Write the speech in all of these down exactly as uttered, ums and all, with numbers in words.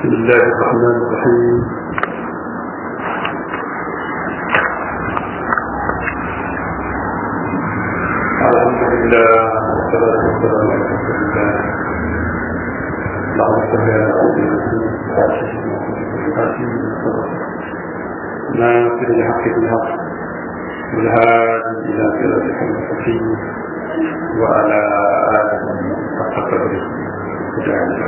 بسم الله الرحمن الرحيم. الحمد لله والصلاة والسلام على رسول الله. اللهم صل على سيدنا ناصر الحق بالحق والهادي إلى صراطك المستقيم وعلى آله حق قدره وجعله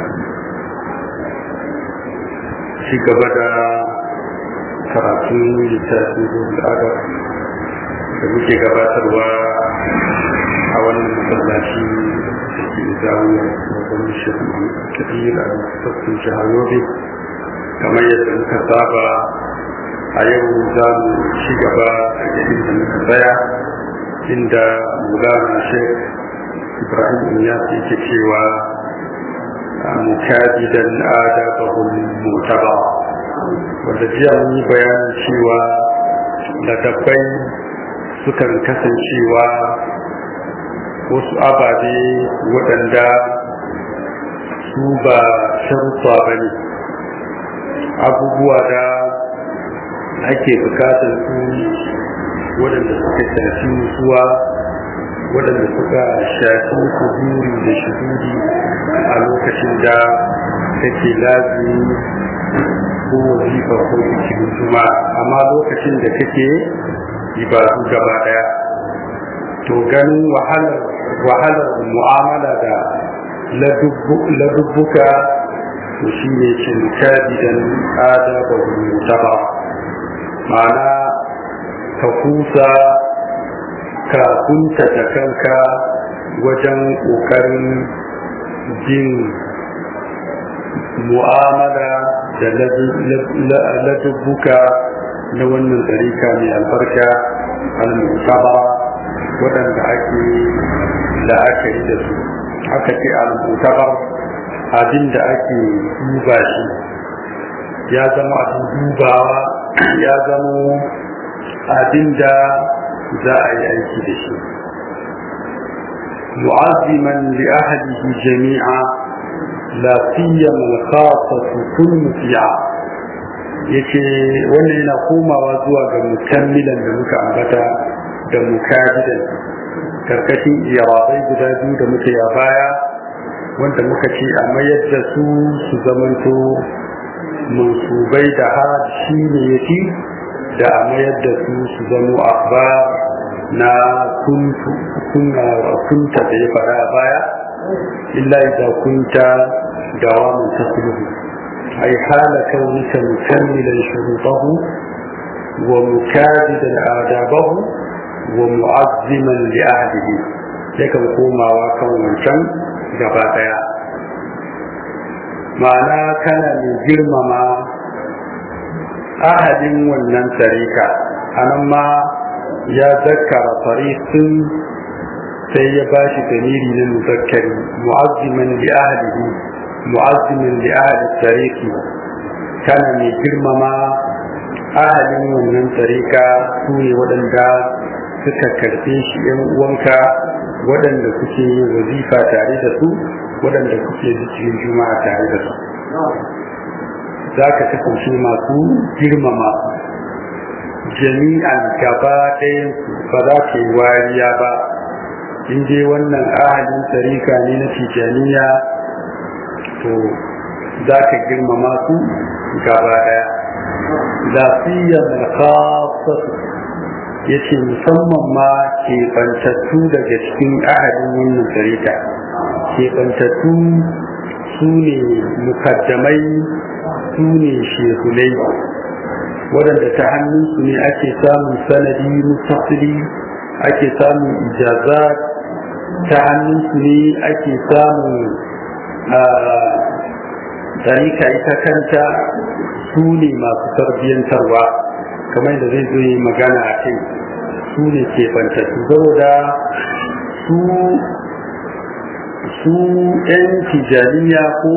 ci gaba da karatun littafin al'ada da muke gabatarwa a wannan masallaci da ke zawo wajen shirin kabir a sassan jihar Yobe kamar yadda muka saba. A yau za mu ci gaba da inda muka tsaya, inda Maulana Sheikh Ibrahim Inyas yake cewa mutajidan adabahul mutaba, wanda jiya mun yi bayanin cewa ladabbai sukan kasancewa wasu ababe waɗanda su ba sharuɗa ba ne, abubuwa da ake bukatar su waɗanda suka shafi mutuwa, waɗanda suka shafi huduri da shududi a lokacin da take lazimi ko wazifa ko cikin juma, amma lokacin da take ibadu gaba daya to ganin wahalar wahalar mu'amala da ladubbuka to shi ne cin kabidan adaba mutaba, ma'ana ka kusa ka kunta da kanka wajen ƙoƙarin jin mu'amala da ladubbuka na wannan tsarika mai albarka al-mutaba waɗanda ake la'akari da su. Aka ce al-mutaba abin da ake duba shi ya zama abin dubawa, ya zama abin da za a yi aiki da shi. mu'azziman li ahadihi jami'a la siyama al-khassatu kun muti'a, yace wannan yana komawa zuwa ga mukammilan da muka ambata da mukabidan karkashin irabai guda biyu da muka ya baya, wanda muka ce a mayar da su su zamanto mansubai da har shi ne yake, da a mayar da su su zamo akhbar na kunta da ya fara a baya, illa idza kunta dawaman tasluhu ay hala kaunika mukammilan shurutahu wa mukabidan adabahu wa mu'azziman li ahlihi, yakan komawa kan wancan gaba daya, ma'ana kana mai girmama ahadin wannan tarika. anan ma ya zakkara tariqin sai ya bashi dalili na muzakkari, mu'azziman li ahlihi mu'azziman li ahli tariqi, kana mai girmama ahadin wannan tarika su ne waɗanda suka karɓe shi yan uwanka, waɗanda kuke yin wazifa tare da su, waɗanda kuke zikirin juma'a tare da su, za ka kasance masu girmama jami'an gaba ɗayan ba za ka yi wariya ba. in dai wannan ahalin tarika ne na tijaniya to za ka girmama su gaba ɗaya. lafiyar khassa ya ce musamman ma keɓantattu daga cikin ahalin wannan tarika. keɓantattu su ne mukaddamai, su ne shehulai, waɗanda ta hannunsu ne ake samun sanadi mustaqili, ake samun ijazat, ta hannunsu ne ake samun tarika ita kanta, su ne masu tarbiyyantarwa kamar da zai zo yi magana a kai. su ne ke bantattu saboda su su yan tijaniya ko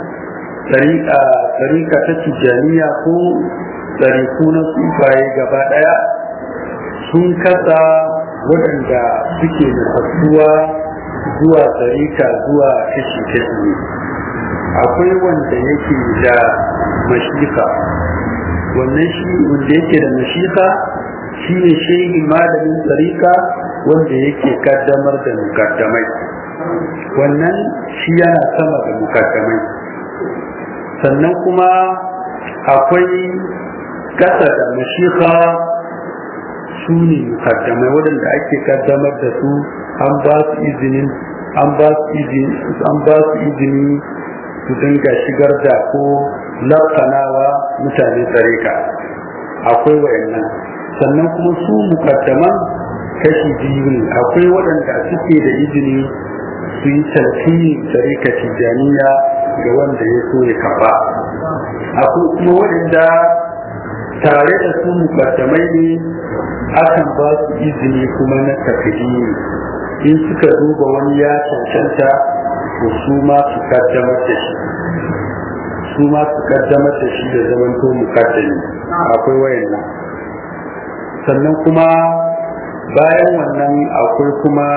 tarika ta tijaniya ko tsariku na tsufaye gaba ɗaya sun kasa waɗanda suke nasartuwa zuwa tsarika zuwa kashi-kashi ne. akwai wanda yake da mashika. Wannan shi wanda yake da mashika shi ne shehi malamin tsarika wanda yake kaddamar da mukaddamai. Wannan shi yana sama da mukaddamai. Sannan kuma akwai kasa da mashika su ne mukaddamai waɗanda ake kaddamar da su an ba su izinin an ba su izini an ba su izini su dinga shigar da ko lafanawa mutane tsareka. Akwai wayannan. Sannan kuma su mukaddaman kashi biyu ne. Akwai waɗanda suke da izini su yi talfiyin tsareka tijaniya ga wanda ya so ya kafa. Akwai kuma waɗanda tare da su mukaddamai ne akan ba su izini kuma na tafidini. In suka duba wani ya cancanta to su ma su kaddamar da shi su ma su kaddamar da shi da zaman to mukaddami. Akwai wayannan. Sannan kuma bayan wannan akwai kuma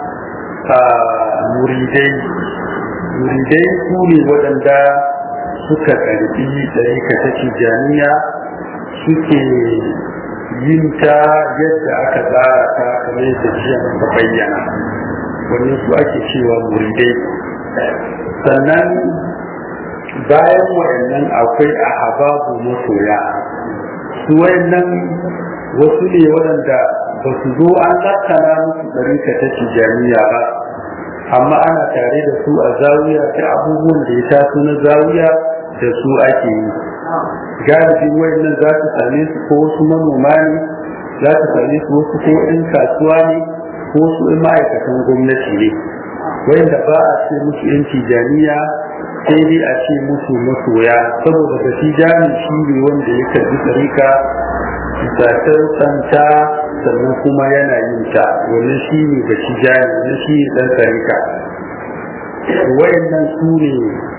muridai muridai su ne waɗanda suka karbi ɗarika ta tijaniya suke yin ta yadda aka tsara ta kamar yadda jiya muka bayyana. Wannan su ake cewa muridai. Sannan bayan wayannan akwai ahbabu masoya. Su wayannan wasu ne waɗanda ba su zo an tattara musu ɗarika ta tijaniya ba, amma ana tare da su a zawiya ta abubuwan da ya taso na zawiya da su ake yi. Galibin wayannan za ka same su ko wasu manoma ne, za ka same su wasu ko ɗin kasuwa ne, ko wasu ɗin ma'aikatan gwamnati ne, wayanda ba a ce musu yan tijaniya sai dai a ce musu masoya, saboda da tijani shi ne wanda ya karbi tsarika zatar tsanta sannan kuma yana yin ta. Wannan shi ne da tijani, wannan shi ne ɗan tsarika. Wayannan su ne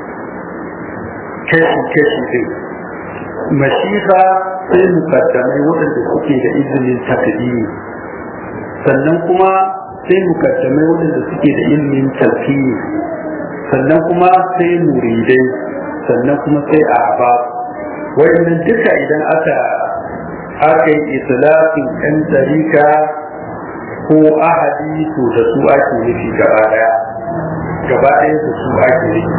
kashi-kashi din. Mashiha sai mukaddamai waɗanda suke da izinin takdimi, sannan kuma sai mukaddamai waɗanda suke da ilimin talqini, sannan kuma sai muridai, sannan kuma sai ahba. Waɗannan duka idan aka aka yi itlaqin ɗan tsarika ko ahadi to da su ake nufi gaba ɗaya gaba ɗaya da su ake nufi.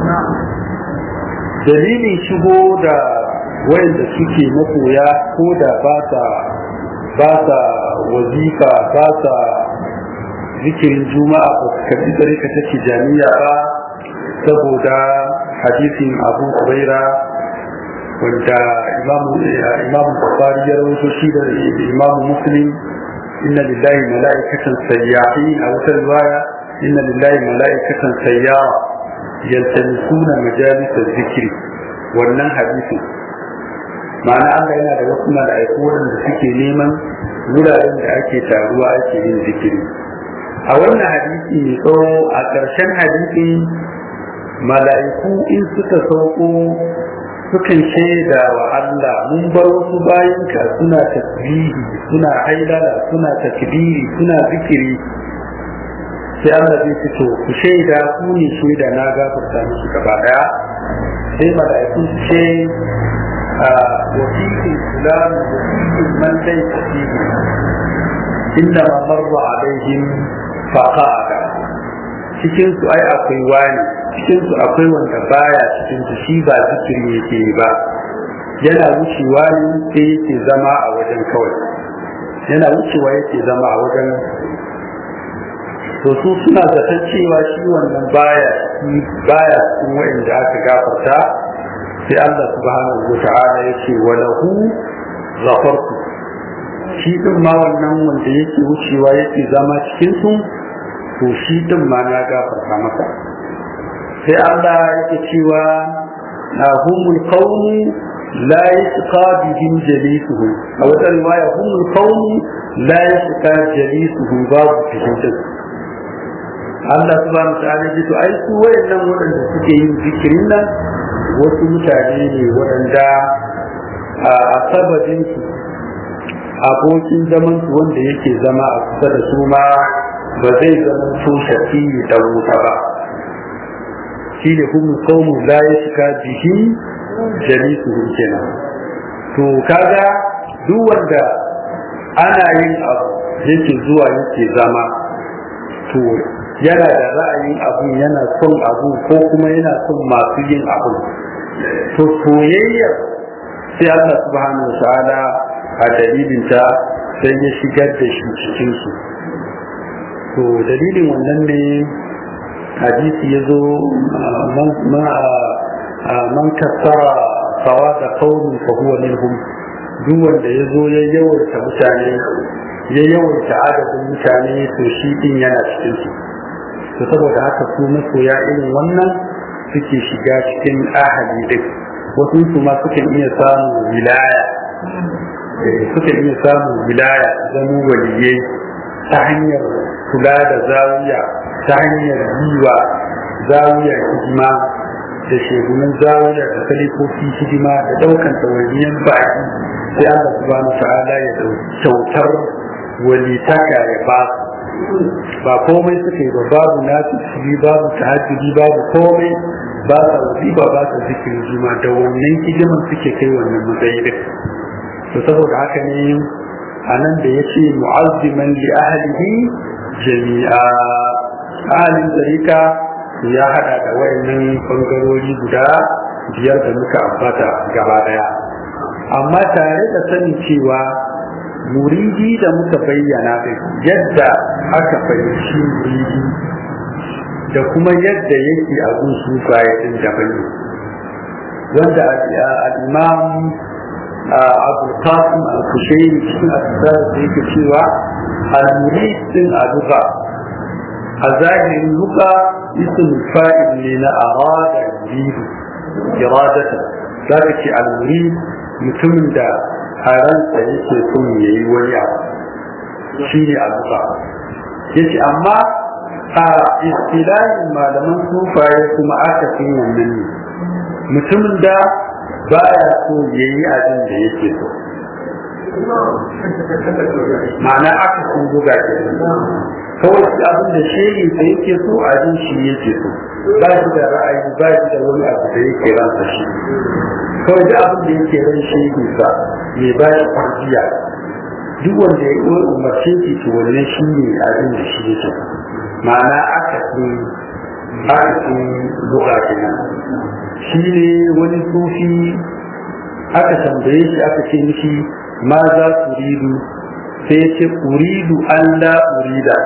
Dalilin shigo da wayanda suke masoya ko da ba sa ba sa wazifa ba sa zikirin juma'a ba su karbi tsarika ta tijaniya ba, saboda hadisin Abu Huraira wanda imamu imamu Bukhari ya rawaito shi da imamu Muslim, inna lillahi mala'ikatan sayyahin, a wata riwaya inna lillahi mala'ikatan sayyara yaltamisuna majalis zikri. Wannan hadisin ma'ana Allah yana da wasu mala'iku waɗanda suke neman wuraren da ake taruwa ake yin zikiri. A wannan hadisi mai tsawo, a ƙarshen hadisi mala'iku in suka sauko sukan shaida wa Allah, mun bar wasu bayanka suna tasbihi, suna hailala, suna takbiri, suna zikiri. Sai Allah zai fito, ku shaida, ku ne shaida na gafarta musu gaba daya. Sai mala'iku su ce وفيه فلان وفيه من ليس فيه إنما مر عليهم فقعد. cikin su ai akwai wani, cikin su akwai wanda baya cikin su, shi ba zikiri yake ba, yana wucewa ne sai yake zama a wajen kawai, yana wucewa yake zama a wajen. To su suna zaton cewa shi wannan baya baya cikin wa'anda aka gafarta. Sai Allah subhanahu wa ta'ala ya ce wa lahu ghafartu, shi din ma wannan wanda yake wucewa yake zama cikin su, to shi din ma na gafarta masa. Sai Allah yake cewa na humul qawmu la yasqa bihim jalisuhum, a wata riwaya humul qawmu la yasqa jalisuhum babu fihimtin. Allah subhanahu wa ta'ala ya ce to ai su wayannan waɗanda suke yin zikirin nan wasu mutane ne waɗanda a sababinsu abokin zamansu wanda yake zama a kusa da su ma ba zai zama so shafi da wuta ba. shi ne kuma qaumu la yashka bihi jalisuhu kenan. To kaga duk wanda ana yin abu yake zuwa yake zama to yana da ra'ayin abu, yana son abu ko kuma yana son masu yin abu, to soyayya sai Allah subhanahu wa ta'ala a dalilin ta sai ya shigar da shi cikin su. To dalilin wannan ne hadisi ya zo man kasara sawa da qaumin fa huwa minhum, duk wanda ya zo ya yawaita mutane ya yawaita adadin mutane to shi din yana cikin su. To saboda haka su masoya irin wannan suke shiga cikin ahali din, wasu su ma suke iya samun wilaya suke iya samun wilaya zama waliyai ta hanyar kula da zawiya, ta hanyar yiwa zawiya hidima da shegunan zawiya da kalifofi hidima da daukan tawayyar baki, sai Allah subhanahu wa ta'ala ya kyautar walitaka ya ba ba komai suke ba, babu nafi babu tahajjudi babu komai, ba sa wasiba ba sa zikirin juma, da wannan hidiman suke kai wannan matsayi din. to saboda haka ne anan da yace mu'azziman li ahlihi jami'a, ahlin tarika ya hada da wayannan bangarori guda biyar da muka ambata gaba daya, amma tare da sanin cewa muridi da muka bayyana din yadda aka fahimci muridi da kuma yadda yake a gun sufaye din daban ne, wanda al-imam Abu Qasim al-Kushairi cikin asar da yake cewa al-murid din a duka a zahirin duka ism fa'il ne na arada yuridu iradatan, za ka ce al-murid mutumin da a ransa yake son ya yi wani abu shi ne a duka. Yace amma a istilahin malaman sufaye kuma aka fi wannan ne, mutumin da baya so ya yi abin da yake so, ma'ana aka sun buga ke kawai abin da shehi da yake so abin shi yake so, ba shi da ra'ayi ba shi da wani abu da yake ransa shi, kawai da abin da yake ran shehi sa mai ba shi kwarjiya, duk wanda ya yi umarce shi to wannan shi ne abin da shi yake, ma'ana aka sun aka sun buga kenan. Shi ne wani sufi aka tambaye shi aka ce mishi ma za ku ridu, sai ya ce uridu Allah urida,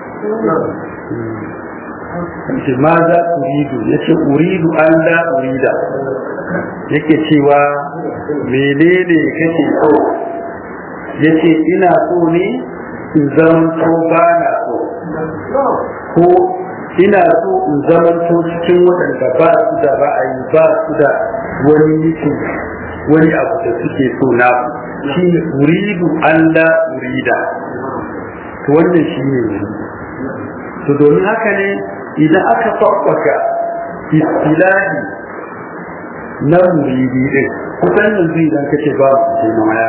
ma za ku ridu ya ce uridu Allah urida, yake cewa menene kake so, ya ce ina so ne in zamanto ba na so, ko ina so in zamanto cikin waɗanda ba su da ra'ayi ba su da wani mutum wani abu da suke so na shi ne uridu Allah urida, to wannan shi ne wuri. To domin haka ne idan aka faɓaka istilahi na muridi ɗin, kusan yanzu idan kace ba su ce na maya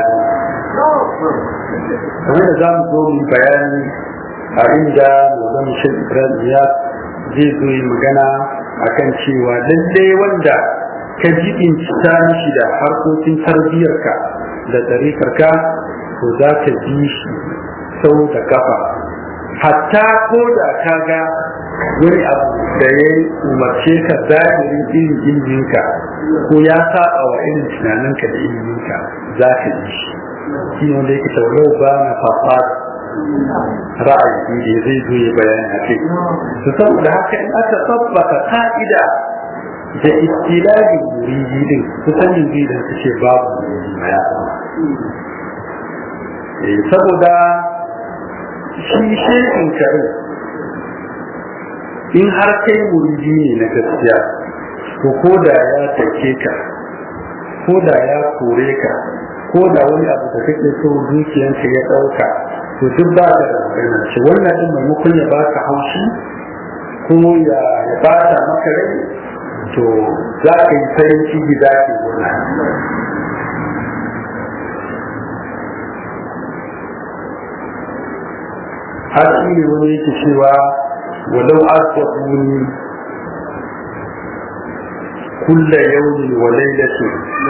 kamar da za mu zo mu bayani a inda Maulana Sheikh Ibrahim ya zai zo yi magana akan cewa lallai wanda ka jibinta mishi da harkokin tarbiyyarka da tarikarka to za ka bi shi sau da kafa, hatta ko da ka ga wani abu da ya umarce ka zahirin irin iliminka ko ya saba wa irin tunaninka da iliminka za ka bi shi. Shi wanda yake taurau ba na fafa ra'ayi da zai zo ya bayani a kai. Su saboda haka in aka tabbata ka'ida da istilahin muridi din kusan yanzu idan su ce babu muridi maya. Saboda shi shekin karin in har kai muridi ne na gaskiya to ko da ya take ka ko da ya kore ka ko da wani abu da kake so dukiyanka ya dauka to duk ba da magana ce wannan din maimakon ya baka haushi ko ya ya bata maka rai to za ka yi farin ciki za ka yi wannan. har shi ne wani yake cewa walau asabuni kulla yawmin wa laylatin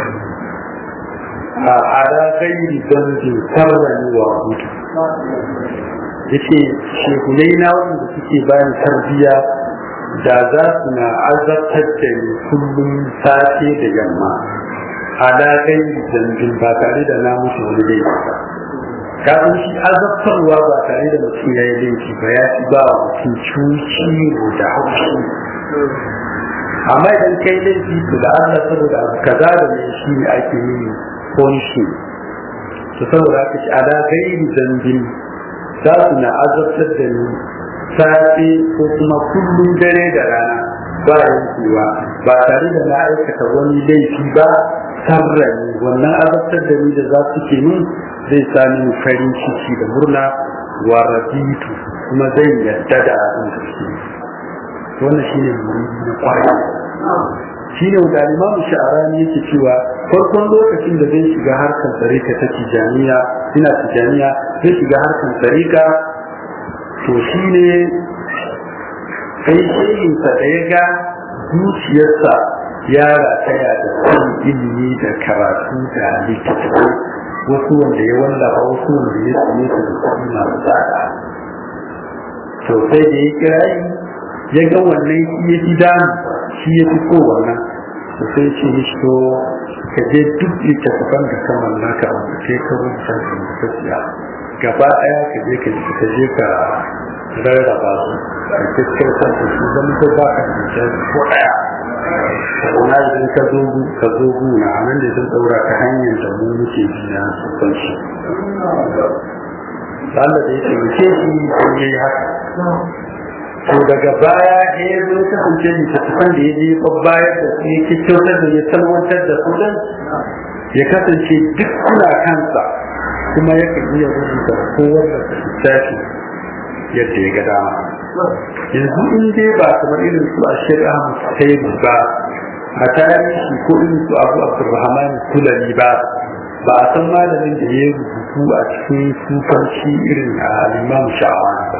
ala ghairi dhanbin sarrani wa hutu yace shehunai na wanda suke bani tarbiya da za su na azabtar da ni kullum safe da yamma ala ghairi dhanbin ba tare da na mutu wani laifi ba kafin shi azabtarwa ba tare da mutum ya yi laifi ba ya ci ba mutum cuci da haushi amma idan kai laifi to da Allah saboda abu kaza da ne shi ne ake yi konshi to saboda aka ci ala gairi zambin za su na azabtar da ni safe ko kuma kullum dare da rana ba yankewa ba tare da na aikata wani laifi ba sarrani wannan azabtar da ni da za su ke min zai sami farin ciki da murna wa rabitu kuma zai yarda da abin da suke wannan shine muridi na kwarai shine wanda Imam Sha'rani yake cewa farkon lokacin da zai shiga harkar tsarika ta tijaniya ina tijaniya zai shiga harkar tsarika to shine kai shehin sa da ya ga zuciyarsa ya rataya da son ilimi da karatu da littattafai wasu wanda ya wallafa wasu wanda ya tsaye su da kuɗi masu tsada to sai da ya kira ya ga wannan shi ya fi damu shi ya fi so wannan to sai ce mishi to ka je duk littattafan da ka mallaka wanda kai ka rubuta da mutafiya gaba ɗaya ka je ka ka je ka rarraba su ka kyakkyautar da su zama ko ba ka da ko ɗaya kuma idan ka zo ka zo guna a nan da zan daura ka hanyar da mu muke biya su kan shi Allah da ya taimake shi sai ya yi haka to daga baya ya zo ta kunce ni ta tafan da ya je bayar da su ya kyautar da ya salwantar da su dan ya kasance duk suna kansa kuma ya kan iya rubuta kowar da su tashi yadda ya ga dama yanzu in dai ba kamar irin su a shari'a sai ba a tarihi ko irin su abu abdurrahman kulali ba ba a san malamin da ya rubutu a cikin sufanci irin a al-imam sha'ban ba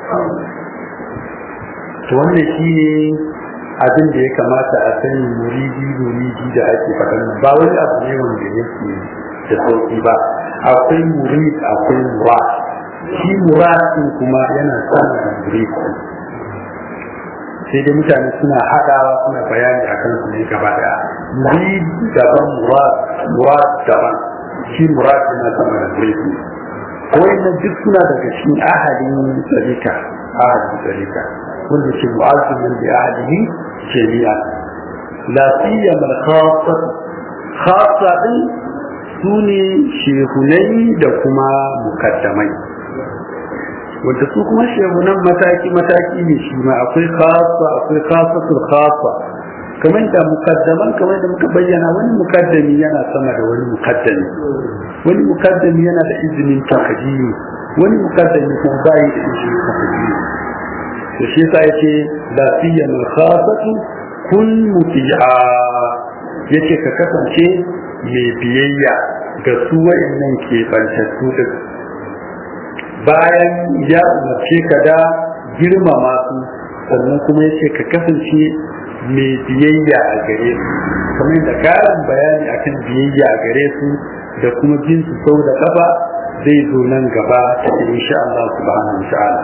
to wannan shi ne abin da ya kamata a sani muridi muridi da ake faɗan ba wani abu ne wanda yake da sauki ba akwai murid akwai murad shi muradin kuma yana sama da murid sai dai mutane suna haɗawa suna bayani a kan su ne gaba daya murid daban murad murad daban shi murad yana sama da murid ko inda duk suna daga cikin ahadin tsarika ahadin tsarika wanda ke mu'azzimin da ahadihi jami'a la siyama al-khassa khassa din sune shehunai da kuma mukaddamai wanda su kuma shehunan mataki mataki ne shi ma akwai khassa akwai khassatul khassa kamar da mukaddaman kamar da muka bayyana wani mukaddami yana sama da wani mukaddami wani mukaddami yana da izinin takdimi wani mukaddami kuma bai da izinin takdimi to shi yasa yace la siyamul khassatu kun muti'a yace ka kasance mai biyayya ga su wayannan ke bantattu din bayan ya umarce ka da girmama su sannan kuma yace ka kasance mai biyayya a gare su kamar da karin bayani akan biyayya a gare su da kuma bin su sau da kafa zai zo nan gaba ta insha Allah subhanahu wa ta'ala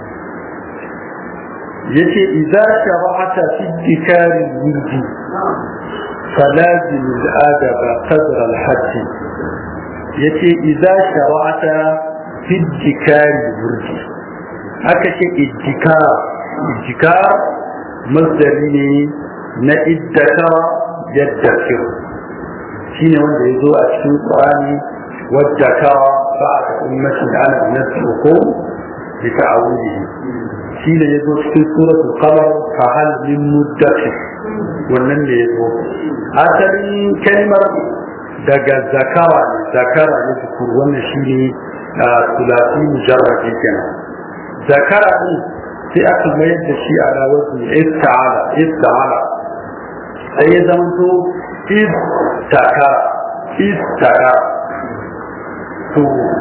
yace idza shara'ata fi dikari wurdi falazim al-adab qadra al-hadd yace idza shara'ata fi dikari wurdi aka ce iddikar iddikar masdari ne na iddaka yaddakir shine wanda ya zo a cikin Qur'ani wadda ka ba'da ummatin ana nasukum bi ta'awudihi shine ya zo cikin suratul qamar fa hal min muddakir wannan ne ya zo asalin kalmar daga zakara ne zakara ne zukur wannan shine sulasi mujarrad kenan zakara ne sai aka mayar da shi a rawar ista'ala ista'ala sai ya zama to istaka istaka to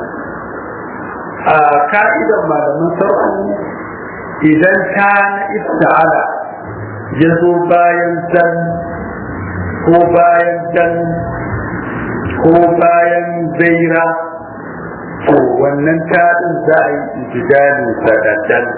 a ka'idar malaman sarku idan ka na ista'ala ya zo bayan zan ko bayan dan ko bayan zaira to wannan taɗin za a yi ijidalin sa da dan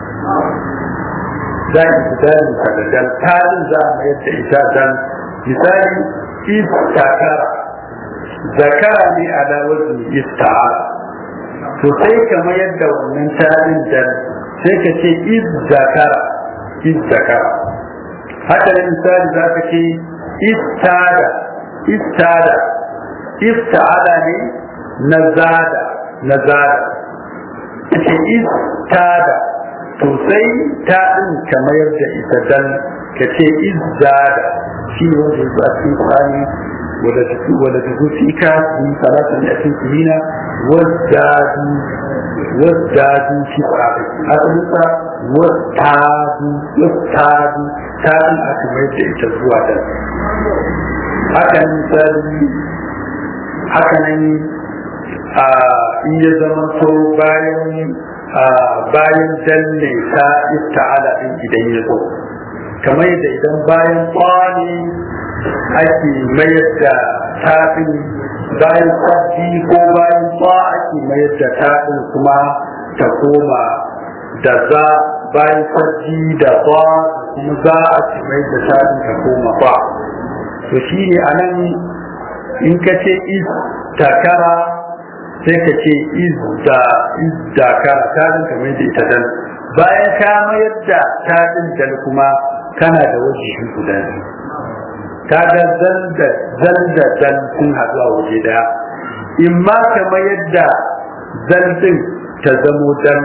za a yi ijidalin sa da dan taɗin za a mayar da ita dan misali istakara zakara ne ala wazni ista'ala to sai ka mayar da wannan taɗin dan sai ka ce iz zakara iz zakara haka ne misali za ka ce istada istada ista'ala ne na zada na zada ce istada to sai ta din ka mayar da ita dan ka ce izzada shi wanda ba su tsani wala ta wala ta fika bi salatu da cikin hina wadadu wadadu shi ba asalisa wadadu wadadu ta din aka mayar da ita zuwa dan haka misali haka nan a iya zama so bayan bayan danne ta ista'ala din idan ya zo kamar yadda idan bayan kwani ake mayar da tafin bayan sabbi ko bayan kwa ake mayar da tafin kuma ta koma da za bayan sabbi da kwa kuma za a ce mayar da tafin ta koma kwa to shi ne a nan in ka ce is takara sai ka ce is da is dakara ta din kamar da ita dan bayan ka mayar da ta din dan kuma kana da waje shi guda ka ga zan da zan da dan sun haɗu a waje daya in ma ka mayar da zan din ta zamo dan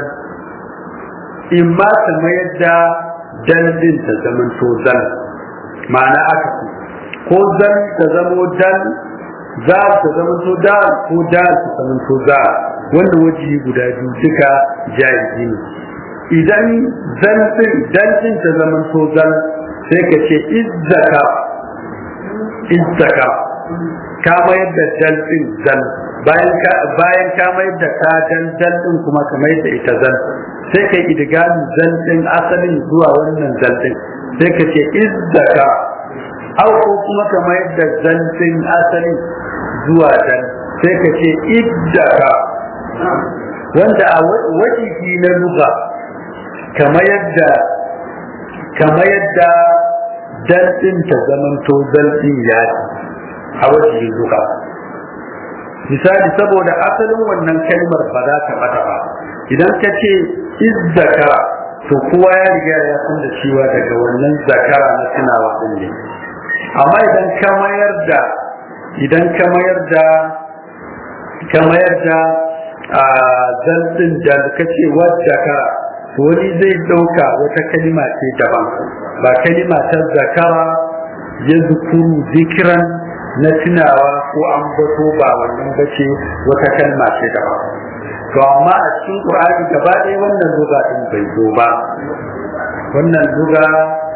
in ma ka mayar da dan din ta zama to zan ma'ana aka ko zan ta zamo dan za ta zama to da ko da ta zama to za wanda waje guda biyu duka jaizi ne idan zan din dan din ta zama to zan sai ka ce izzaka izzaka ka mayar da dan din zan bayan ka bayan ka mayar da ka dan dan din kuma ka mayar da ita zan sai ka idgami zan din asalin zuwa wannan zan din sai ka ce izzaka au ko kuma ka mayar da zan din asali zuwa dan sai ka ce iddaka wanda a wajibi na lugha kamar yadda kamar yadda dalɗin ta zamanto dalɗin ya a wajen lugha misali saboda asalin wannan kalmar ba za ta mata ba idan ka ce izzaka to kowa ya riga ya san da cewa daga wannan zakara na tunawa din ne amma idan ka mayar da idan ka mayar da ka mayar da a dalɗin da ka ce wadda wani zai dauka wata kalima ce daban ba kalima ta zakara ya zukuru zikiran na tunawa ko an bato ba wannan bace wata kalma ce daban to amma a cikin qur'ani gaba ɗaya wannan lugha din bai zo ba wannan lugha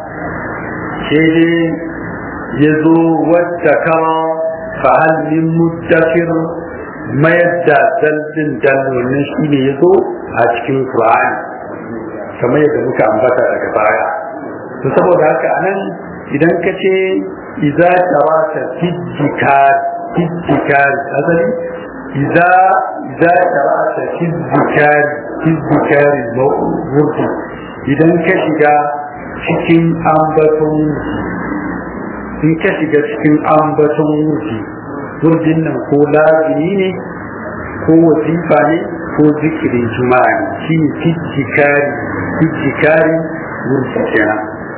ce ne ya zo wadda kama fa hal min muddakir mayar da daldin dan wannan shi ne ya zo a cikin qur'ani kamar yadda muka ambata daga baya to saboda haka anan idan ka ce idza tarata tijjikar tijjikar asali idza idza tarata tijjikar tijjikar mawurdi idan ka shiga cikin ambaton in ka shiga cikin ambaton wurdi wurdin nan ko lazimi ne ko wasifa ne ko zikirin juma'a ne shi ne tijjikari tijjikari wurdi kenan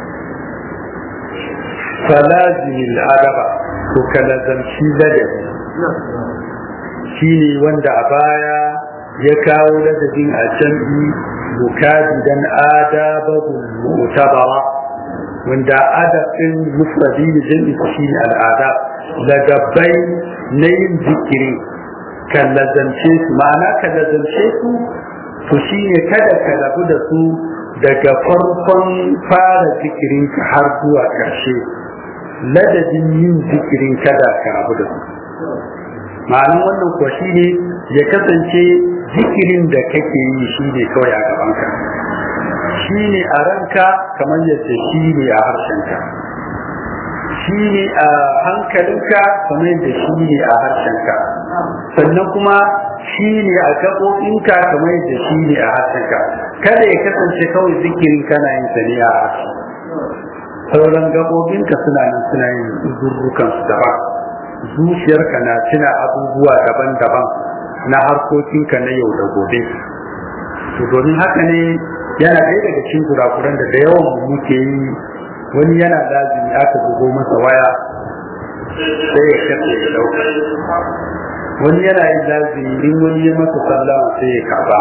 falazimil adaba ko kalazamci ladabi shi ne wanda a baya ya kawo ladabin a jam'i bukadi dan adabul mu'tabara wanda adabin mufradi ne jam'i shi ne al'ada ladabai na yin zikiri kallazance su ma'ana kallazance su to shi ne kada ka rabu da su daga farkon fara zikirin har zuwa ƙarshe ladabin yin zikirin kada ka rabu da su ma'anin wannan kuwa shi ne ya kasance zikirin da kake yi shi ne kawai a gabanka shi ne a ranka kamar yadda shi ne a harshenka shi ne a hankalinka kamar yadda shi ne a harshenka sannan kuma shi ne a gaɓoɓinka kamar yadda shi ne a harshenka kada ya kasance kawai zikirin kana yin sa ne a harshe sauran gaɓoɓinka suna nan suna yin zurrukan su daban zuciyarka na tuna abubuwa daban-daban na harkokinka na yau da gobe to domin haka ne yana ɗaya daga cikin kurakuran da da yawan mu muke yi wani yana lazimi aka bugo masa waya sai ya kace ya dauka wani yana yin lazimi in wani ya masa sallama sai ya karba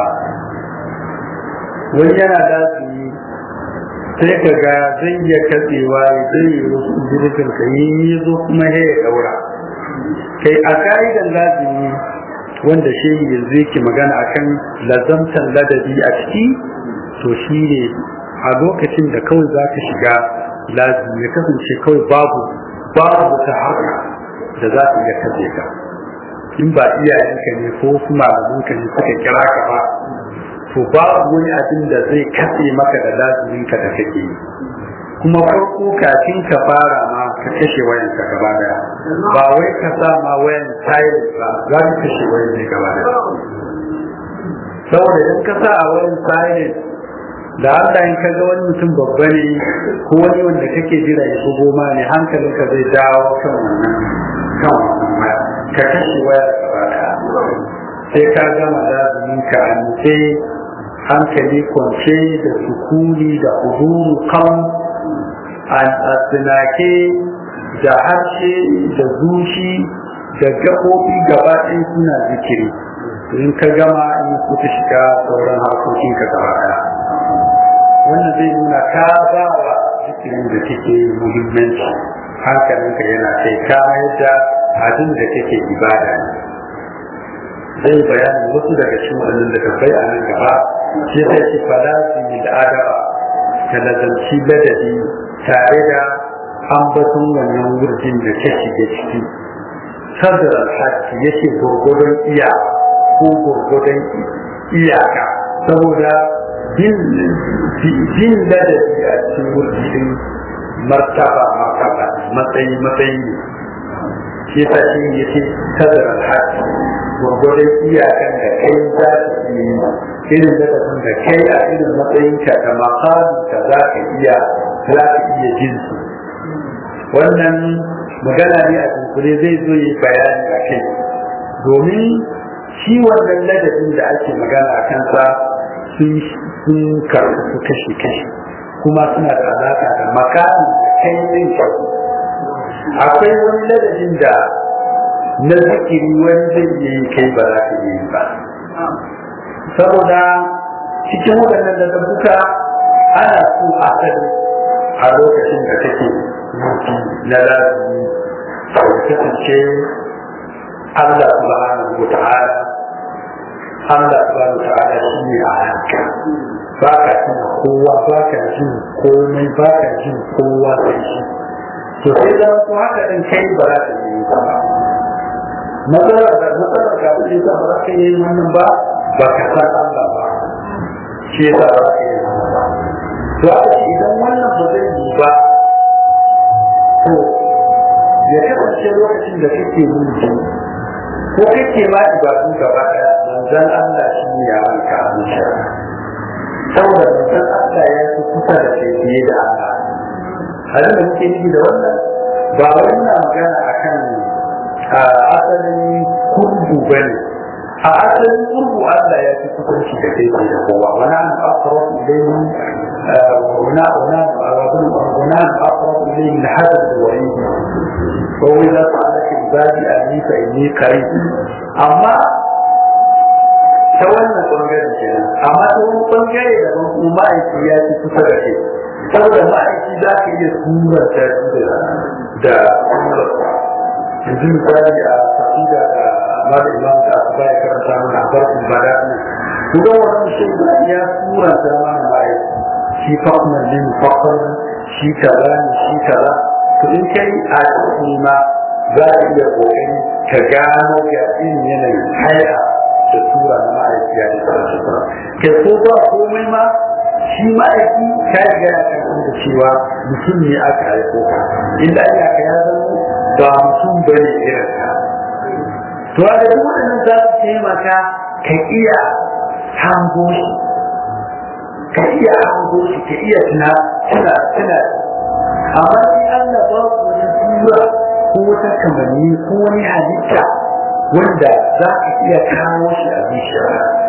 wani yana lazimi sai ka ga zai iya katsewa ya zai yi wasu jirgin ka yi zo kuma ya daura kai a ka'idan lazimi wanda shehi yanzu yake magana akan lazamtan ladabi a ciki to shi ne a lokacin da kawai za ka shiga lazimi ya kasance kawai babu babu ta haka da za su iya kaje ka in ba iyayenka ne ko su malamanka ne suka kira ka ba to babu wani abin da zai katse maka da laziminka da kake yi kuma farko kafin ka fara ma ka kashe wayanka gaba daya ba wai ka sa ma wayan silent ba za ka kashe wayan ne gaba daya saboda in ka sa a wayan silent da Allah in ka ga wani mutum babba ne ko wani wanda kake jira ya shigo ma ne hankalinka zai dawo kan wannan kan wannan ka kashe wayar gaba daya sai ka gama lazimin ka an sai hankali kwance da sukuni da huduru kan a tsinake da harshe da zuci da gaɓoɓi gaba ɗaya suna zikiri in ka gama in kuka shiga sauran harkokinka gaba ɗaya wannan zai nuna ka ba wa zikirin da kake muhimmanci hankalinka yana kai ka yadda abin da kake ibada ne zai bayanin wasu daga cikin waɗannan da bai a nan gaba shi sai ce falasi da adaba ta lazanci ladabi tare da ambaton wannan wurjin da ta shiga ciki sadar alhaki yake gurgudun iya ko gurgudun iyaka saboda jin ladabi a cikin wurjin martaba martaba matsayi matsayi ne shi yasa shi yake sadar alhaki gurgudun iyakan da kai za ka yi irin ladabin da kai a irin matsayinka da makaminka za ka iya za ka iya jin su wannan magana ne a dunkule zai zo yi bayani a kai domin shi wannan ladabin da ake magana a kansa sun karɓi su kashe-kashe kuma suna da alaƙa da makamin da kai yin shaku akwai wani ladabin da na zikiri wani zai yi kai ba za ka yi ba saboda cikin waɗannan ladabuka ana so asali a lokacin da kake mutu na lazumi da kasance Allah subhanahu wa ta'ala Allah subhanahu wa ta'ala shi ne a hanka ba ka tuna kowa ba ka jin komai ba ka jin kowa sai shi to sai zama ko haka ɗin kai ba za ka yi ba matsalar da matsalar ga abin da ba za ka yi wannan ba ba ka san Allah ba shi yasa ba ka yi wannan ba to aka ce idan wannan ba zai yi ba to ya kasance lokacin da kake mulki ko kake ma ibadu gaba ɗaya manzon Allah shi ne ya ranka a zuciya saboda manzon Allah ya fi kusa da kai fiye da Allah halin da muke nufi da wannan ba wai muna magana akan a asalin kurbu bane a asalin kurbu Allah ya fi kusanci da kai da kowa wani an aqrab ilayhi wana wana wana aqrab ilayhi min hadha al-wa'id wa huwa la ta'alaka ibadi anni fa inni qarib amma ta wannan bangaren kenan amma ta wani bangare da ban kuma ma'aiki ya fi kusa da kai saboda ma'aiki za ka iya surar da da yanzu misali a tafida da mara imam da aka baya karanta mana a farkon bada ne kuma wannan shi ya sura ta mana bai shi fakman din fakman shi kaza ne shi kaza to in kai a cikin ma za ka iya kokari ka gano ga irin yanayin haya da sura na ma'aiki ya isa shi kai ko ba komai ma shi ma'aiki ka riga ya karɓi da cewa mutum ne aka aiko ka inda aka ka ya zama ba mutum ba ne irin ka to a ga waɗannan za su taimaka ka iya hango shi ka iya hango shi ka iya tuna tuna tuna amma in Allah ba ku wata sura ko wata kamanni ko wani halitta wanda za ka iya kawo shi a zuciya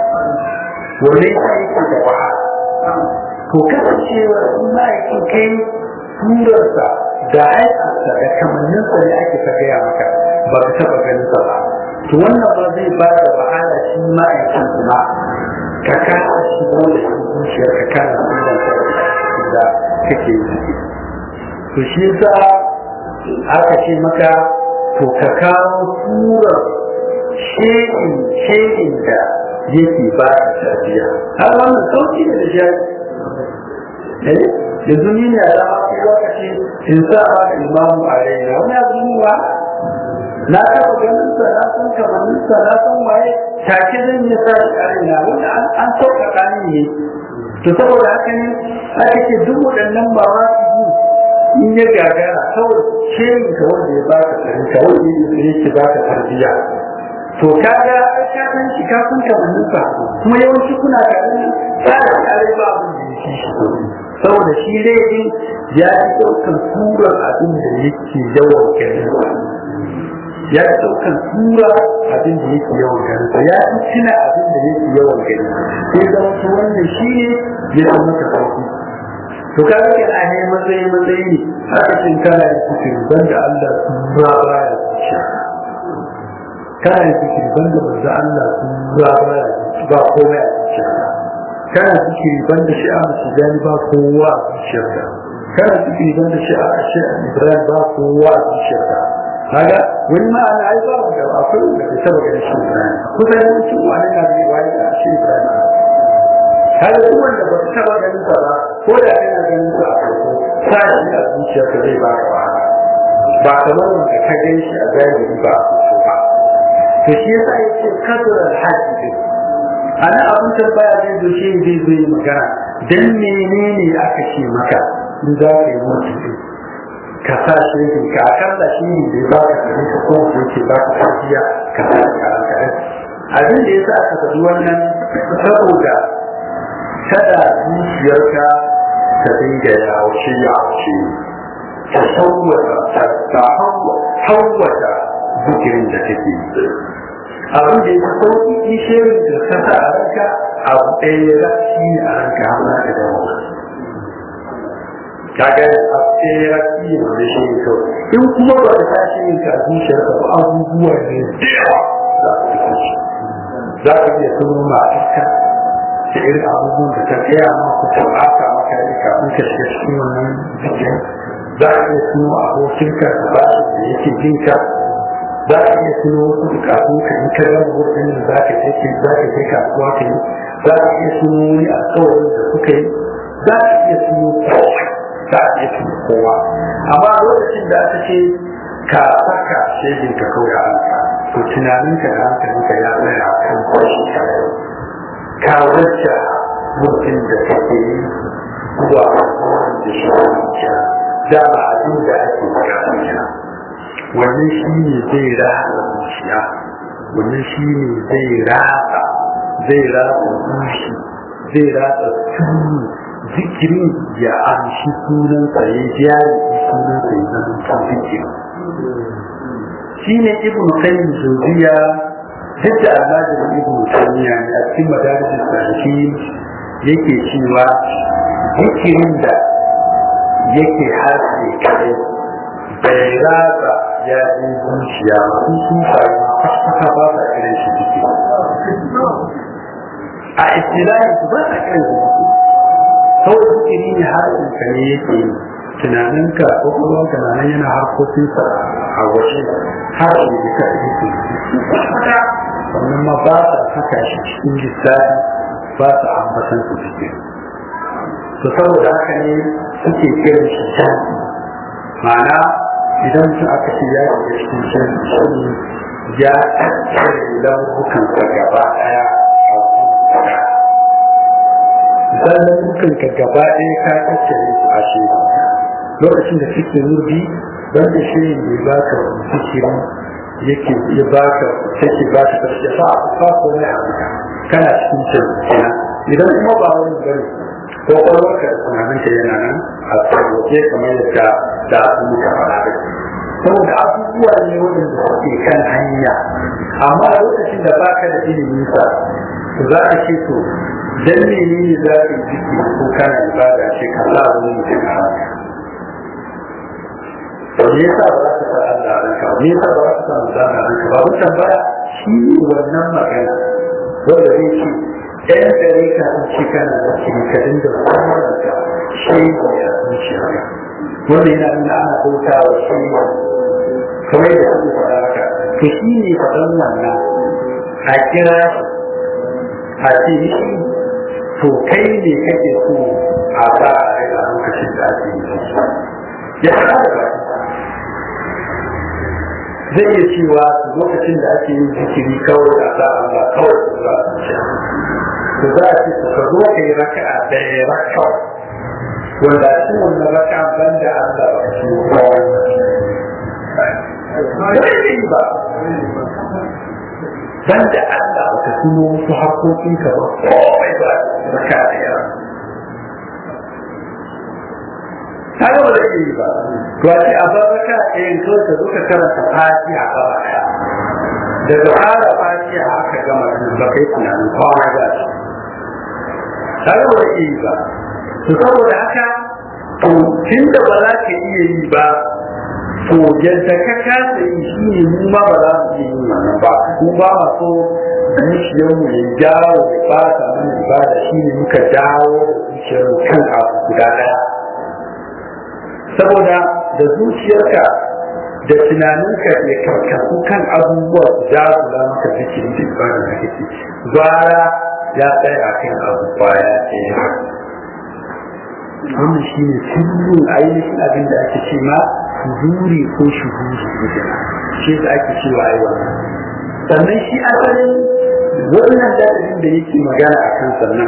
wanda ya yake da wahala to kasancewa in ma'aikin kai turarsa da haifarsa da kamanninsa ne ake ta gaya maka ba ka taɓa ganinsa ba to wannan ba zai ba da wahala shi ma'aikin kuma ka kasa shi wanda shi zuciyar ka kana sunan da kake yi to shi yasa aka ce maka to ka kawo turar shekin shekin da yake ba ka tarbiya har wannan sauki ne da shi eh yanzu ni ne a zama kai lokaci in sa ba da imamu a raina wani abu ne ba na taɓa ganin sa na san kamannin sa na san waye take zan yi sa shi a raina wanda an sauƙaƙa ni ne to saboda haka ne aka ce duk waɗannan ba ma su in ya gagara kawai shehin ka wanda ya ba ka tsarin ka wanda ya ba ka tarbiya to kaga ai ka san shi ka san kamannin sa kuma yawanci kuna ganin tsara tsare ba abin da yake shi saboda shi dai ya yi daukan surar abin da yake yawan ganin ya yi daukan sura abin da yake yawan ganin ya fi tuna abin da yake yawan ganin sai zama su wannan shi ne ya san maka sauki to kaga ke a ne matsayi matsayi ne haka cin kana yin fikiri banda Allah sura ba ya zuciya kana yin fikiri banda manzo Allah sura ba ya ba komai a zuciya kana fikiri banda shi a masjidi ba kowa a zuciyarka kana fikiri banda shi a shi a Ibrahim ba kowa a zuciyarka kaga wani ma ana ai ba da akwai da ke saba ganin shi Ibrahim kusan yawancin wani na da wani da shi Ibrahim kaga duk wanda ba ka taba ganin sa ba ko da kana ganin sa a farko sai a zuciyarka zai ba ka wahala ba kamar wanda ka gan shi a zahiri ba ba to shi yasa yake kadar hajji ana abin tambaya zai zo shi zai zo yi magana dan menene aka ce maka in za ka yi mutu ka sa shi ka akalla shi ne da ba ka sani ka ko ko ce ba ka tafiya ka sa ka alƙalai abin da yasa aka faɗi wannan saboda kada zuciyarka ta dinga yaushe yaushe ta sauwata ta hawwata zikirin da take yi abin da ya sauki ishirin da kasa a ranka abu ɗaya ya shi ne a ranka hamna da dawo kaga abu ɗaya ya shi ne da shi ne kawai in kuma ba ka tashi yin ka zuciyar ka ba abubuwa ne da yawa za ka fi kuci za ka iya tuno matarka da irin abubuwan da ta gaya maka ta ɓata maka ne kafin ka shiga cikin wannan zikirin za ka iya tuno abokinka da ba da yake jinka za ka iya tuno wasu bukatun ka in ka gama wurin da za ka kai za ka kai kasuwa ka yi za ka iya tuno wani alkawarin da kuka yi za ka iya tuno kowa za ka iya tuno kowa amma lokacin da aka ce ka saka shegin ka kawai a ranka to tunaninka da hankalinka ya tsaya a kan kwashi ka ka wacce mutum da kake yi zuwa da shi da ba abin da ake bukata wannan shi ne zai ratsa zuciya wannan shi ne zai ratsa zai ratsa zuci zai ratsa tuni zikirin ya amshi sunan tsaye jari sunan tsaye zama ta zikirin shi ne ibn qayyim jawziya duk da almajirin ibn taymiya ne a cikin madarisin sarki yake cewa zikirin da yake haske kadai bai ratsa ya yi zuciya masu sufaye kwaskwata ba sa kiran shi jiki a istilahi su ba sa kiran shi jiki kawai zikiri ne harshen ka ne yake tunaninka ko kuma tunanin yana harkokinsa a waje harshen da ka yake kwaskwata wannan ma ba sa saka shi cikin lissafi ba sa ambatan su jiki to saboda haka ne suke kiran shi jaki ma'ana idan mutum aka ce ya yi cikin shirin ya tattare laurukan sa gaba daya a sannan dukkan ka gaba ɗaya ka tattare su a shi lokacin da suke wurdi don da shi ne ba ka zikiri yake ya ba ka take ba ka tafiya fa fa ko ne haka kana cikin cikin idan kuma ba wani bane ko kwarwarka da tunanin ka yana nan a tsawoke kamar yadda da muka faɗa da saboda abubuwa ne waɗanda suke kan hanya amma a lokacin da baka da ilimin sa to za a ce to dan menene za ka yi ciki ko kana ibada ce ka sa wani mutum a haka to me yasa ba za ka sa Allah a ranka me yasa ba za ka sa mutum a ranka ba mutum ba shi ne wannan magana wanda zai ce ɗan ɗari ka sun ce kana da cikin da kwanan shi ne ya zuciya ka wanda yana nuna ana bauta wa shi kamar da kuma faɗa haka to shi ne faɗan wannan a kira a ce shi to kai ne kake so a ba a rai a lokacin da ake yi ya faɗa da baki zai iya cewa lokacin da ake yin zikiri kawai a sa Allah kawai su za a zuciya to za a ce su ka zo ka yi raka'a ɗaya raka'a wanda a cikin wannan raka'a banda Allah ba shi kawai ba dan da Allah ba ta tuno musu harkokinka ba kawai ba raka da yawa ta ga ba zai yi ba to a ce a bar raka ɗayan so ka zo ka karanta fatiha ba ɗaya daga fara fatiha aka gama ba kai tunanin kwana ba shi ta ga ba zai yi ba to saboda haka to tun da ba za ka iya yi ba to yadda ka kasa yi shi ne mu ma ba za mu iya yin wannan ba mu ba ma so zuciyarmu ya jawo ya fata mana ibada shi ne muka jawo zuciyarmu kan abu guda ɗaya saboda da zuciyarka da tunaninka ya karkasu kan abubuwa su jagula maka zikirin da ibada da kake gwara ya tsaya kan abu baya ɗaya wannan shi ne sirrin ainihin abin da ake ce ma zuri ko shuhuri gudana shi da ake cewa ai wannan sannan shi asalin wannan dalilin da yake magana a kan sannan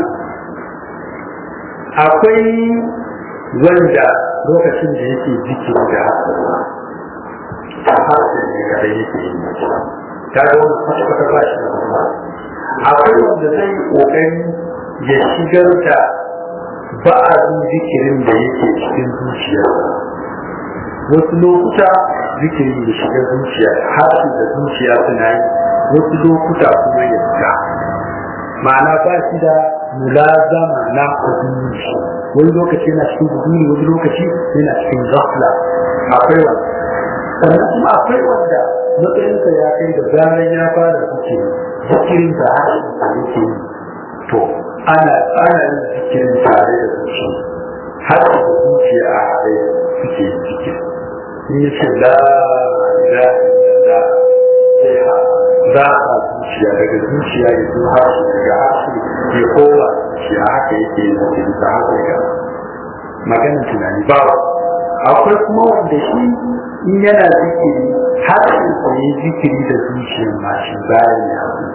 akwai wanda lokacin da yake zikiri da hasarwa a harshen ne kada yake yi ta ga wani kwata-kwata ba shi da kuma akwai wanda zai kokari ya shigar da ba'azin zikirin da yake cikin zuciyarsa wasu lokuta zikirin da shiga zuciya harshen da zuciya suna yi wasu lokuta kuma ya fita ma'ana ba shi da mulazama na huduri wani lokaci yana cikin huduri wani lokaci yana cikin zafla akwai wanda sannan kuma akwai wanda matsayinsa ya kai da zarar ya fara zikiri zikirin da harshen da yake yi to ana tsara yin zikirin tare da zuciya har da zuciya a haɗe suke yin zikiri in ya ce la ilaha illallah sai ha za a zuciya daga zuciya ya zo harshe daga harshe ya koma zuciya haka yake yin zikiri ta haka ya maganin tunani ba akwai kuma wanda shi in yana zikiri harshen sa ya zikiri da zuciyar ma shi bayan ya haɗu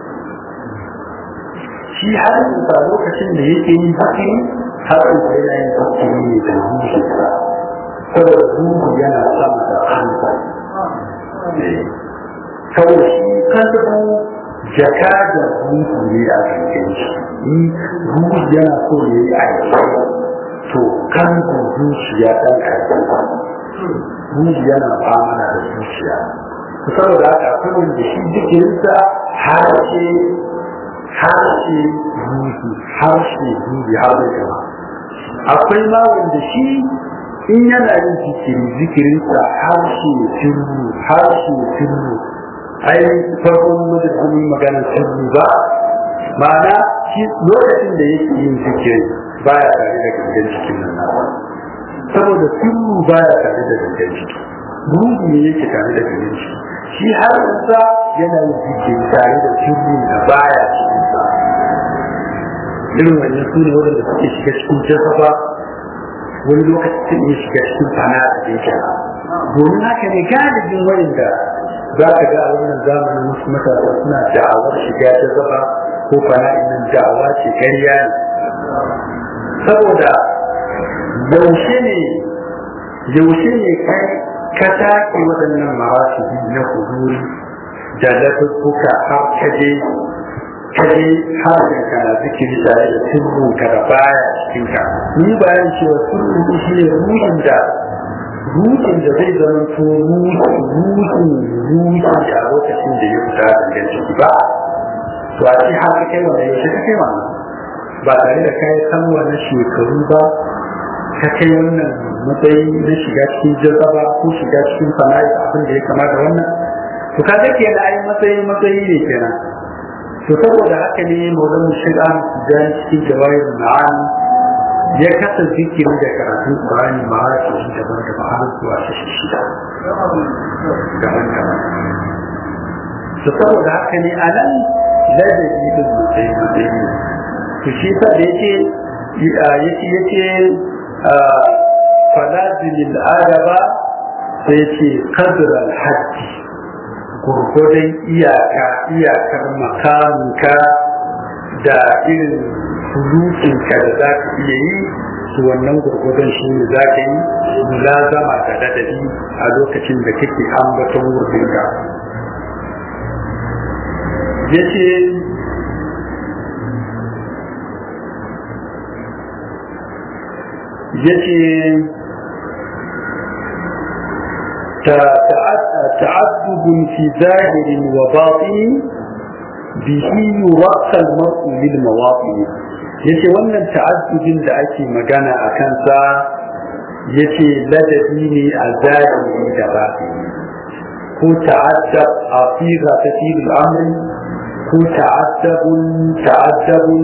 shi harshen sa lokacin da yake yin zikiri harshen sa yana yin zikiri ne da zuciyarsa saboda ruhu yana sama da hannu kawai shi kansu jaka da ruhu ne a cikin shi ruhu yana so ya yi aiki to kan zuciya ɗan aiki ruhu yana famana da zuciya saboda haka akwai wanda shi jikinsa harshe harshe ruhu harshe ruhu har da gaba akwai ma wanda shi in yana yin zikiri zikirinsa harshe sirru harshe sirru ai farkon mutum maganar sirru ba ma'ana shi lokacin da yake yin zikiri baya tare da gangan cikin nan nasa saboda sirru baya tare da gangan ciki ruhu ne yake tare da gangan ciki shi harshensa yana yin zikiri tare da sirru da baya cikin sa irin wannan su ne waɗanda suke shiga cikin jazzaba wani lokacin ya shiga cikin fana da yake domin haka ne galibin wanda za ka ga a wannan zamanin wasu matasa suna da'awar shiga ta zaba ko fana inan da'awa ce ƙarya ne saboda yaushe ne yaushe ne kai ka take waɗannan marasibi na huduri da lafuka har kaje kaje har da kana zikiri tare da sirrin ka da baya cikin ka ni bayan cewa sirrin shi ne ruhin da ruhin da zai zama to ruhin ruhin ruhin a lokacin da ya fita daga ciki ba to a ce har kai wanda yaushe ka kai wannan ba tare da kai san wannan shekaru ba ka kai wannan matsayi na shiga cikin jazaba ko shiga cikin sana'i abin da ya kamata wannan to kaga kenan ai matsayi matsayi ne kenan to saboda haka ne maulan shiga da cikin jawahir ma'an ya kasa zikiri da karatun Qur'ani ma shi daban da har zuwa shi shida gaban gaban to saboda haka ne anan ladabi din mutai mutai to shi sa da yake yake yake falazil al-adaba sai yake qadr al-hajj gurgudan iyaka iyakar makaminka da irin sulukinka da za ka iya yi su wannan gurgudan shi ne za ka yi mulazama da ladabi a lokacin da kake ambaton wurinka yace yace تعدد في ظاهر وباطن به يرقى المرء للمواطن yace wannan ta'addudin da ake magana a kansa yace ladabi ne a zahiri da batini ko ta'addab a siga ta fi'il amri ko ta'addabun ta'addabun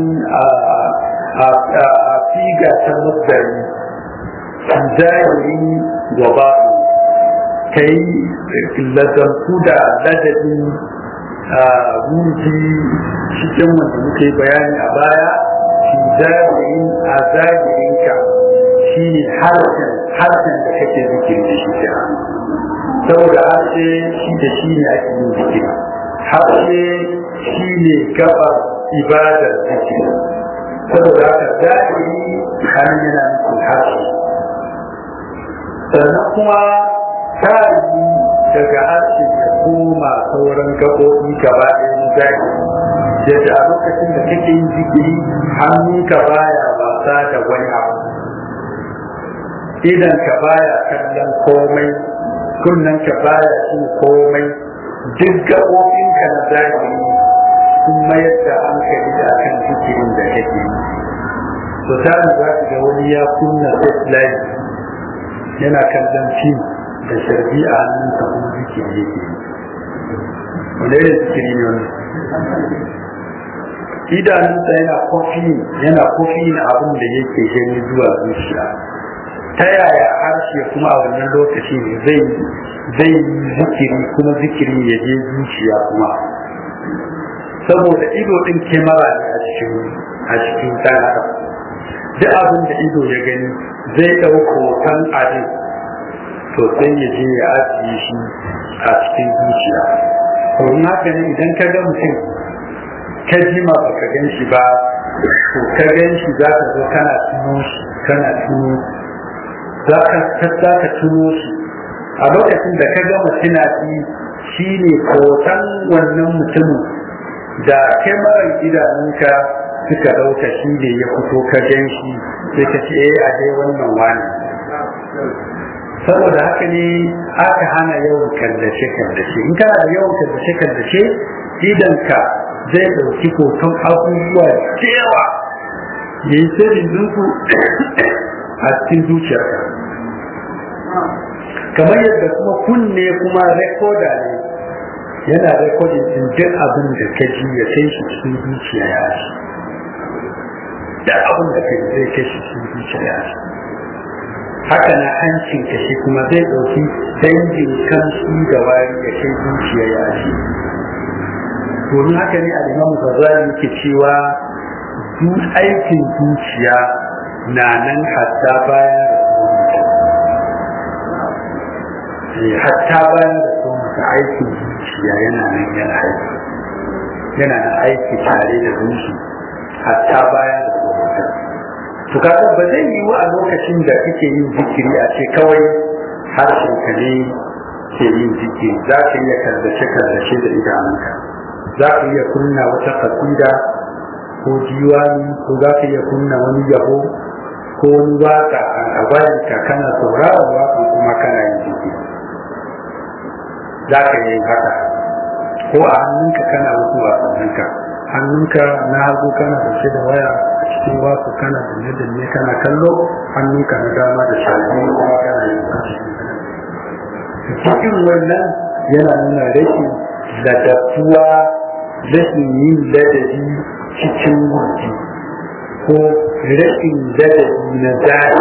a siga ta masdari zahiri wa batini kai lazantu da ladabin wuji cikin wanda muke bayani a baya shi zahirin a zahirinka shi ne harshen harshen da kake zikiri da shi kira saboda harshe shi da shi ne ake yin zikiri harshe shi ne gabar ibadar zikiri saboda haka zahiri hannun yana nufin harshe sannan kuma tarihi daga harshe ya koma sauran gaɓoɓi gaba ɗayan zaki yadda a lokacin da kake yin zikiri hannunka baya wasa da wani abu idan ka baya kallon komai kunnen ka baya cin komai duk gaɓoɓinka na zahiri sun mayar da hankali da kan zikirin da kake yi to tare za ka ga wani ya kunna satellite yana kallon fim da sharbi a hannunsa kuma zikiri yake wanda yana zikiri ne wani idanunsa yana kofi yana kofi na abin da yake gani zuwa zuciya ta yaya harshe kuma a wannan lokaci ne zai zai zikiri kuma zikiri ya je zuciya kuma saboda ido din kemara ne a cikin a cikin ɗan adam duk abin da ido ya gani zai ɗauko hoton abin to sai ya je ya ajiye shi a cikin zuciya to in haka ne idan ka ga mutum ka jima ba ka gan shi ba to ka gan shi za ka zo kana tuno shi kana tuno za ka za ka tuno shi a lokacin da ka ga mutum na ci shi ne hoton wannan mutumin da kyamarar idanunka suka ɗauka shi ne ya fito ka gan shi sai ka ce eh a dai wannan wani saboda haka ne aka hana yawan kallace-kallace in kana da yawan kallace-kallace idanka zai ɗauki hoton abubuwa da yawa ya yi sirrin zunku a cikin zuciyarka kamar yadda kuma kunne kuma rekoda ne yana rekodin din duk abin da ka ji ya kai shi cikin zuciya ya shi da abin da ka ji zai kai shi cikin zuciya ya shi haka na hancin ka shi kuma zai ɗauki dangin kansu da wari da kai zuciya ya shi domin haka ne al'imamu Ghazali yake cewa duk aikin zuciya na nan hatta bayan rasuwar hatta bayan rasuwar aikin zuciya yana nan yana aiki yana nan aiki tare da zuci hatta bayan rasuwar to kaga ba zai yi wa a lokacin da kake yin zikiri a ce kawai harshen ka ne ke yin zikiri, za ka iya kallace kallace da idanunka, za ka iya kunna wata kasida ko diwani, ko za ka iya kunna wani yabo ko wani waka a bayanka kana sauraron wakan kuma kana yin zikiri, za ka yi haka. Ko a hannunka kana wasu wasanninka, hannunka na hagu kana dauke da waya a cikin wasu kana danne danne kana kallo, hannunka na dama da shafi kuma kana yin zikiri. Cikin wannan yana nuna rashin ladabtuwa, rashin yin ladabi cikin wurdi ko rashin ladabi na zari.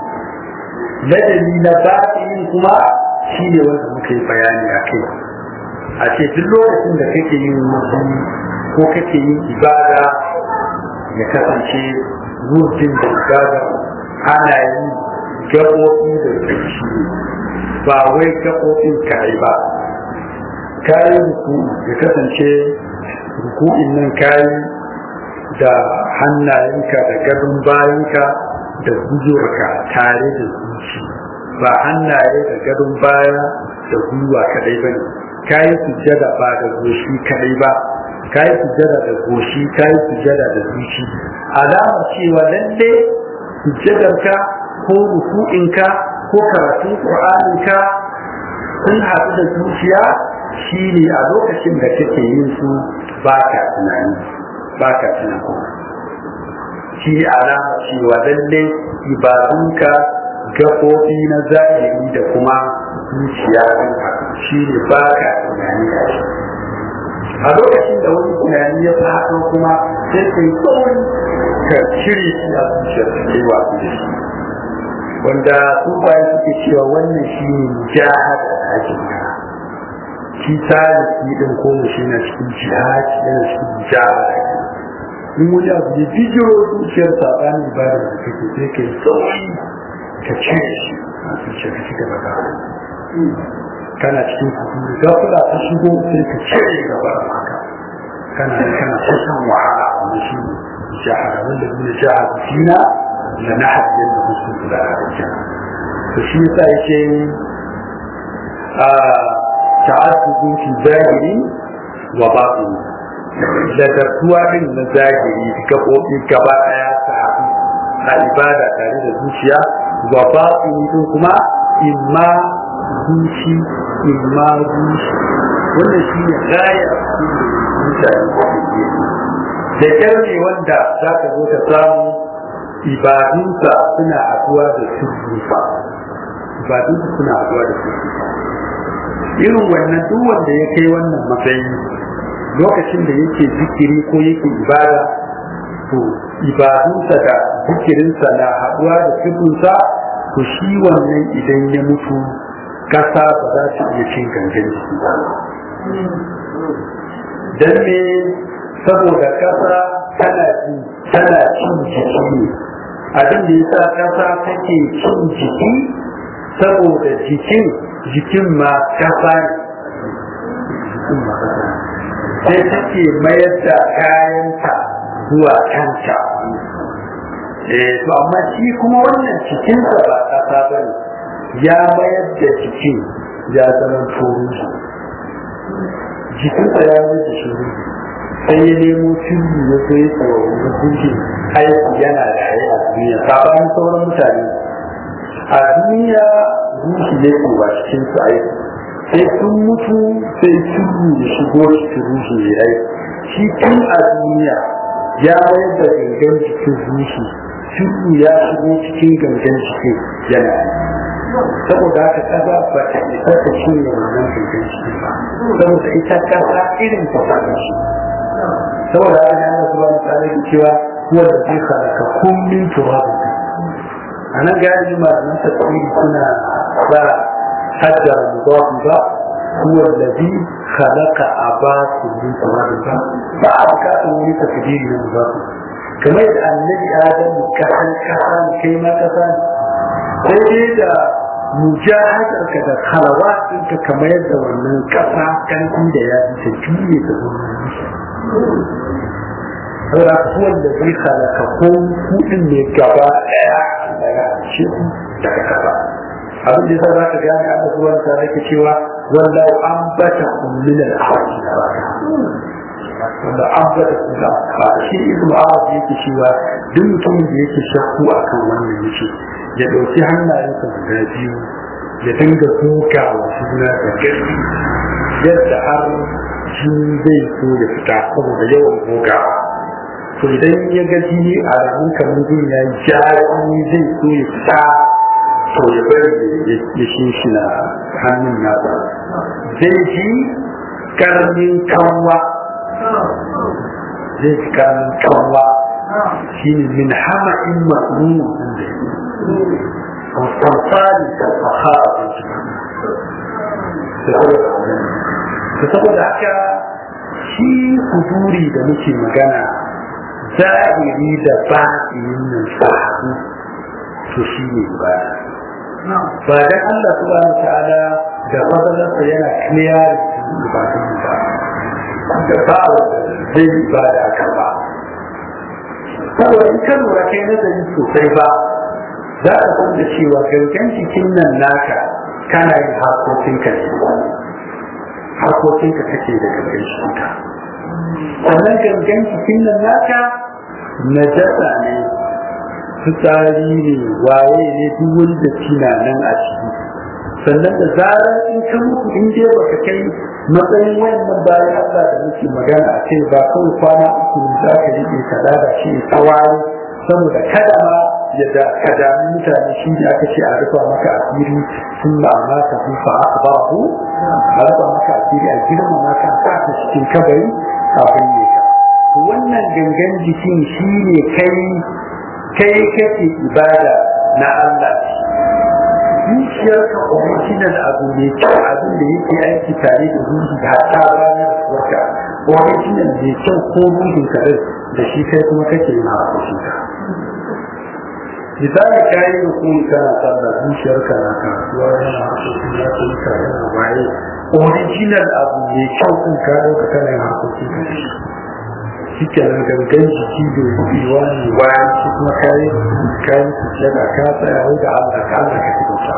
Ladabi na batini kuma shi ne wanda muka yi bayani a kai. A ce duk lokacin da kake yin wurdi ko kake yin ibada ya kasance wurdin da ibada ana yi gaɓoɓi da ƙarshe, ba wai gaɓoɓin kaɗai ba. Kayan ruku ya kasance ruku'in nan kayi da hannayenka da gadon bayanka da gwiwarka tare da zuci, ba hannaye da gadon baya da gwiwa kaɗai ba ne. Kayi sujjada ba da goshi kaɗai ba, kayi sujjada da goshi, kayi sujjada da zuci, alamar cewa lalle sujjadarka ko ruku'inka ko karatun Qur'aninka sun haɗu da zuciya, shi ne a lokacin da kake yin su ba ka tunani, ba ka tunani. Shi alama cewa lalle ibadunka gaɓoɓi na zahiri da kuma zuciya sun haɗu, shi ne ba ka tunani a shi. A lokacin da wani tunani ya faɗo kuma sai kai kawai ka cire shi a zuciyar ka kai wa da shi. Wanda su bayan suke cewa wannan shi ne mujahada da ake kira. Shi taliki din ko shi na cikin jihadi, yana cikin mujahada. In wani abu ya bijiro zuciyar saɓanin ibada da kake sai kai sauri ka cire shi a zuciyar ka cika da gaba. Kana cikin kudin gafura ta shigo sai ka cire gaba a haka. Kana kana sassan wahala wani shi ne mujahada, wanda zai jihadi fina da na hajjiyar da musu da hajjiyar. To shi yasa yake a ta'addudu fi zahiri wa batini, da dartuwa din na zahiri gaɓoɓi gaba ɗaya ta haɗu a ibada tare da zuciya, wa batini din kuma imma zuci imma zuci. Wannan shi ne gaya mutane da kyar ne wanda za ka zo ka samu ibadunsa suna haɗuwa da sirrufa, ibadunsa suna haɗuwa da sirrufa. Irin wannan duk wanda ya kai wannan matsayi lokacin da yake zikiri ko yake ibada, to ibadunsa da zikirinsa na haɗuwa da sirrinsa, to shi wannan idan ya mutu kasa ba za ta iya cin gangan jiki ba. Dan me? Saboda kasa tana tana cin jiki ne. Abin da yasa kasa take cin jiki saboda jikin jikin ma kasa ne, sai take mayar da kayanta zuwa kanta. Eh to amma shi kuma wannan cikinsa ba kasa ba ne, ya mayar da jikin ya zama turuji, jikinsa ya mayar da shi sai ya nemo tuni ya so ya tsawo da gunki aiki yana da ayi a duniya sabanin sauran mutane. A duniya ruhi ya ke ba cikin su aiki, sai sun mutu sai tuni ya shigo cikin ruhi ya aiki. Shi tun a duniya ya mayar da gangan jikin ruhi, tuni ya shigo cikin gangan jikin yana aiki. Saboda haka kasa ba ta isa ta cinye wannan gangan jiki ba, saboda ita kasa irin ta sami shi. Saboda haka ne Allah subhanahu wa ta'ala cewa huwa alladhi khalaqakum min turab. Anan galibi malaman tafsiri suna ba hajjar mudaf ba, huwa alladhi khalaqa abakum min turab ba, ba a bukatar wani tafsiri na mudaf. Kamar yadda annabi Adam kasan kasan kai ma kasan, sai dai da mujahadarka da khalawatinka kamar yadda wannan kasa kanki da ya ta juye ta zuwa saboda kuwan da zai halaka ko kudin ne gaba daya daga shi daga kasa abin da za ka gane a zuwan sa yake cewa wallahu ambata min al-ardi wanda ambata kuma a shi ibnu arabi yake cewa duk mutumin da yake shakku akan wannan yake ya dauki hannayensa guda biyu ya dinga kuka wa suna da gaske yadda har shi zai so ya fita saboda yawan gogawa to idan ya ga jini a ramin kamar jin ya jari zai so ya fita to ya bari ya shi shi na hannun nasa zai ji karnin kanwa zai ji karnin kanwa shi ne min hama'in masu wasantari ta faha a saboda haka shi huduri da muke magana zahiri da batinin nan sahabu to shi ne ba ba dan Allah subhanahu ta'ala da fadalarsa yana clear da batinin ba da ba zai ba da aka ba saboda in kan lura kai nazari sosai ba za a san da cewa gangan jikin nan naka kana yin harkokinka ne harkokinka kake da gangan jikinka sannan gangan jikin nan naka najasa ne fitsari ne waye ne duk wanda tina nan a ciki sannan da zarar in ka mutu in dai baka kai matsayin wannan bayan Allah da muke magana a kai ba kawai kwana uku ne za ka rike ka da shi tsawaye saboda kada ma yadda ka dami mutane shi ne aka ce a rufa maka asiri sun ma'ana ka hufa akbarahu a rufa maka asiri a girma maka a sa cikin kabari a binne ka wannan gangan jikin shi ne kai kai kake ibada na Allah zuciyarka original abu ne kyau abin da yake aiki tare da ruhi da hata ranar warka original ne kyau ko ruhin ka da shi kai kuma kake yin harkokin ka misali kayi rukuni kana sallah zuciyarka na kasuwa yana harkokin ya kuma ka yana waye original abu ne kyau kun ka dauka kana yin harkokin ka shi shike nan gangan jiki da rubewa ne bayan shi kuma kayi kayi su shaga ka tsaya wai da Allah ka Allah ka cikin sa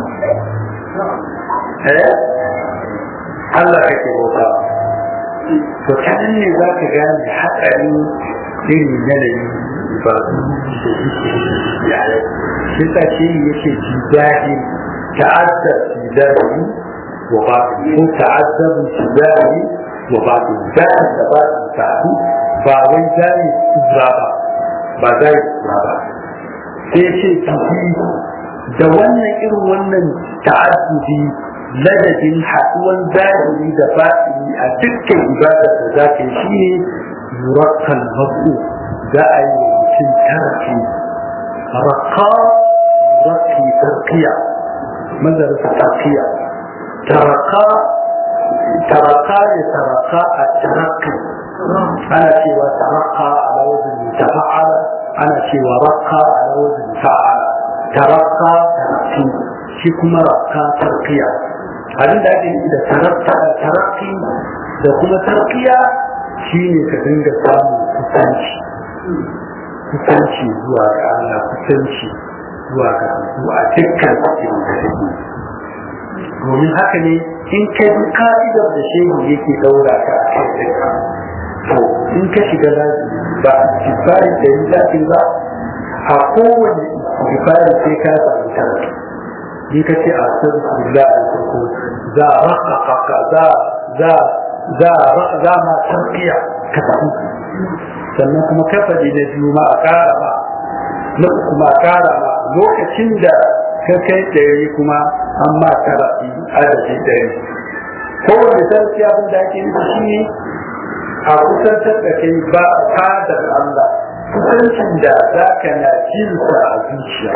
eh Allah ka ke bauta to kadan ne za ka gane hatsarin irin yanayi ba su da yake yare shi ta ce yake jidahi ta'addar jidahi wa ba ko ta'addar jidahi wa ba da da ba ta ba wai zai tsura ba ba zai tsura ba sai ce tafi da wannan irin wannan ta'addudi ladabin haɗuwan zahiri da batini a dukkan ibadar da za ka yi shi ne yurakkan mabu za a yi mutum tarafi raka rakki tarkiya mazarsa tarkiya taraka taraka ya taraka a tarakki ana cewa taraka ala wajen tafa'ala ana cewa raka ala wajen fa'ala taraka tarakki shi kuma raka tarkiya abin da ake yi da tarakki da kuma tarkiya shi ne ka dinga samun kusanci kusanci zuwa ga Allah kusanci zuwa ga zuwa dukkan cikin da take domin haka ne in ka bi ka'idar da shehu yake daura ka a kai duka to in ka shiga lafi ba a jifari da yi lafi ba a kowane jifari sai ka samu tarki ni ka ce a sun kula da farko za a raka haka za za za za ma tarkiya ka tafi sannan kuma kafaɗi na biyu ma a ƙara ma na uku ma a ƙara ma lokacin da ka kai ɗari kuma an ma tarafi adadin ɗari kowane sarki abin da ake nufi shi ne a kusantar da kai ba fadar Allah kusancin da za ka na jinsa a zuciya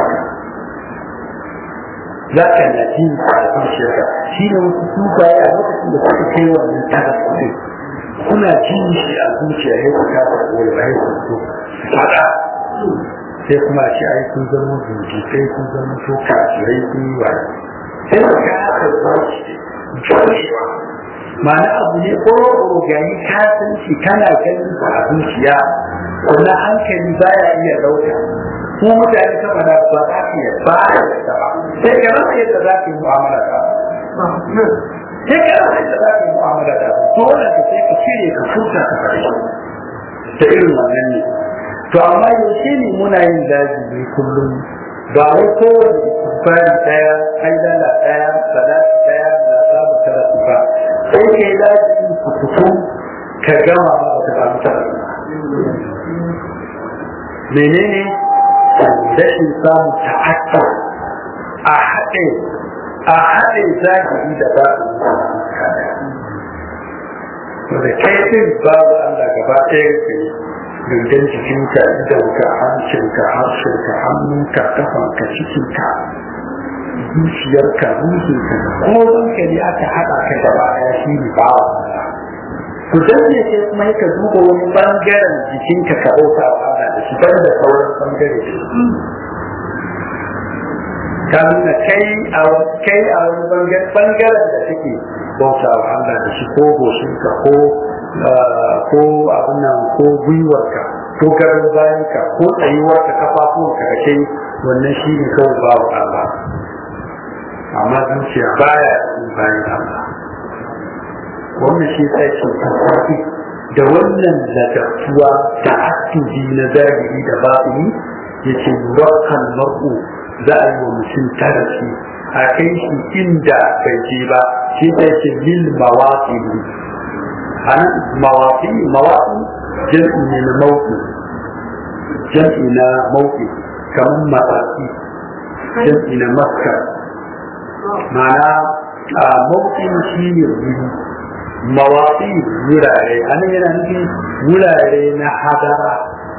za ka na jinsa a zuciya shi ne wasu tubaye a lokacin da suka kai wannan tarafi suna jin shi a zuciya ya ku kasa koyi ba ya ku fada sai kuma shi ai kun zama zuci sai kun zama to kafirai kun yi wa sai ka kasa zuci jorewa ma'ana abu ne ko gani ka san shi kana ganin sa a zuciya kuma hankali baya iya dauka ko mutane sama da ba za su iya ba da ba sai ka rasa yadda za ka yi mu'amala da sai ka rasa yadda za ka yi mu'amala da dole ka sai ka cire ka futa ka fare da irin wannan ne to amma yaushe ne muna yin daji ne kullum ba wai kowane bayan daya haidala daya salati daya na samu karatu ba sai ka yi daji ku fito ka gama ba ka samu karatu menene rashin samun ta'akka a haɗe a haɗe zahiri da ba su da kai din babu Allah gaba ɗaya ka yi gangan jikinka idonka hancinka harshenka hannunka kafanka cikinka zuciyarka ruhinka ko banka ne aka haɗa ka gaba ɗaya shi ne bawa to dan ne sai kuma ka duba wani bangaren jikinka ka bauta wa Allah da shi ban da sauran bangare ka nuna kai a kai a wani bangaren bangaren da take bauta wa Allah da shi ko goshinka ko ko abin nan ko gwiwarka ko garin bayanka ko tsayuwarka kafafuwanka da kai wannan shi ne kawai babu Allah amma zuciya baya bayan Allah wannan shi sai ce tafi da wannan lagartuwa da aktivi na zahiri da batini yace yurakan mar'u za a yi wa mutum tarafi a kai shi inda bai je ba shi sai ce lil mawaqi an mawaqi mawaqi jam'i ne na mawqi jam'i na mawqi kamar mawaqi jam'i na makka ma'ana a mawqi shi ne wuri mawaƙi wurare anan yana nufin wurare na hadara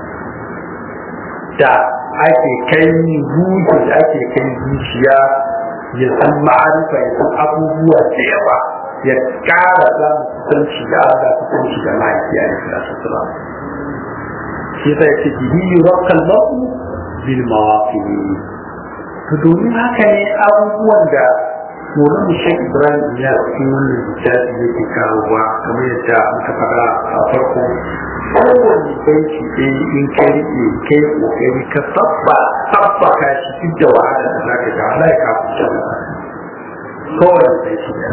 da ake kai ruhi da ake kai zuciya ya san ma'arifa ya san abubuwa da yawa ya ƙara za mu kusanci da Allah kusanci da mahaifiya ya fi nasu sura shi sai ce bihi yurakkal ma'u bil mawaƙi to domin haka ne abubuwan da Moran Sheikh Ibrahim ya cikin wannan littafi yake kawowa kamar yadda muka faɗa a farko kowane baiti ɗaya in ka riƙe kai ƙoƙari ka sabba sabba ka shi duk da wahala da zaka ga Allah ya kafu shi kowane baiti ɗaya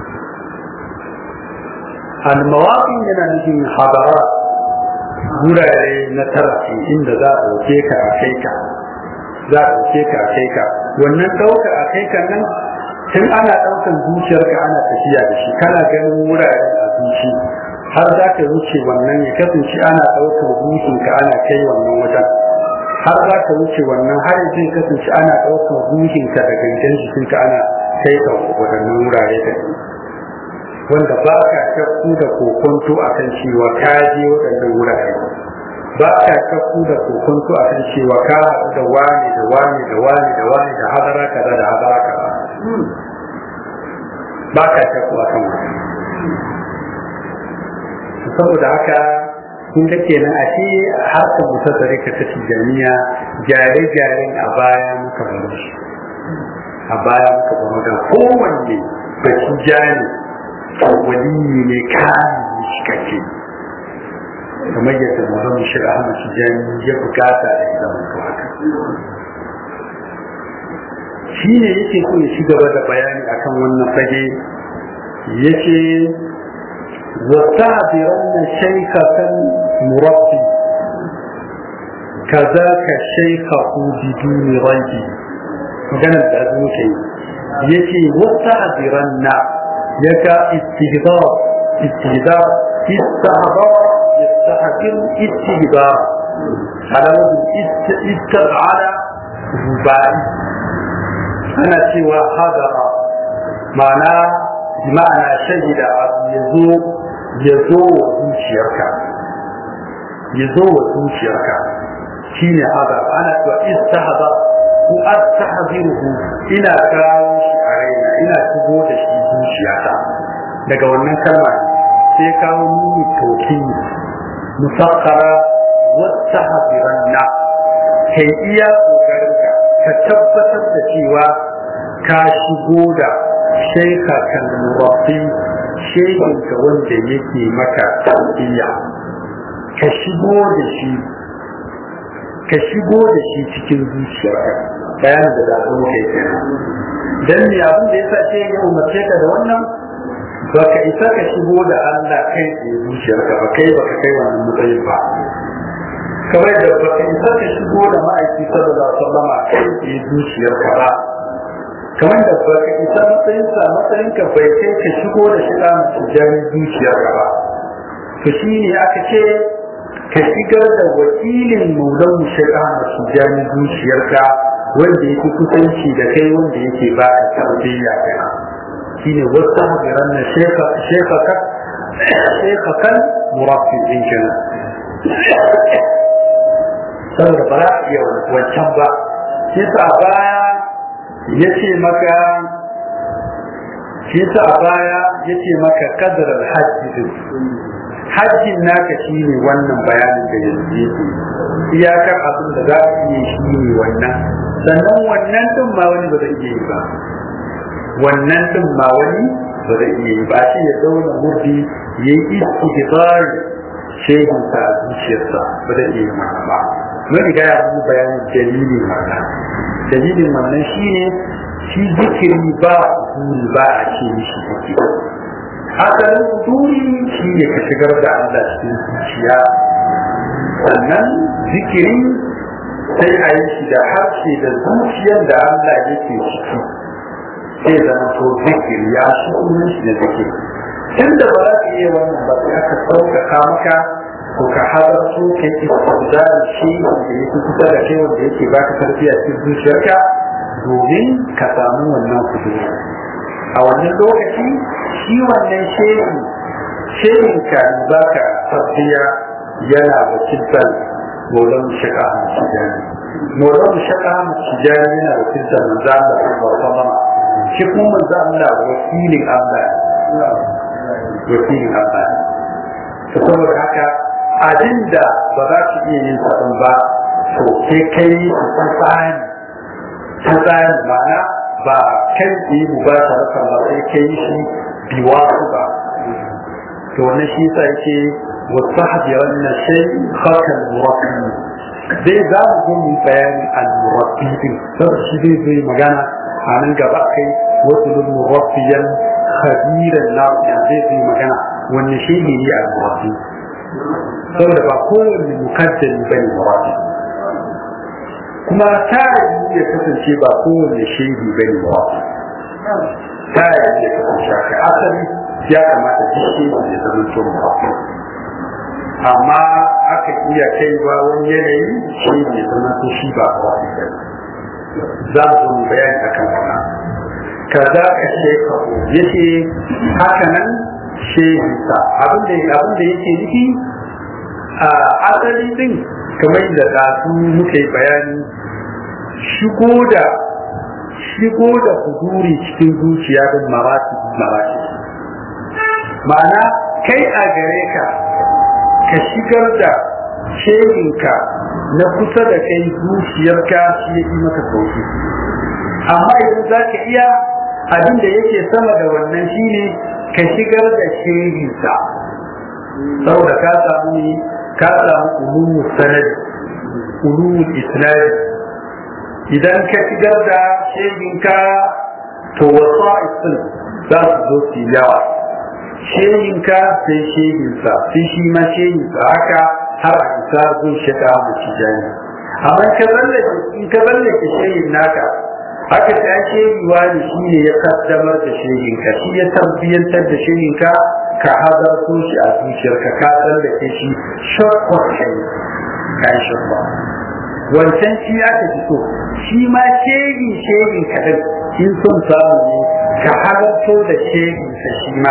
al-mawaqi yana nufin hadara wurare na tarafi inda za a ɗauke ka a kai ka za a ɗauke ka a kai ka wannan ɗauka a kai ka nan tun ana ɗaukan zuciyarka ana tafiya da shi kana ganin wuraren a zuci har za ka wuce wannan ya kasance ana ɗaukan ruhinka ana kai wannan wajen har za ka wuce wannan har zai kasance ana ɗaukan ruhinka da gangan jikinka ana kai ka waɗannan wurare da wanda ba ka shakku da kokonto a kan cewa ka je waɗannan wurare ba ka shakku da kokonto a kan cewa ka haɗu da wani da wani da wani da wani da hadara kaza da hadara kaza ba ka shakku a kan wani saboda haka kun ga kenan a ce harkar musassare ka ta tijaniya gyare-gyaren a baya muka baro shi a baya muka baro da kowanne ba tijani waliyi ne kayan shi kake kamar yadda muhammadu shi ahmad tijani ya bukata da idan mutu haka shi ne yake so ya ci gaba da bayani akan wannan fage yace وتعبرن شيخة مربي كذاك شيخه بدون ريب وكان الأذن شيء يتي وتعبرن يكا استهدار استهدار استهدار يستحقر استهدار على وزن استفعل رباعي أنا سوى حضر معناه بمعنى شهد يزور يزور zuciyarka yazo wa zuciyarka shine hada ana to istahada ku astahdiruhu ina kawo shi a raina ina shigo da shi zuciyata daga wannan kalma sai kawo nuni toki musakkara wastahdiranna kai iya kokarinka ka tabbatar da cewa ka shigo da shaika kan murabbi shekinka wanda yake maka tarbiyya ka shigo da shi ka shigo da shi cikin zuciyarka bayanin da zaɓi muka yi kenan dan ne abin da yasa ce ya umarce ka da wannan ba ka isa ka shigo da Allah kai tsaye zuciyarka ba kai ba ka kai wannan matsayin ba kamar da ba ka isa ka shigo da ma'aiki sallallahu alaihi wasallam kai tsaye zuciyarka ba kamar da ba ka isa matsayinsa matsayinka bai kai ka shigo da shi da jari zuciyarka ba to shi ne aka ce ka shigar da wakilin maulan shaitan su jari zuciyarka wanda yake kusanci da kai wanda yake ba ka tarbiyya kai shi ne wasu hadiran na shekakan murafin ɗin kenan saboda ba za a iya wancan ba shi sa a baya ya ce maka shi sa a baya ya ce maka kadar alhaji din hajjin naka shi ne wannan bayanin da yanzu yake iyakar abin da za a iya shi ne wannan sannan wannan din ma wani ba zai iya yi ba wannan din ma wani ba zai iya yi ba shi ya zauna murdi ya yi istihbar shehin sa a zuciyarsa ba zai iya yi mana ba mun riga ya yi bayanin dalilin wannan dalilin wannan shine shi zikiri ba duri ba a ce mishi zikiri asalin duri shi ne ka shigar da Allah cikin zuciya sannan zikiri sai a yi shi da harshe da zuciyar da Allah yake ciki sai zama to zikiri ya shi sunan shi da zikiri tunda ba za ka iya wannan ba sai aka sauƙaƙa maka ko ka halarto kai istidar shi da yake kusa da kai wanda yake baka tarbiyya cikin zuciyarka domin ka samu wannan kudura a wannan lokaci shi wannan shehi shehin ka baka tarbiyya yana wakiltar maulan shaka a tijani maulan shaka a tijani yana wakiltar manzo Allah sallallahu alaihi wasallam shi kuma manzo Allah wakilin Allah wakilin Allah saboda haka abinda ba za su iya yin sabon ba to sai kai su tsani ta tsani ma'ana ba kai yi mu ba ta rasa ba sai kai shi biwa su ba to wannan shi sa yake wasu hajiyar na shai hakan murafi zai za mu zo mu bayani al-murafi din saboda shi zai zai magana a nan gaba kai wasu lul murafiyan khabiran nafiya zai zai magana wannan shi ne al-murafi saboda ba kowanne mukaddami ba ne murafi kuma ta yi ya kasance ba kowanne shehi ba ne murafi ta yi ya kasance haka asali ya kamata duk shehi ya zama to murafi amma aka iya kai ba wani yanayi shehi ya zama to shi ba murafi ba za mu zo mu bayani akan wannan kaza ka sheka yace haka nan shehinsa abinda abinda yake nufi a asali din kamar da ɗazu muka yi bayani shigo da shigo da huduri cikin zuciya din marati marati ma'ana kai a gare ka ka shigar da shehinka na kusa da kai zuciyarka shi ya yi maka sauki amma idan za ka iya abin da yake sama da wannan shine ka shigar da shehinsa saboda ka samu ka samu ulumu sanadi ulumu isnadi idan ka shigar da shehinka to wasa isin za su zo su yawa shehinka sai shehinsa sai shi ma shehinsa haka har a isa zo shiga mu tijani amma ka zallake in ka zallake shehin naka haka ta shehi wani shi ne ya kaddamar da shehinka shi ya tabbiyantar da shehinka ka hazarto shi a zuciyarka ka tsallake shi shortcut kai ka yi shortcut wancan shi aka fi so shi ma shehi shehin kaɗan in son samu ne ka hazarto da shehinsa shi ma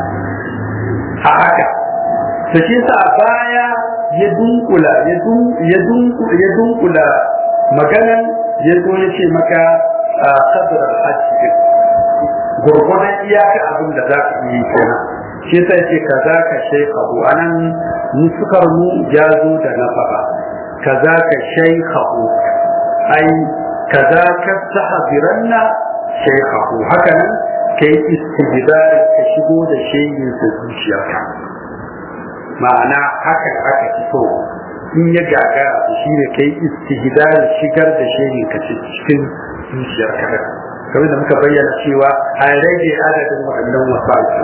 a haka ta shi sa baya ya dunkula ya dunkula maganan ya zo ya ce maka a kadarar hajji gurgunan iyaka abin da za ka yi kenan shi sai ce ka za ka shaikhahu a nan nusukar mu ya zo da nafaka ka za ka shaikhahu ai ka za ka sahabiranna shaikhahu haka nan ka yi istijidari ka shigo da shehin sa zuciyarka ma'ana hakan aka fito in ya gagara shi ne kai istihdar shigar da shehin ka cikin zuciyar ka kamar da muka bayyana cewa an rage adadin waɗannan wasu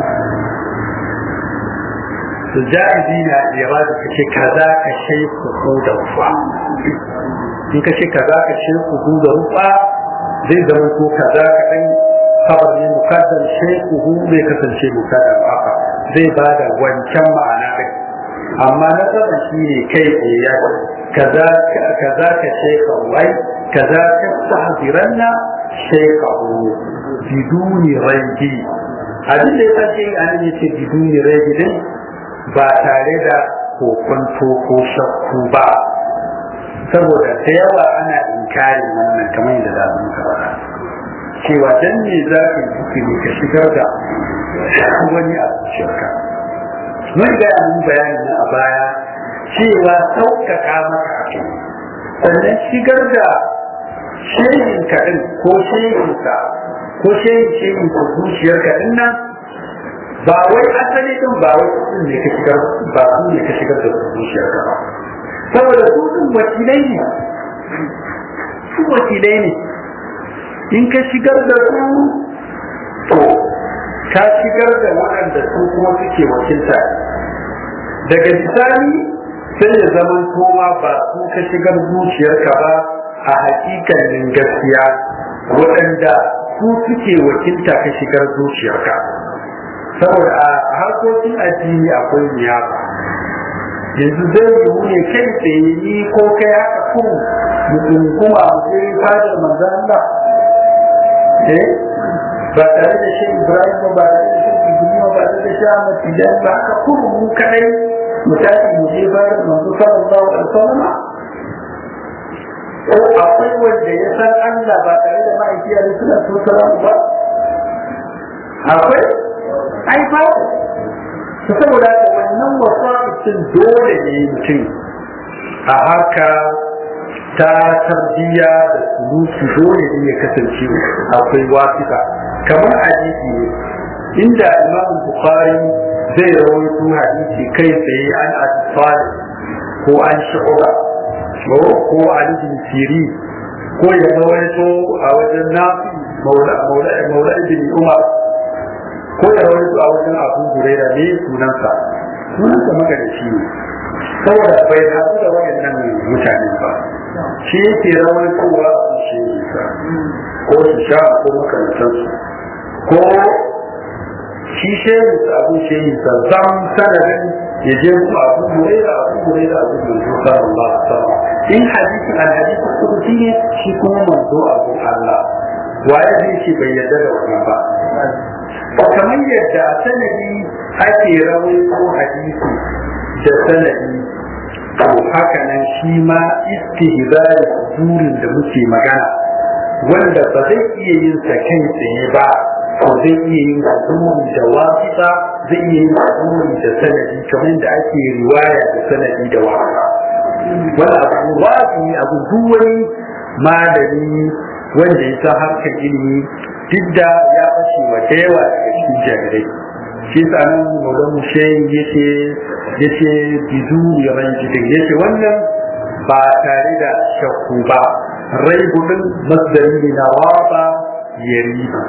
to ja'izi na ya ba da kace kaza ka shehu ko da rufa in ka ce kaza ka shehu ko da rufa zai zama ko kaza ka dan kabar ne mukaddar shehu ko bai kasance mukaddar ba zai ba da wancan ma'ana kai amma na saba shi ne kai tsaye ya kaza kaza ka shehu wai kaza ka tahdiranna shehu biduni rayyi abin da ya ce an yace biduni rayyi din ba tare da kokonto ko shakku ba saboda da yawa ana inkari wannan kamar yadda za mu faɗa cewa dan ne za ka yi ka shigar da wani a zuciyarka mun ga mun bayani a baya cewa sauƙaƙa maka ake sannan shigar da shehin ka ɗin ko shehin ka ko shehin shehin ko zuciyarka ɗin nan ba wai asali din ba wai sun ne ka shigar ba su ne ka shigar da zuciyar ka ba saboda su sun wakilai ne su wakilai ne in ka shigar da su to ka shigar da waɗanda su kuma suke wakilta daga bisani sai ya zama koma ba su ka shigar zuciyar ka ba a hakikalin gaskiya waɗanda su suke wakilta ka shigar zuciyar ka saboda a harkokin addini akwai niyafa yanzu zai yiwu ne kai tsaye ni ko kai haka kun mutum kuma a zai fadar manzan Allah eh ba tare da shi Ibrahim ba ba tare da shi Ibrahim ba tare da shi Ahmad Tijan ba haka kun mu kadai mutane mu je fadar manzo sallallahu alaihi wasallam ko akwai wanda ya san Allah ba tare da ma'aikiyar Rasulullah sallallahu alaihi wasallam ba akwai ai ba su saboda wannan wasa'icin dole ne mutum a haka ta tarbiyya da suluki dole ne ya kasance akwai wasita kamar hadisi ne inda Imam Bukhari zai rawaito hadisi kai tsaye an asfal ko an shu'ba ko Ali bin Siri ko ya rawaito a wajen Nafi maula maula maula ibn Umar ko ya rawaito a wajen Abu Hurairah ne sunansa sunansa magadaci ne saboda bai haɗu da waɗannan mutane ba shi yake rawaitowa a shi ko su sha ko makarantarsu ko shi shehu sa abu shehu sa zam sanadin ya je ku Abu Hurairah Abu Hurairah Abu Hurairah sallallahu alaihi wasallam in hadisi al hadisi kudusi ne shi kuma manzo Abu Allah waye zai ce bai yarda da wannan ba kamar yadda a sanadi ake rawaito hadisi da sanadi to haka nan shi ma istihzari burin da muke magana wanda ba zai iya yin sa kai tsaye ba to zai iya yin hukumi da wasita zai iya yin hukumi da sanadi kamar da ake riwaya da sanadi da wasita wani abu wasu abu duk wani malami wanda ya san harkar ilimi duk da ya fashe wa da yawa daga cikin jarirai shi tsanin maulan mushe yake yake bidu ya ranci da yake wannan ba tare da shakku ba rai gudun masdari ne na raba ya ribu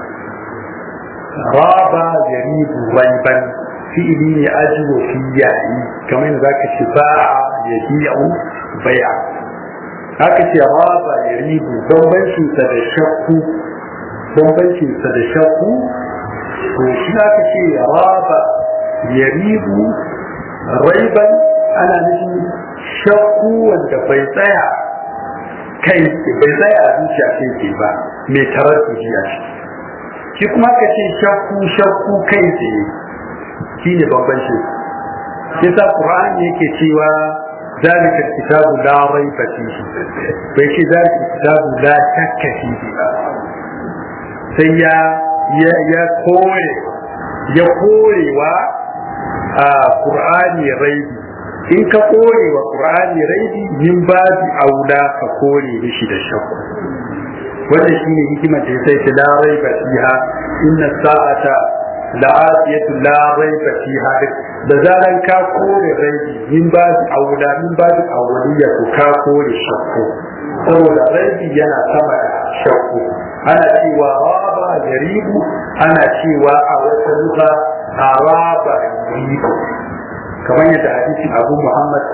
raba ya ribu raiban fi'ili ne ajiwo fi yayi kamar yadda zaka ce ba'a ya bi'u bai'a haka ce raba ya ribu bambancin sa da shakku bambancin sa da shakku to shi aka ce raba ya ribu raiban ana nufin shakku wanda bai tsaya kai bai tsaya a zuciya kai ke ba mai tarar zuciya ce shi kuma ka ce shakku shakku kai tsaye shi ne bambancin shi sa Qur'ani yake cewa ذلك الكتاب لا ريب فيه بيش ذلك الكتاب لا شك فيه sai ya ya kore ya kore wa a Qur'ani raibi in ka kore wa Qur'ani raibi min babi aula ka kore shi da shakku wannan shine hikimar da sai ta la raiba fiha inna sa'ata la'atiyatu la raiba fiha da zaran ka kore raibi min ba su aula min ba su awaliya ko ka kore shakku saboda raibi yana sama da shakku ana cewa raba yaribu ana cewa a wata lugha araba yaribu kamar yadda hadisin Abu Muhammad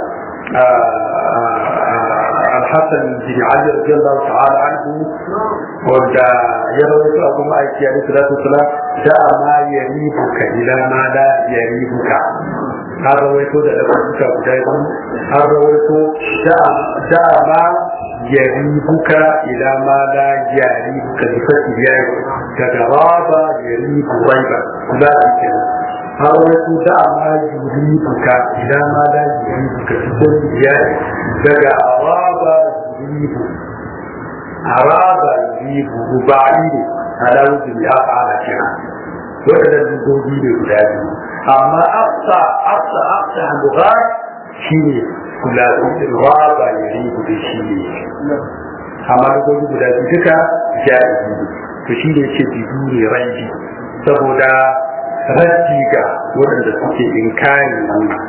الحسن بن علي رضي الله تعالى عنه ودا يروي أبو مالك عليه الصلاة والسلام دع ما يريبك إلى ما لا يريبك هذا رويته ده أبوك بداية هذا رويته دع دع ما يريبك إلى ما لا يريبك بفتح ياء كجراب يريب ريبا لا يمكن هذا رويته دع ما يريبك إلى ما لا يريبك بفتح ياء كجراب يريب أراد يريب رباعي على وجه الأفعال كنا وإذا الجوجي بغداد أما أقصى أقصى أقصى اللغات شيء ثلاثي الرابع يريب بشيء أما الجوجي بغداد كذا جائز فشيء شيء بدون ريب saboda rajjiga waɗanda suke inkari wannan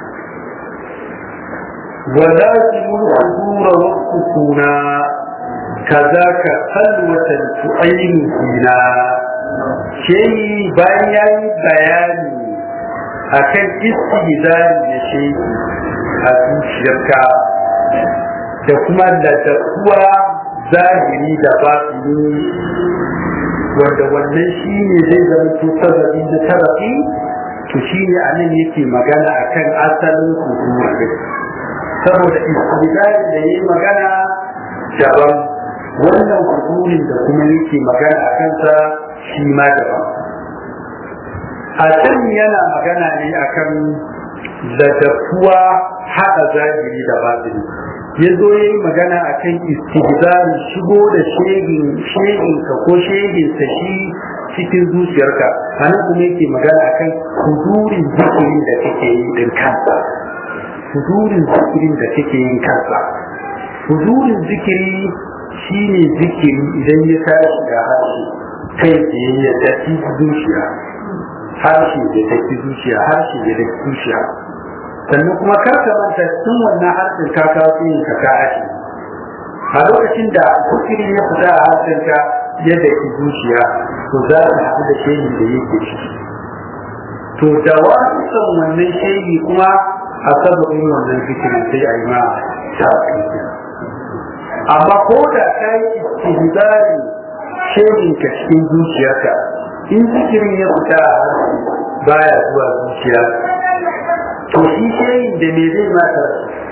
ولازم الحضور والسكون كذاك خلوة تعين فينا شيء بيان بياني أكن استهزار لشيء أتوشيرك تكما لتقوى ظاهري دباطني wanda wannan shi ne zai zama sababi da tarafi to shi ne anan yake magana akan asalin hudura saboda istidlali da yayi magana daban wannan hudurin da kuma yake magana a kansa shi ma daban a can yana magana ne akan ladabtuwa haɗa zahiri da batini ya zo ya yi magana akan istidlali shigo da shegin shegin ka ko shegin sa shi cikin zuciyarka a nan kuma yake magana akan hudurin zikiri da kake yi din kansa hudurin zikirin da kake yin kansa hudurin zikiri shine zikiri idan ya tashi da harshe kai tsaye ya tafi zuciya harshe da tafi zuciya harshe da tafi zuciya sannan kuma kar ka manta cikin wannan harshen ka kawo yin ka ka ake a lokacin da zikiri ya fita a harshen ka ya tafi zuciya to za ka haɗu da shehi da yake ciki to da wasu san wannan shehi kuma a sababin wannan zikirin sai a yi ma shafi amma ko da ka yi istihzari shehin ka cikin zuciyarka in zikirin ya fita a harshe baya zuwa zuciya to shi shehin da me zai mata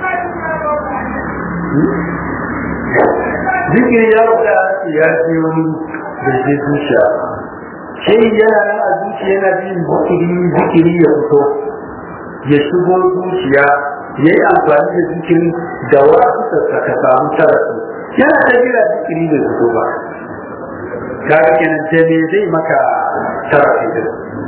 zikiri ya fita a harshe ya ce wani da zai zuciya shehin yana nan a zuciya yana jin zikiri zikiri ya fito ya shigo zuciya ya yi amfani da zikiri da wasu sassaka samu tarasu yana ta jira zikiri da zuto ba kaga kenan da me zai maka tarafi da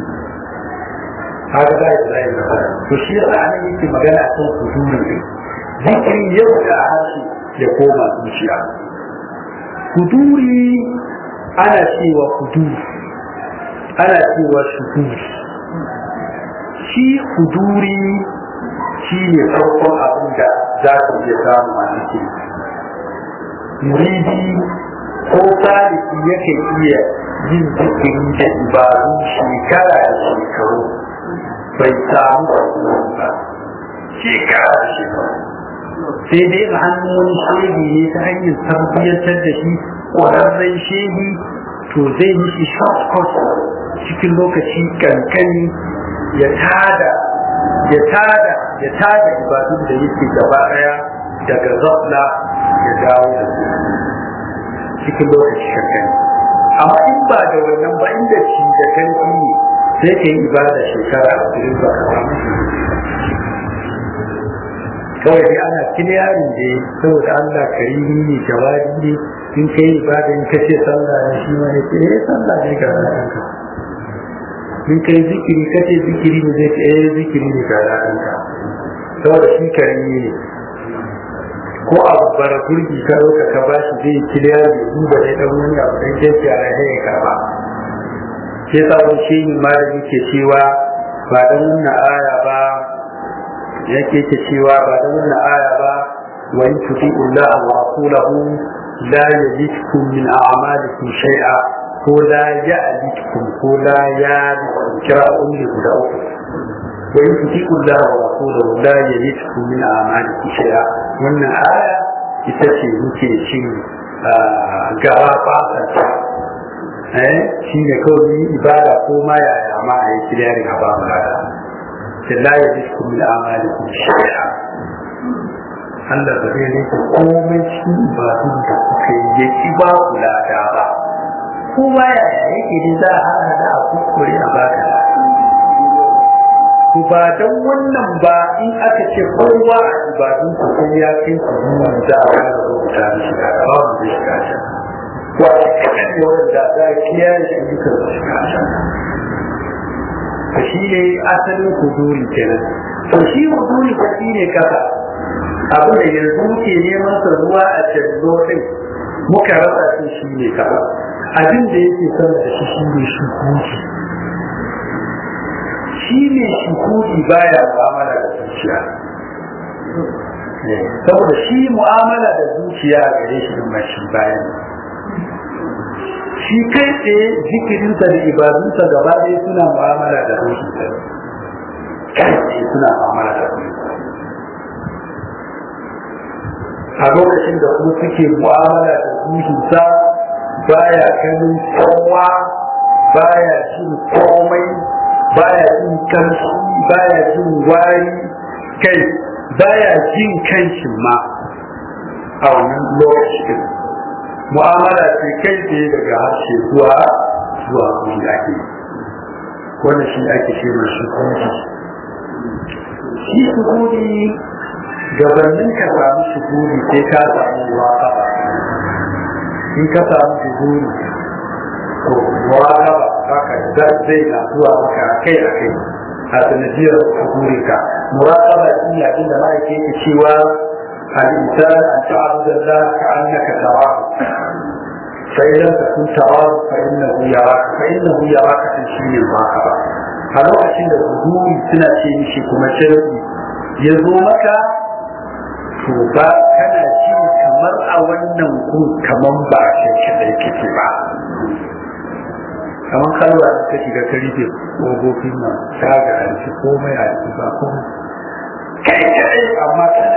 haka da ya zai maka to shi yasa an yi magana kan huduri ne zikiri yau da harshe ya koma zuciya huduri ana cewa huduri ana cewa shuduri shi huduri shi ne farkon abin da za ku iya samu a cikin muridi ko saliki yake iya yin zikiri da ibadu shekara da shekaru bai samu ba shekara da shekaru sai dai a hannun shehi ne ta hanyar tarbiyyantar da shi ƙwararren shehi to zai yi shi shortcut cikin lokaci kankani ya tada ya tada ya tada ibadun da yake gaba daya daga zafla ya dawo da su cikin lokaci kankani amma in ba da wannan ba inda shi da kanki ne sai ka yi ibada shekara a cikin ba ka samu kawai dai ana kiliyarin da ya saboda Allah karimi ne jawabi ne in ka yi ibada in ka ce sallah ne shi ma ne eh sallah ne ga ranka in ka yi zikiri ka ce zikiri ne zai ce eh zikiri ne ga ranka saboda shi karimi ne ko a bara turki ka roka ka ba shi zai kiliyar da duba da dan wani abu dan jefi a rai ya karba sai sabon shi malami ke cewa ba dan wannan aya ba yake ce cewa ba da wannan aya ba wa in tuti'u Allah wa rasulahu la yajidkum min a'malikum shay'a ko la ya'likum ko la ya'likum kira ummi guda uku wa in tuti'u Allah wa rasulahu la yajidkum min a'malikum shay'a wannan aya ita ce muke cin gaba fasanta eh shi ne kawai ibada ko ma yaya ma a yi kiliyarin a ba mu lada la yajidkum min a'malikum shay'a Allah ba zai rike komai cikin ibadun da kuka yi ya ki ba ku lada ba ko ba yaya yake ne za a hada da a kuskure a baka ku ba don wannan ba in aka ce kowa a ibadun ku sai ya kai ku zuwa za a fara rubuta mishi da babu zai shiga can ko a cikin ne wanda za a kiyaye shi dukkan su shiga can to shi ne asalin huduri kenan to shi huduri ko shi ne kasa abin da yanzu muke neman sa ruwa a canzo din muka rasa shi shi ne kasa abin da yake sama da shi shi ne shukuki shi ne shukuki baya mu'amala da zuciya saboda shi mu'amala da zuciya gare shi din mashi bayan shi kai tsaye zikirinsa da ibadunsa gaba ɗaya suna mu'amala da ruhinsa kai tsaye suna mu'amala da ruhinsa a lokacin da kuma suke mu'amala da ruhinsa baya ganin kowa baya jin komai baya jin kanshi baya jin wari kai baya jin kanshin ma a wannan lokacin mu'amala ce kai tsaye daga harshe zuwa zuwa kuma ake wannan shi ake ce mai shukuri shi shukuri gabanin ka samu shukuri sai ka samu waƙaba in ka samu shukuri to waƙaba haka zai na zuwa maka kai a kai a sanadiyar shukuri ka muraƙaba shi ne abinda ma'aike ke cewa الإنسان أن تعبد الله كأنك تراه فإن لم تكن تراه فإنه يراك فإنه يراك في شيء الراقبة هذا أشياء الهدوء سنة شيء شيء كما شرطي يزومك فبا كان شيء كمر أولا نقول كمن بعشي كذلك كتبا كمان قالوا أن تشيك كريبي وقوفين ساقع أن تقوم يا أتباكم كي كي أما كان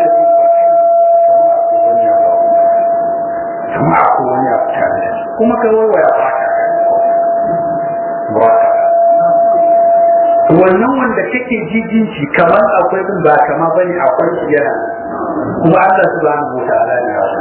kuma akwai wani abu tare da shi kuma ka warware ba ka ba wannan wanda kake jijinci kamar akwai din ba kama bane akwai shi yana kuma Allah subhanahu wa ta'ala ne ya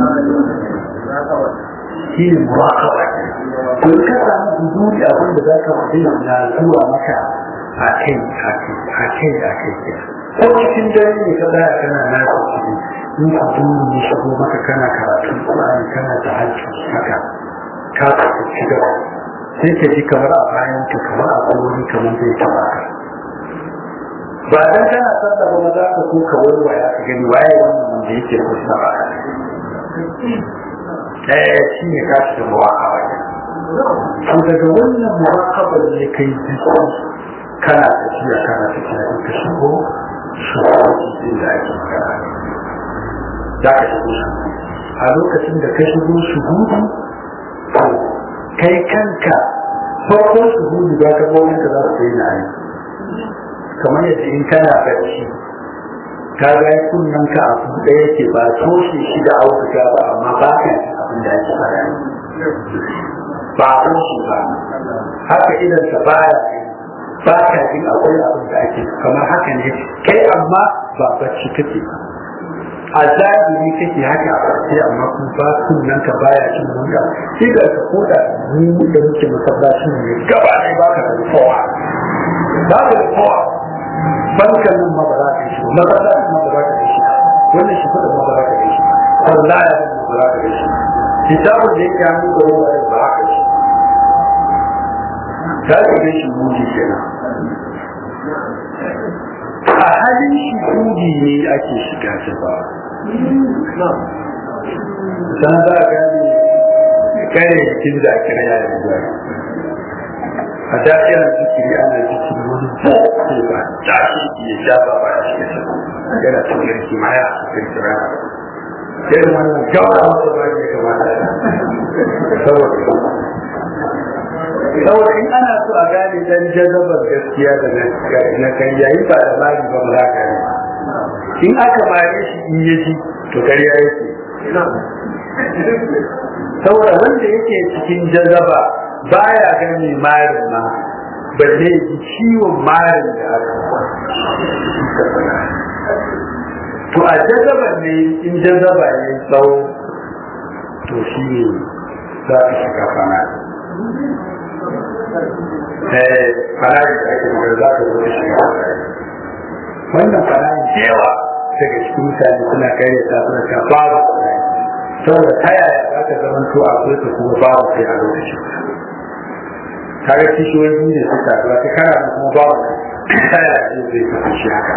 shi ne muraqaba to ka samu huduri abin da zaka faɗi na zuwa maka a kai a kai a kai a kai ko cikin dare ne ka da kana nasu cikin in ka tuni ne shigo maka kana karatun Qur'ani kana da hajji haka ka ci gaba sai ka ji kamar a bayan ka kamar a kowani kamar zai taba ka ba dan kana sallah ba za ka so ka warwaya ka gani waye wannan wanda yake kusa ba eh shi ne ka ci muwaqaba to daga wannan muwaqaba ne kai ji kana tafiya kana tafiya ka shigo shi da ake magana za ka shigo a lokacin da ka shigo shuhudu kai kanka farkon shuhudu za ka gwamnan ka za su yi na ayi kamar yadda in kana bacci ka ga kunnen ka a buɗe yake ba toshe shi da auduga ba amma ba ka yi abin da ake fara ba a toshe ba haka idan ka baya ba ka jin akwai abin da ake kamar haka ne kai amma ba bacci kake ba a zahiri kake haka a ƙarshe amma kuma ba sunan ka baya cin wanda shi da ka koda mu da muke masallacin ne gaba ne ba ka da kowa ba ka da kowa bankan nan ma ba za ka shi masallacin ma ba za ka shi wannan shi fada ma ba za ka shi wallahi ba za ka shi kitabun da yake hannu da ruwa ba za ka shi ka ga shi mu ji kenan a halin shukudi ne ake shiga shi ba dan za a gani kare jikin da ake raya da zuwa a da'irar zikiri ana zikiri wani ko sai ba tashi ya sha ba ba shi ya sa yana cikin kimaya a kirkira irin wannan gawara wasu ba ya kamata saboda saboda in ana so a gane dan jazabar gaskiya da na kai yayi ba da mari ba ba ka ne in aka mare shi in yaji to kariya yake saboda wanda yake cikin jazaba baya gani marin ma balle ji ciwon marin da aka to a jazaban ne in jazaba ne tsawo to shi ne za ka shiga fana eh fana da ake magana za ka zo shiga wannan fana jewa daga cikin mutane suna kai da suna ta babu saboda ta yaya za ka zama to akwai ta kuma babu sai a lokacin kaga kishiyoyi ne suka zuwa ta kara da kuma babu ta yaya ne zai kasance haka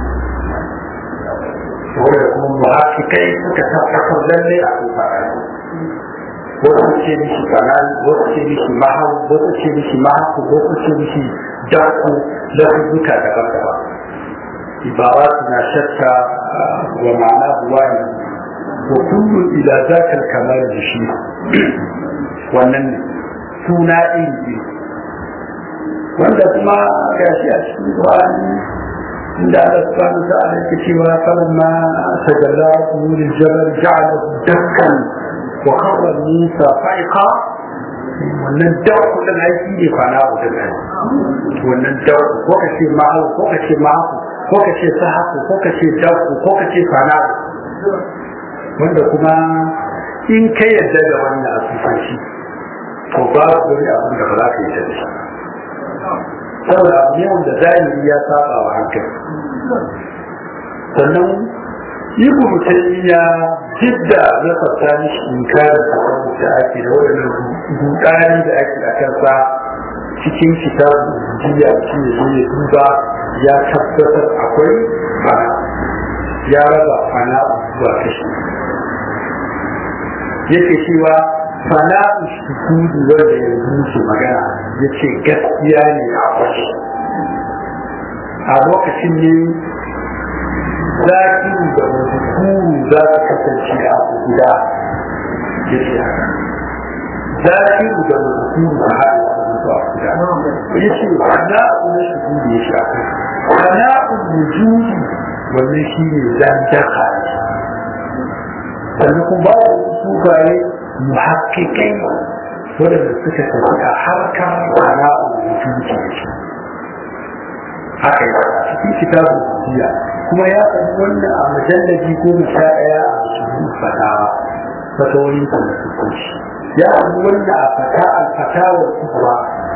saboda kuma muhafikai suka tabbatar lalle a kuka wasu ce mishi kanal wasu ce mishi mahau wasu ce mishi mahaku wasu ce mishi daku da duka daban-daban ibarat na shakka wa ma'ana buwani wa kullu ila zakal kamal da shi wannan suna iri wanda kuma gashi a cikin Qur'ani inda Allah subhanahu wa ta'ala yake cewa falamma tajalla nurul jabal ja'ala dakkan wa khawwa Musa fa'iqa wannan dakku da aiki ne kwana uku da wannan dakku ko kace ma'u ko kace ma'u ko kace sahaku ko kace dakku ko kace kwana wanda kuma in kai yadda da wannan asusun shi to ba wani abin da ba za ka yi da shi saboda abu ne wanda zahiri ya saba wa hankali sannan ibn taymiya jidda na fata mishi inkarin tasawuf da ake da wadannan rudani da ake a kansa cikin kitabun jiya shi ne ya duba ya tabbatar akwai fana ya raba fana zuwa kashi yake cewa fana'u shuhudu wanda yanzu ke magana ya ce gaskiya ne a kwashi a lokacin ne zakiru da mazukuru za su kasance a guda ya ce haka zakiru da mazukuru a haɗe a guda ya ce fana'u na shuhudu ya shafi fana'u wujudi wannan shi ne zan jaka sannan kuma ba da sufaye muhakkikai waɗanda suka tafi a harkar sana'ar mutunci da shi haka yi cikin kitabun jiya kuma ya faɗi wannan a majallabi goma sha ɗaya a cikin fatawa fatawoyin sa na sukunci ya faɗi wannan a fata alfatawar kubra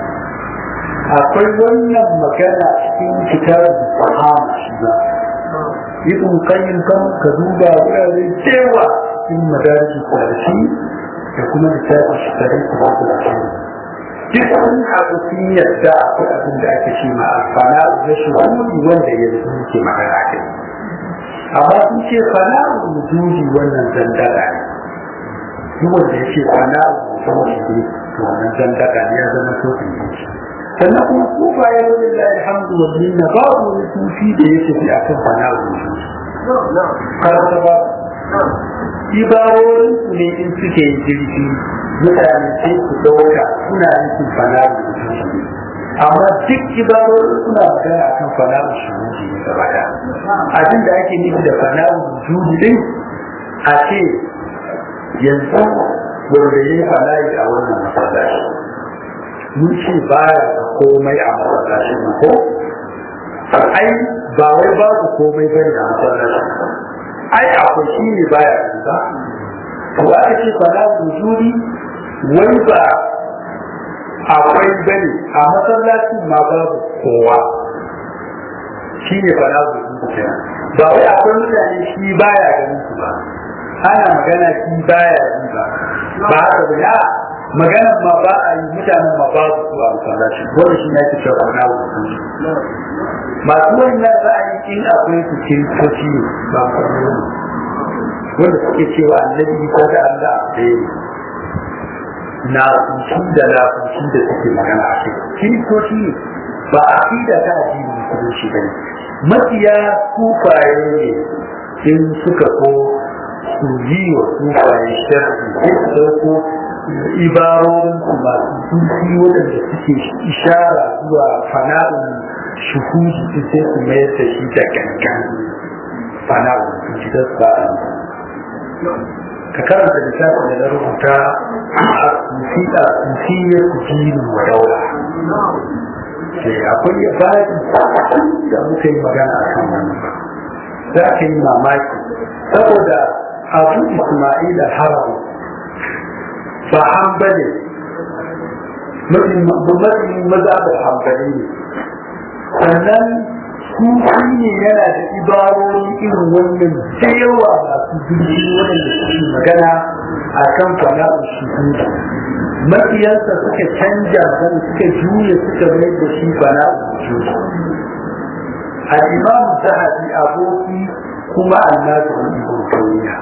akwai wannan magana cikin kitabun fahama shi ba ibn qayyim kan ka duba wurare cewa cikin madarij kwarshi da kuma littafin shi tare da wasu da shi duk wani abu sun yadda akwai abin da ake ce ma alfana da shuhudi wanda yanzu ke magana kai amma sun ce fana wujudi wannan zandaka ne duk wanda ya ce fana wujudi to wannan zandaka ne ya zama sokin yanki sannan kuma kufa ya zo da alhamdu wa minna babu wani sufi da ya tafi akan fana wujudi karanta ba ibarorin su ne in suke jirgi mutane sai su dauka suna nufin fana'u da shuhudi amma duk ibarorin suna magana akan fana'u shuhudi ne gaba da abin da ake nufi da fana'u shuhudi din a ce yanzu wanda ya yi fana'i a wannan masallaci mun ce baya da komai a masallacin mu ko ai ba wai babu komai bane a masallacin ai akwai shi ne baya da to aka ce fara wujudi wai ba akwai bane a masallacin ma babu kowa shi ne fara wujudi ba wai akwai mutane shi baya ganin su ba ana magana shi baya yi ba ba haka ba ya maganar ma ba a yi mutanen ma babu su a masallacin wani shi ne ke cewa fara wujudi masu wannan ra'ayi in akwai su kiristoci ne ba wanda suke cewa annabi ko da Allah ɗaya ne na kuci da lafuci da suke magana a kai kiristoci ba a fi da ta addini musulunci ba ne mafiya kufaye ne in suka ko su yi wa kufaye sharri sai su ɗauko ibarorin su masu zurfi waɗanda suke ishara zuwa fana'un shuhudi sai su mayar da shi da gangan fana'un su ji da su ka karanta littafin da na rubuta a sufiya sufiyar jinin wa daula akwai bayan da muka yi magana a kan wannan ba za ka yi mamaki saboda abu ismail al-harabi ba hambali mafi mazaɓar hambali ne sannan sufi ne yana da ibarori irin wannan da yawa masu zurfi waɗanda suke magana a kan fana'un shuhuda mafiyansa suka canja zan suka juya suka mai da shi fana'un shuhuda al-imam zahabi aboki kuma almajirin ibn taymiya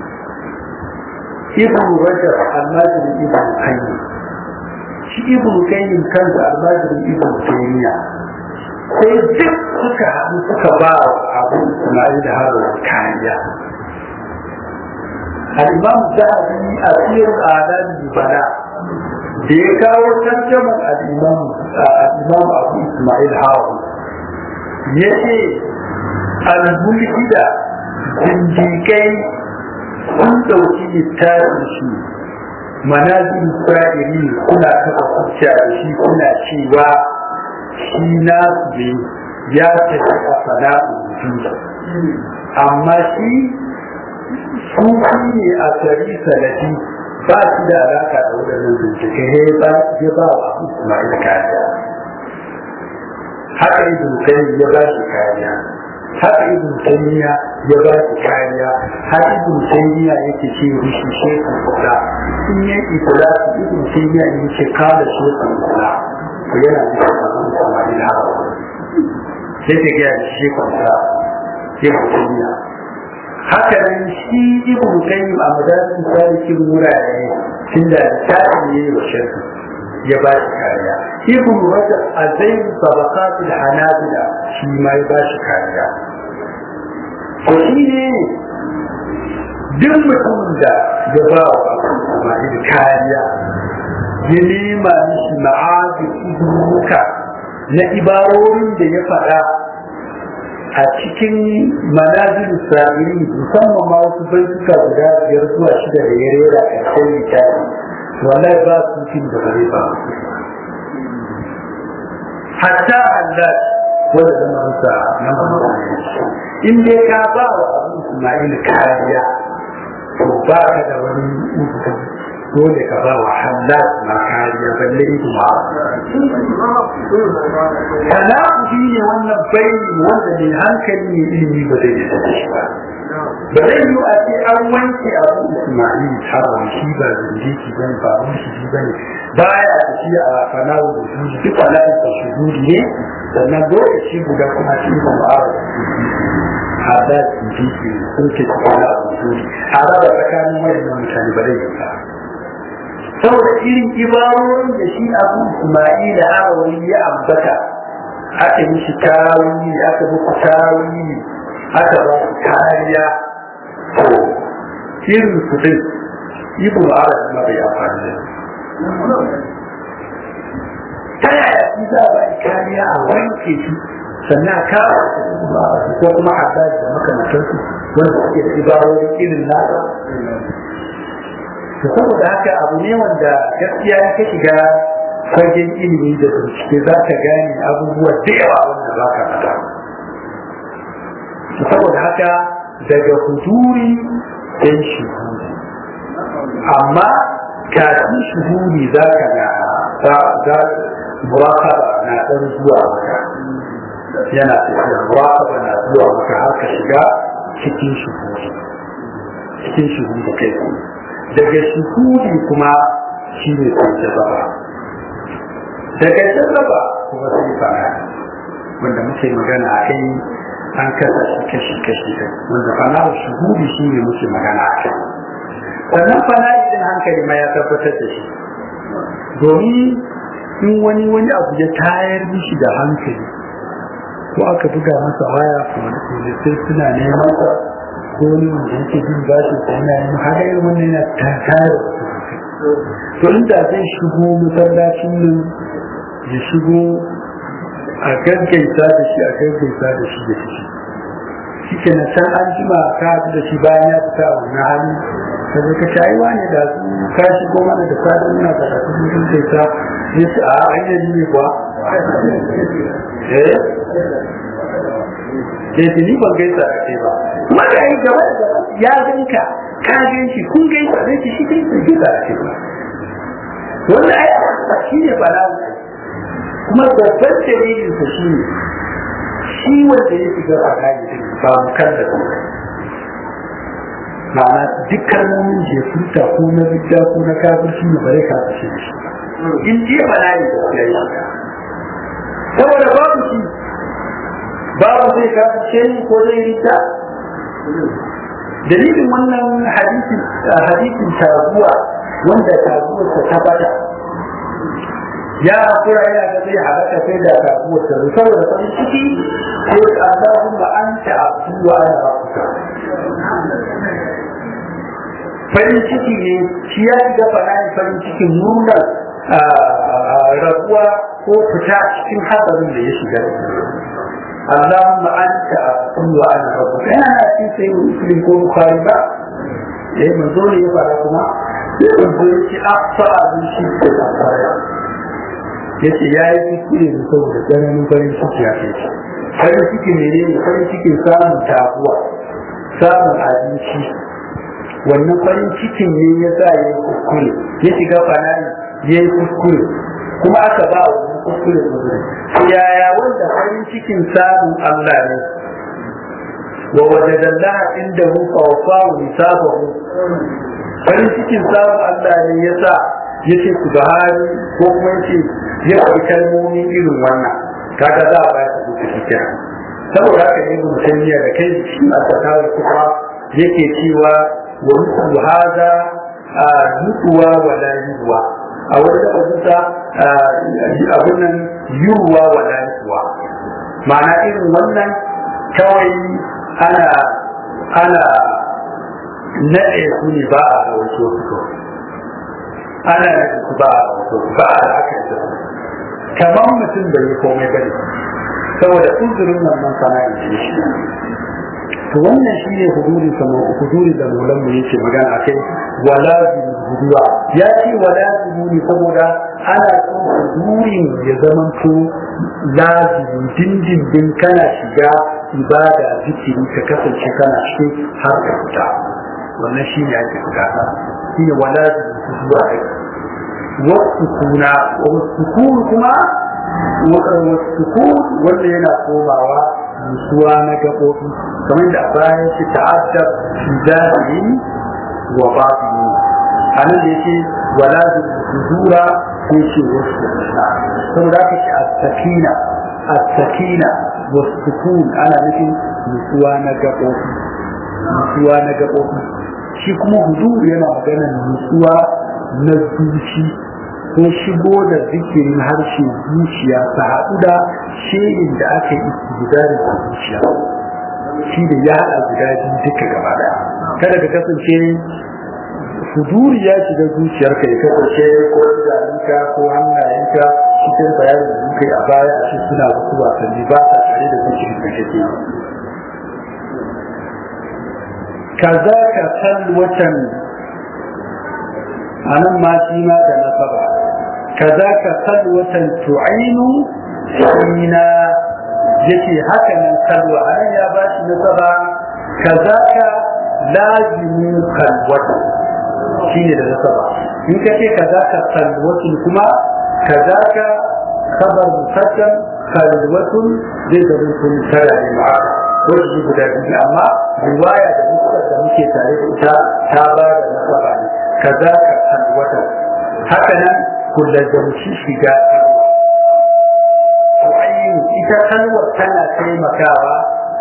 ibn rajab almajirin ibn qayyim shi ibn qayyim kansa almajirin ibn taymiya sai duk suka haɗu suka ba wa abu ismail da harar kariya al-imam zahabi a siyar adad bala da ya kawo tarjaman al-imam al-imam abu ismail harar yace al-mulhida jinjikai sun ɗauki littafin shi manazin sa'iri kuna kafa hujja da shi kuna cewa shi na ne ya tafi a sana'un juda amma shi sufi ne a tsari sanadi ba shi da alaka da waɗannan bincike ya ba wa Ismail kariya haka ibn Qayyim ya ba shi kariya haka ibn Taymiya ya ba shi kariya har ibn Taymiya yake ce rishi shekul kula in ya ikula ibn Taymiya yake kada shekul kula ko yana da Ismail hawa sai ta gaya da shekul kula ibn Taymiya haka nan shi ibn Qayyim a madarin salikin wurare tunda ta yi wa shirka ya ba shi kariya ibn Rajab azain tabaqat al-hanabila shi ma ya ba shi kariya to shi ne duk mutumin da ya ba wa Ismail kariya ya nema mishi ma'azin izmuka na ibarorin da ya faɗa a cikin manazil sa'iri musamman ma wasu baituka guda biyar zuwa shida da ya rera ƙarshen littafi wallahi ba su cin da bare ba hatta Allah wanda zama rusa na mamaki in dai ka ba wa abu Ismail kariya to ba ka da wani uku dole ka ba wa halal ma kariya balle ido ma sana'u shi ne wannan bayani wanda ne hankali ne ilimi ba zai yi shi ba ba zai yi a ce an wanke abu Ismail haram shi ba zindiki ba ne ba wani shi ba ne baya tafiya a fana'u da shi duk fana'u da shuhudi ne sannan dole shi guda kuma shi ba ma'ara hada zindiki sun ke fana'u da shuhudi a raba tsakanin wayannan mutane ba zai yi ba saboda irin ibarorin da shi abu Ismail haram ya ambata aka yi shi tawili aka muku tawili aka ba su kariya to irin su din ibn arab ma bai amfani da ta yaya shi za a bai kariya a wanke shi sannan ka ko kuma a daji da makamantarsu wanda suke da ibarorin irin nasa to saboda haka abu ne wanda gaskiya ya shiga fagen ilimi da bincike za ka gane abubuwa da yawa wanda za ka fata saboda haka daga huduri sai shuhuri amma kafin shuhuri za ka na za murakaba na ɗan zuwa maka yana tafiya murakaba na zuwa maka har ka shiga cikin shuhuri cikin shuhuri kai daga shuhuri kuma shi ne sai jazaba daga jazaba kuma sai fara wanda muke magana a kai an kasa shi kashi kashi wanda fana'u shuhudi shi ne muke magana a kai sannan fana'i din hankali ma ya tabbatar da shi domin in wani wani abu ya tayar mishi da hankali ko aka buga masa waya kuma sai suna neman sa ko wani wanda yake jin bashi sai yana yin haka irin wannan yana tayar to inda zai shigo masallacin nan ya shigo a gaggaisa da shi a gaggaisa da shi da shi shi ke na can an jima ka haɗu da shi bayan ya fita a wani hali ka zai ka shayi wani da su ka shigo mana da sadar muna da kasu mutum kai ta ya ce a hanyar ne kuwa eh ke ni ban gaisa a kai ba kuma da yi gaba da gaba ya ganka ka gan shi kun gaisa zai ce shi kai bai gaisa a kai ba wanda ai shi ne bala'i kuma babban dalilin sa shi ne shi wanda ya shiga a kayan ba mu kan da kuma ma'ana duk kalmomin da ya furta ko na bidda ko na kafirci ne bare ka fashe shi in je bala'i da ya yi saboda babu shi babu zai kafirce ni ko zai rita dalilin wannan hadisin hadisin taguwa wanda taguwar ta tabbata ya kura yana da zai halaka sai da taguwar ta saboda farin ciki sai Allahumma anta abdu wa ana rabbuka farin ciki ne shi ya ga fara farin cikin nuna rabuwa ko fita cikin hatsarin da ya shiga Allahumma anta abdu wa ana rabbuka yana na cikin sai muslim ko bukhari ba eh manzo ne ya fara kuma sai manzo ya ce afa abin shi da fara yace yayi kuskure ne saboda tsananin farin ciki ya kai farin ciki ne ne farin cikin samun tabuwa samun abinci wannan farin cikin ne ya sa ya yi kuskure ya shiga fana'i ya yi kuskure kuma aka ba wa wani kuskure kuskure yaya wanda farin cikin samun Allah ne wa wajadallaha indahu fawfahu hisabahu farin cikin samun Allah ne ya sa ya ce ku bahari ko kuma ya ce ya ɗauki kalmomi irin wannan kaga za a bayar da lokaci kira saboda haka ne mu sanya da kai shi a tsakanin kuma yake cewa wa mutu hada a yutuwa wa la yuwa a wani da abin nan yuwa wa la yuwa ma'ana irin wannan kawai ana ana naɗe su ne ba a rawaito su ana naɗe su ba a rawaito ba a aka yi kamar mutum bai yi komai bane saboda uzurin wannan sana'a ne shi to wannan shi ne huduri sama huduri da maulan mu yake magana akai wala huduwa ya ce wala huduri saboda ana son hudurin ya zama to lazimi dindindin kana shiga ibada zikiri ka kasance kana cikin har ka fita wannan shi ne ake bukata shi ne wala huduwa wasu kuna wasu kuma والسكون wanda yana komawa musuwa na gaɓoɓi kamar da bayan shi ta'addab fi zahiri wa batini anan da yake wala zura ko ce wasu saboda haka shi as-sakina as-sakina was-sukun ana nufin musuwa na gaɓoɓi musuwa na gaɓoɓi shi kuma hudur yana maganar musuwa na zuci ko shigo da zikirin harshe zuciya ta haɗu da shirin da aka yi gudanar da zuciya shi da ya haɗa guda biyu duka gaba ɗaya kada ka kasance huduri ya shiga zuciyarka ya kasance ko idanunka ko hannayenka cikin bayanin da muka yi a baya a shi suna wasu wasanni ba sa tare da zikirin da kake yi kaza ka san watan anan ma shi ma da nasaba كذاك خلوة تعين فينا يتي هكذا خلوة أنا يا باش نصبا كذاك لازم خلوة شيء نصبا إن كتي كذاك خلوة كما كذاك خبر مقدم خلوة زي ما كنت سرع معك وجه بدأني أما رواية مقدمة مكي تاريخ إتا تابا نصبا كذاك خلوة هكذا kullum shi shiga ainihin ita kalwar tana taimakawa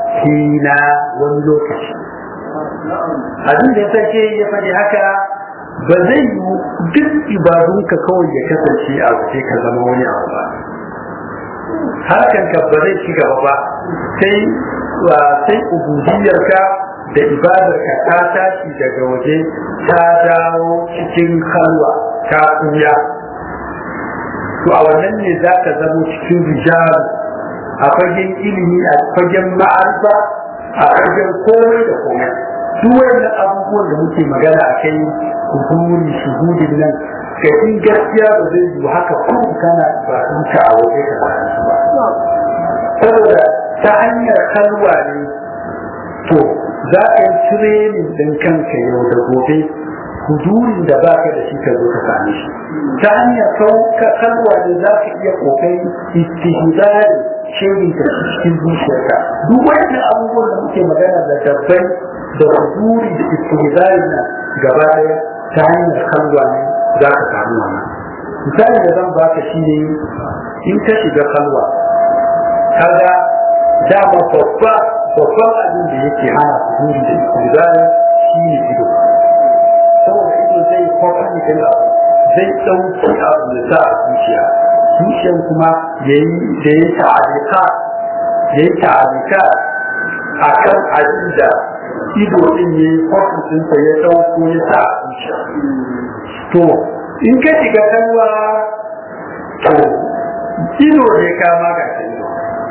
fina wani lokaci abin da take ya faɗi haka ba zai yi duk ibadunka kawai ya kasance a waje ka zama wani abu ba harkanka ba zai ci gaba ba sai sai ubudiyarka da ibadarka ta tashi daga waje ta dawo cikin kalwa ta kuya to a wannan ne za ka zama cikin rijal a fagen ilimi a fagen ma'arifa a fagen komai da komai duk wannan abubuwan da muke magana a kai huduri shuhudin nan ga in gaskiya ba zai yi haka kuma kana ba in ta a waje ka sami su ba saboda ta hanyar kalwa ne to za ka yi training din kanka yau da gobe hudurin da ba ka da shi ka zo ka same shi ta hanyar kalwa ne za ka iya kokari istihdari shirin ka cikin zuciyarka duk wannan abubuwan da muke magana da dabbai da huduri da istihdari na gaba daya ta hanyar kalwa ne za ka samu wannan misali da zan baka shi ne in ka shiga kalwa kaga dama babba babban abin da yake hana huduri da istihdari shi ne ido saboda ido zai kwafa ne da zai ɗauki abu da sa a zuciya zuciyar kuma ya yi da ya ta'alika ya yi ta'alika a kan abin da ido ɗin ya yi kwafinsa ya ɗauko ya sa a zuciya to in ka shiga kalwa to ido ne ka magata ido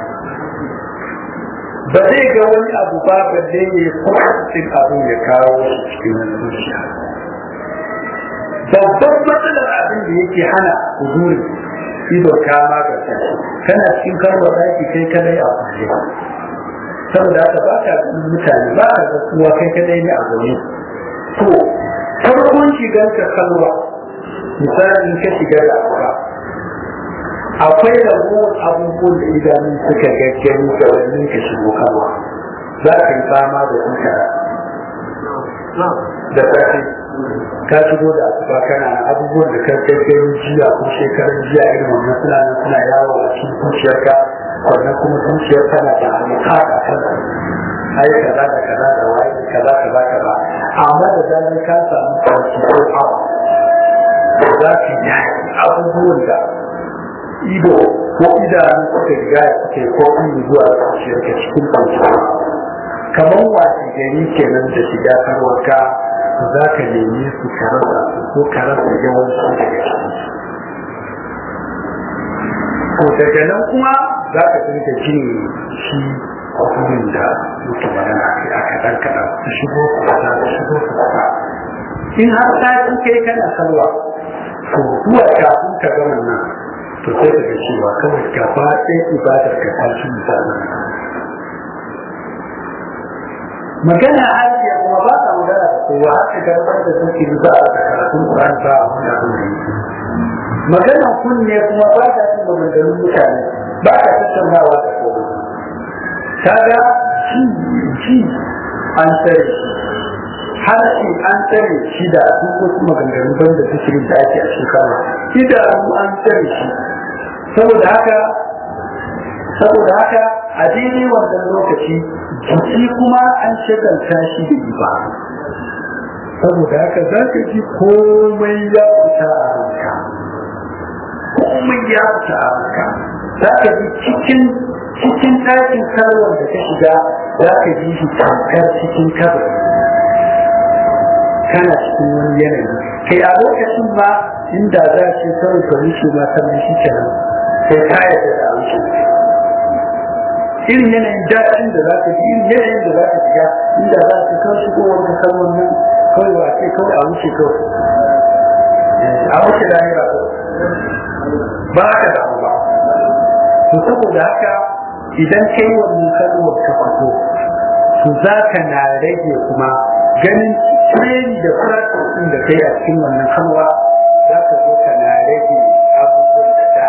ba zai ga wani abu ba ba zai yi kwafin abin ya kawo cikin zuciya babban matsalar abin da yake hana huzuri ido ka magance kana cikin karwa daki kai kadai a kuje saboda haka ba ka ganin mutane ba ka ga kowa kai kadai ne a zaune to farkon shigar ka kalwa misali ka shiga da abuwa akwai rabuwar abubuwan da idanun suka gaggani ga wannan ka shigo kalwa za ka yi fama da duka da safe ka shigo da asuba kana abubuwan da ka gaggani jiya ko shekarun jiya irin wannan suna nan suna yawo a cikin zuciyarka wannan kuma zuciyar tana da alaka da kanka ai kaza da kaza da waye kaza kaza kaza amma da zaran ka samu kwanci ko abu za ka yi abubuwan da ido ko idanu suka riga ya suke ko in zuwa zuciyarka cikin kwanci kamar wace gari kenan da shiga karwarka za ka nemi su karasa ko karasa yawanci daga cikin to daga nan kuma za ka dinga jin shi abubuwan da muke magana kai aka dan kaɗan su shigo su fata su shigo su fata in har sati kai kana salwa to zuwa kafin ka gama nan to sai ka ga cewa kawai gaba ɗaya ibadar ka ta shi misalin magana aiki kuma ba ta magana da kowa haka garbar da suke ba a karatun Qur'ani ba a wani abin da yake magana kunne kuma ba ta cin maganganun mutane ba ta tattaunawa da kowa kaga ji ji an tsare shi harshe an tsare shi da duk wasu maganganun banda zikirin da ake a shekara idanu an tsare shi saboda haka saboda haka a daidai wannan lokaci jiki kuma an shagalta shi da ibada saboda haka za ka ji komai ya fita a ranka komai ya fita a ranka za ka ji cikin cikin ɗakin karwar da ka shiga za ka ji shi tamkar cikin kabari kana cikin wani yanayi kai a lokacin ma inda za ce kawai ka wuce ma sannan shi kenan sai ka yarda da wuce irin yanayin daɗin da za ka ji irin yanayin da za ka shiga inda za ka kawo shigowar ka kalmar nan kawai ba ce kawai a wuce kawai a wuce lahira kawai ba ka damu ba to saboda haka idan kai wannan kalmar ka fito to za ka na rage kuma ganin training da practice din da kai a cikin wannan kalwa za ka zo ka na rage abubuwan da ta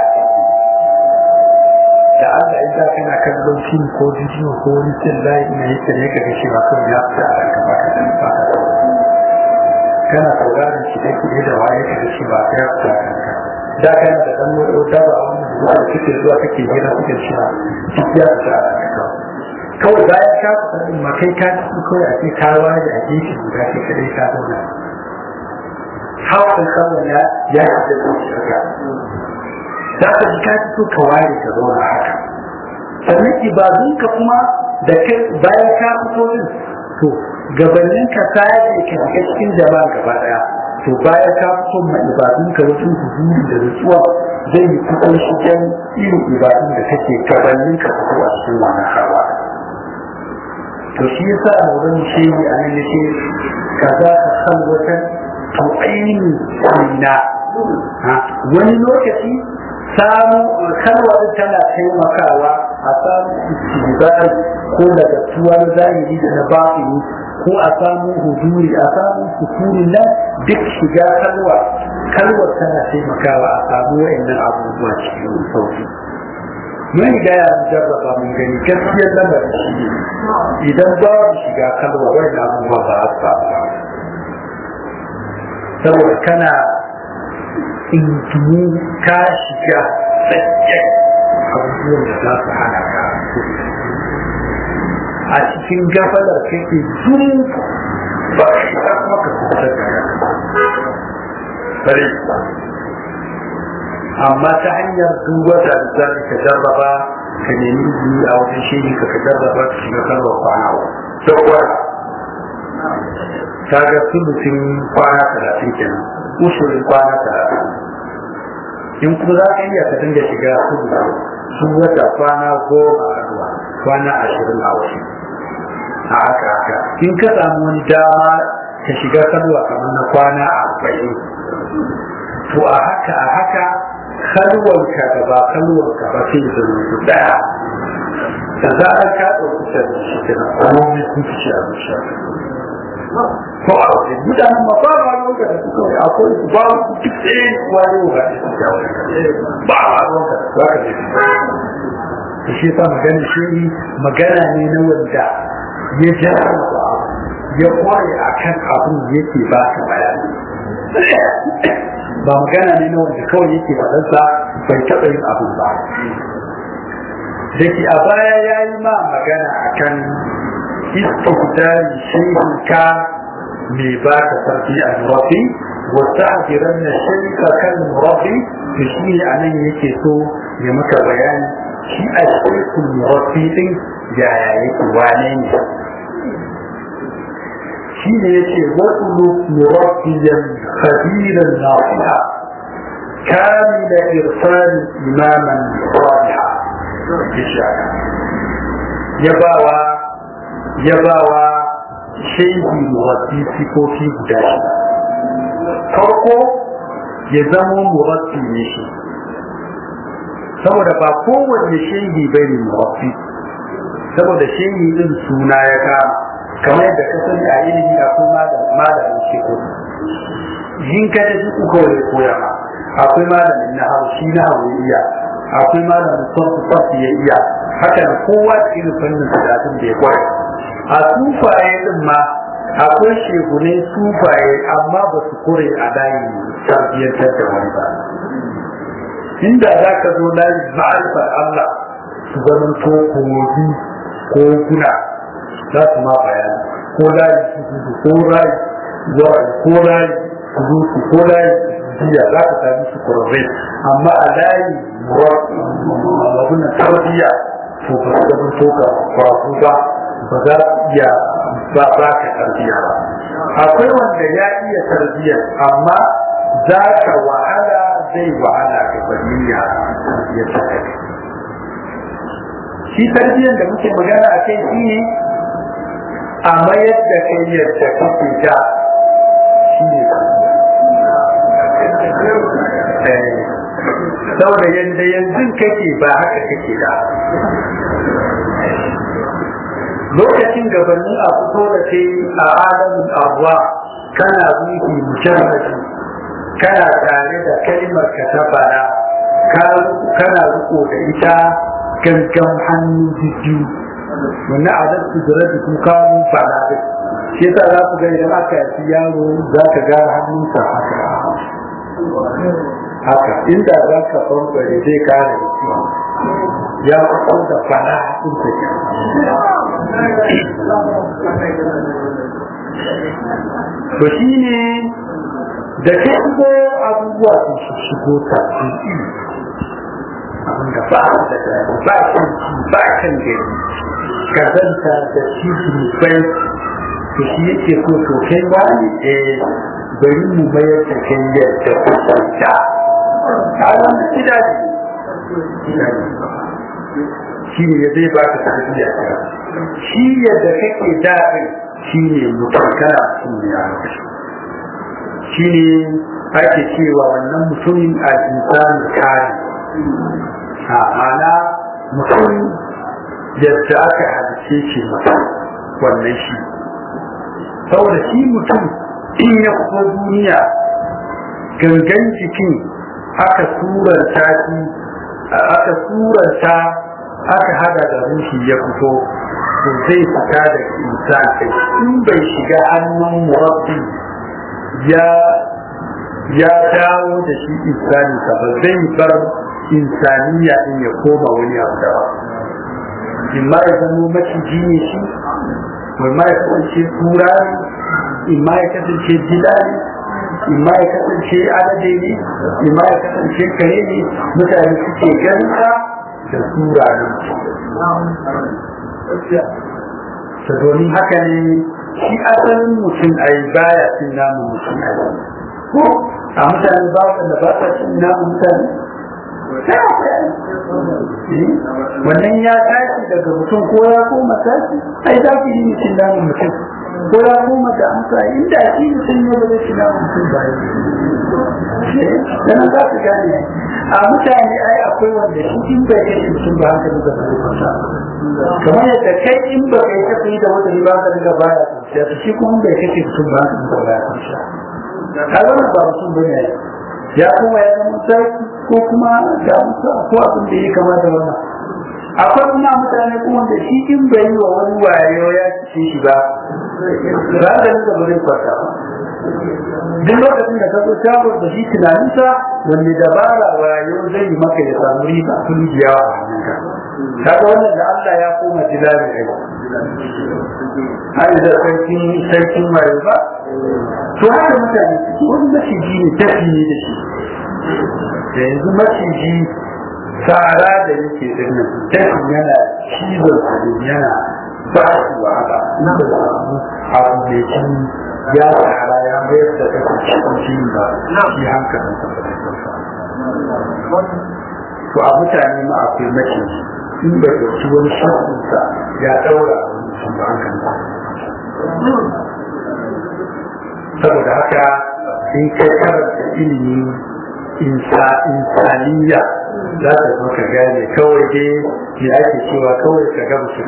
da Allah in za kana kallon film ko bidiyo ko wani cin layi na yake ne ka gashi ba kawai ya fita a ranka ba ka san ba kana sauraron shi dake da waye ka gashi ba ya fita a ranka da kana da dan wani da ba wani zuwa kake zuwa kake hira kake shi ba ya fita a ranka kawai bayan ka fita din ma kai ka ci kawai a ce ka waje a gefe guda kai kadai ka zauna hawan kawai ya ya da zuciyarka za ka ji ka so ka ware ka zauna haka sannan ibadunka kuma da kai bayan ka fito din to gabanin ka sai ka shiga cikin jama'a gaba daya to bayan ka fito ma ibadunka wajen huzuri da nutsuwa zai yi kusan shigen irin ibadun da kake gabanin ka fito a cikin wannan hawa to shi yasa a wurin shehi a nan yake kaza ka kalwatan to aini kunna wani lokaci samu kalwar tana taimakawa a samu istibari ko daga tuwar zahiri da na batini ko a samu huduri a samu sukunin nan duk shiga kalwa kalwar tana taimakawa a samu wa'annan abubuwa cikin sauki mun riga ya jarraba mun gani gaskiyar lamarin shi ne idan babu shiga kalwa wa'annan abubuwa ba a samu saboda kana intumu ka shiga tsakiyar abubuwan da za su hana ka a cikin gafalar kake zuru ba a shi kuma ka kusa da bare amma ta hanyar duba da za ka jarraba ka nemi izini a wajen shehi ka ka jarraba ka shiga kalwa kwana sauwa ta ga sulutin kwana talatin kenan ushirin kwana talatin in kuma za ka iya ka dinga shiga kudu su wata kwana goma a ruwa kwana ashirin a wasu a haka haka in ka samu wani dama ka shiga kalwa kamar na kwana arba'in to a haka a haka kalwarka da ba kalwarka ba sai zama su daya da zarar ka ɗauki sarki shi kenan kuma mai kuka shi a zuciya ko a wajen mutanen mafa ba ruwanka da su kawai akwai su ba su duk tsaye wani wa ne su jawo ba a ruwanka da su aka ce su ta shi sa magana shi magana ne na wanda ya jarraba ya kware a kan abin yake ba ka bayani ba magana ne na wanda kawai yake faɗansa bai taɓa yin abin ba da ke a baya ya yi ma magana a kan istibdali shehinka mai ba ka sarfi a murafi wata ajiran na shehinka kan murafi da shi ne a nan yake so ya maka bayani shi a shekul murafi din yaya yake wane ne shi ne yake waɗulu murafiyan khabiran nasiha kamila irfani imaman rabiha yabawa yabawa shehi muratti sifofi guda shida farko ya zamo muratti ne shi saboda ba kowanne shehi bai ne muratti saboda shehi din suna ya kama kamar yadda ka sani a ilimi akwai malamin shiko yin ka da duk kawai koya ma akwai malamin na haushi na hawiya akwai malamin sarfi sarfi ya iya haka da kowa da irin fannin siratun da ya kware a sufaye din ma akwai shegunai sufaye amma ba su kure a layin tarbiyyantar da wani ba inda za ka zo layin ma'arifar Allah su zama to kogi ko guna za su ma bayani ko layin su ko layin ko layin su ko layin jiya za ka sami su kurare amma a layin abunan tarbiyya to ba su zama to ka kwafu ba ba za su iya ba ba ka tarbiyya ba akwai wanda ya iya tarbiyyar amma za ka wahala zai wahala ga baniya tarbiyyar ta kai shi tarbiyyar da muke magana a kai shi ne a mayar da kai yadda kake da shi ne saboda yadda yanzu kake ba haka kake da lokacin gabanin a fito da kai a alamin abuwa kana ruhi mujarrabi kana tare da kalmar ka ta fara kana riko da ita gangan hannu biyu wani adar su zira da kuka mun fara da shi yasa za ku ga idan aka yi yaro za ka ga hannunsa haka haka inda za ka fankware zai kare ya fito da fara ɗin ta ke to shi ne da ke shigo abubuwa sun shigo ta sun iri abinda ba da gari ba kan ci ba kan gari kazanta da cikin bai to shi yake so to kai wani eh bari mu mayar da kai yadda kusanta a wannan gida ne shi ne ya zai ba ka tarbiyya ta shi yadda kake daɗin shi ne mutum kana sun ya shi ne ake cewa wannan mutumin a insan kare a ana mutum yadda aka halice shi mutum wannan shi saboda shi mutum in ya kuma duniya gangan jikin aka suranta shi aka suranta aka hada da ruhi ya fito to zai fita da insan kai in bai shiga hannun murabbi ya ya dawo da shi insani ba zai bar insaniya in ya koma wani abu da ba in ma ya zama maciji ne shi in ma ya kasance tura ne in ma ya kasance jila ne in ma ya kasance alade ne in ma ya kasance kare ne mutane suke ganta da tura ne ta domin haka ne shi asalin mutum a yi baya cin namun mutum a yi ko a mutane ba da ba sa cin namun mutane wannan ya tashi daga mutum ko ya koma tashi ai za ku yi mutum namun mutum ko ya koma da amsa inda shi mutum ne ba zai ci namun mutum ba dan za ku gane a mutane ai akwai wanda shi in bai kashe mutum ba haka da zai kwanta kamar yadda kai in ba kai tafi da wata riba ka daga baya kwanciya shi kuma bai kashe mutum ba haka da baya kwanciya ka zama ba mutum ba ne ya kuma ya zama sarki ko kuma da mutu ko abin da ya kama da wannan akwai kuma mutane kuma da shi in bai yi wa wani wayo ya ci shi ba za ka da bare kwata duk lokacin da ka zo shagon da shi tunaninsa wanne dabara wayo zai yi maka ya samu riba kun biya a hannunka kaga wannan da Allah ya koma dilali ai ai da sarkin sarkin wayo ba to haka mutane wani maciji ne tafi ne da shi da yanzu maciji tsara da yake dinnan tafi yana cizon sa yana ba shi wahala na da samu abu mai cin ya tsara ya mayar da kasa cikin jini ba shi hankalin sa to a mutane ma akwai maciji in bai ɗauki wani shafinsa ya ɗaura sun ba hankalin sa saboda haka in kai karanta ilimi insaniya za ta zo ka gane kawai dai me ake cewa kawai ka ga mutum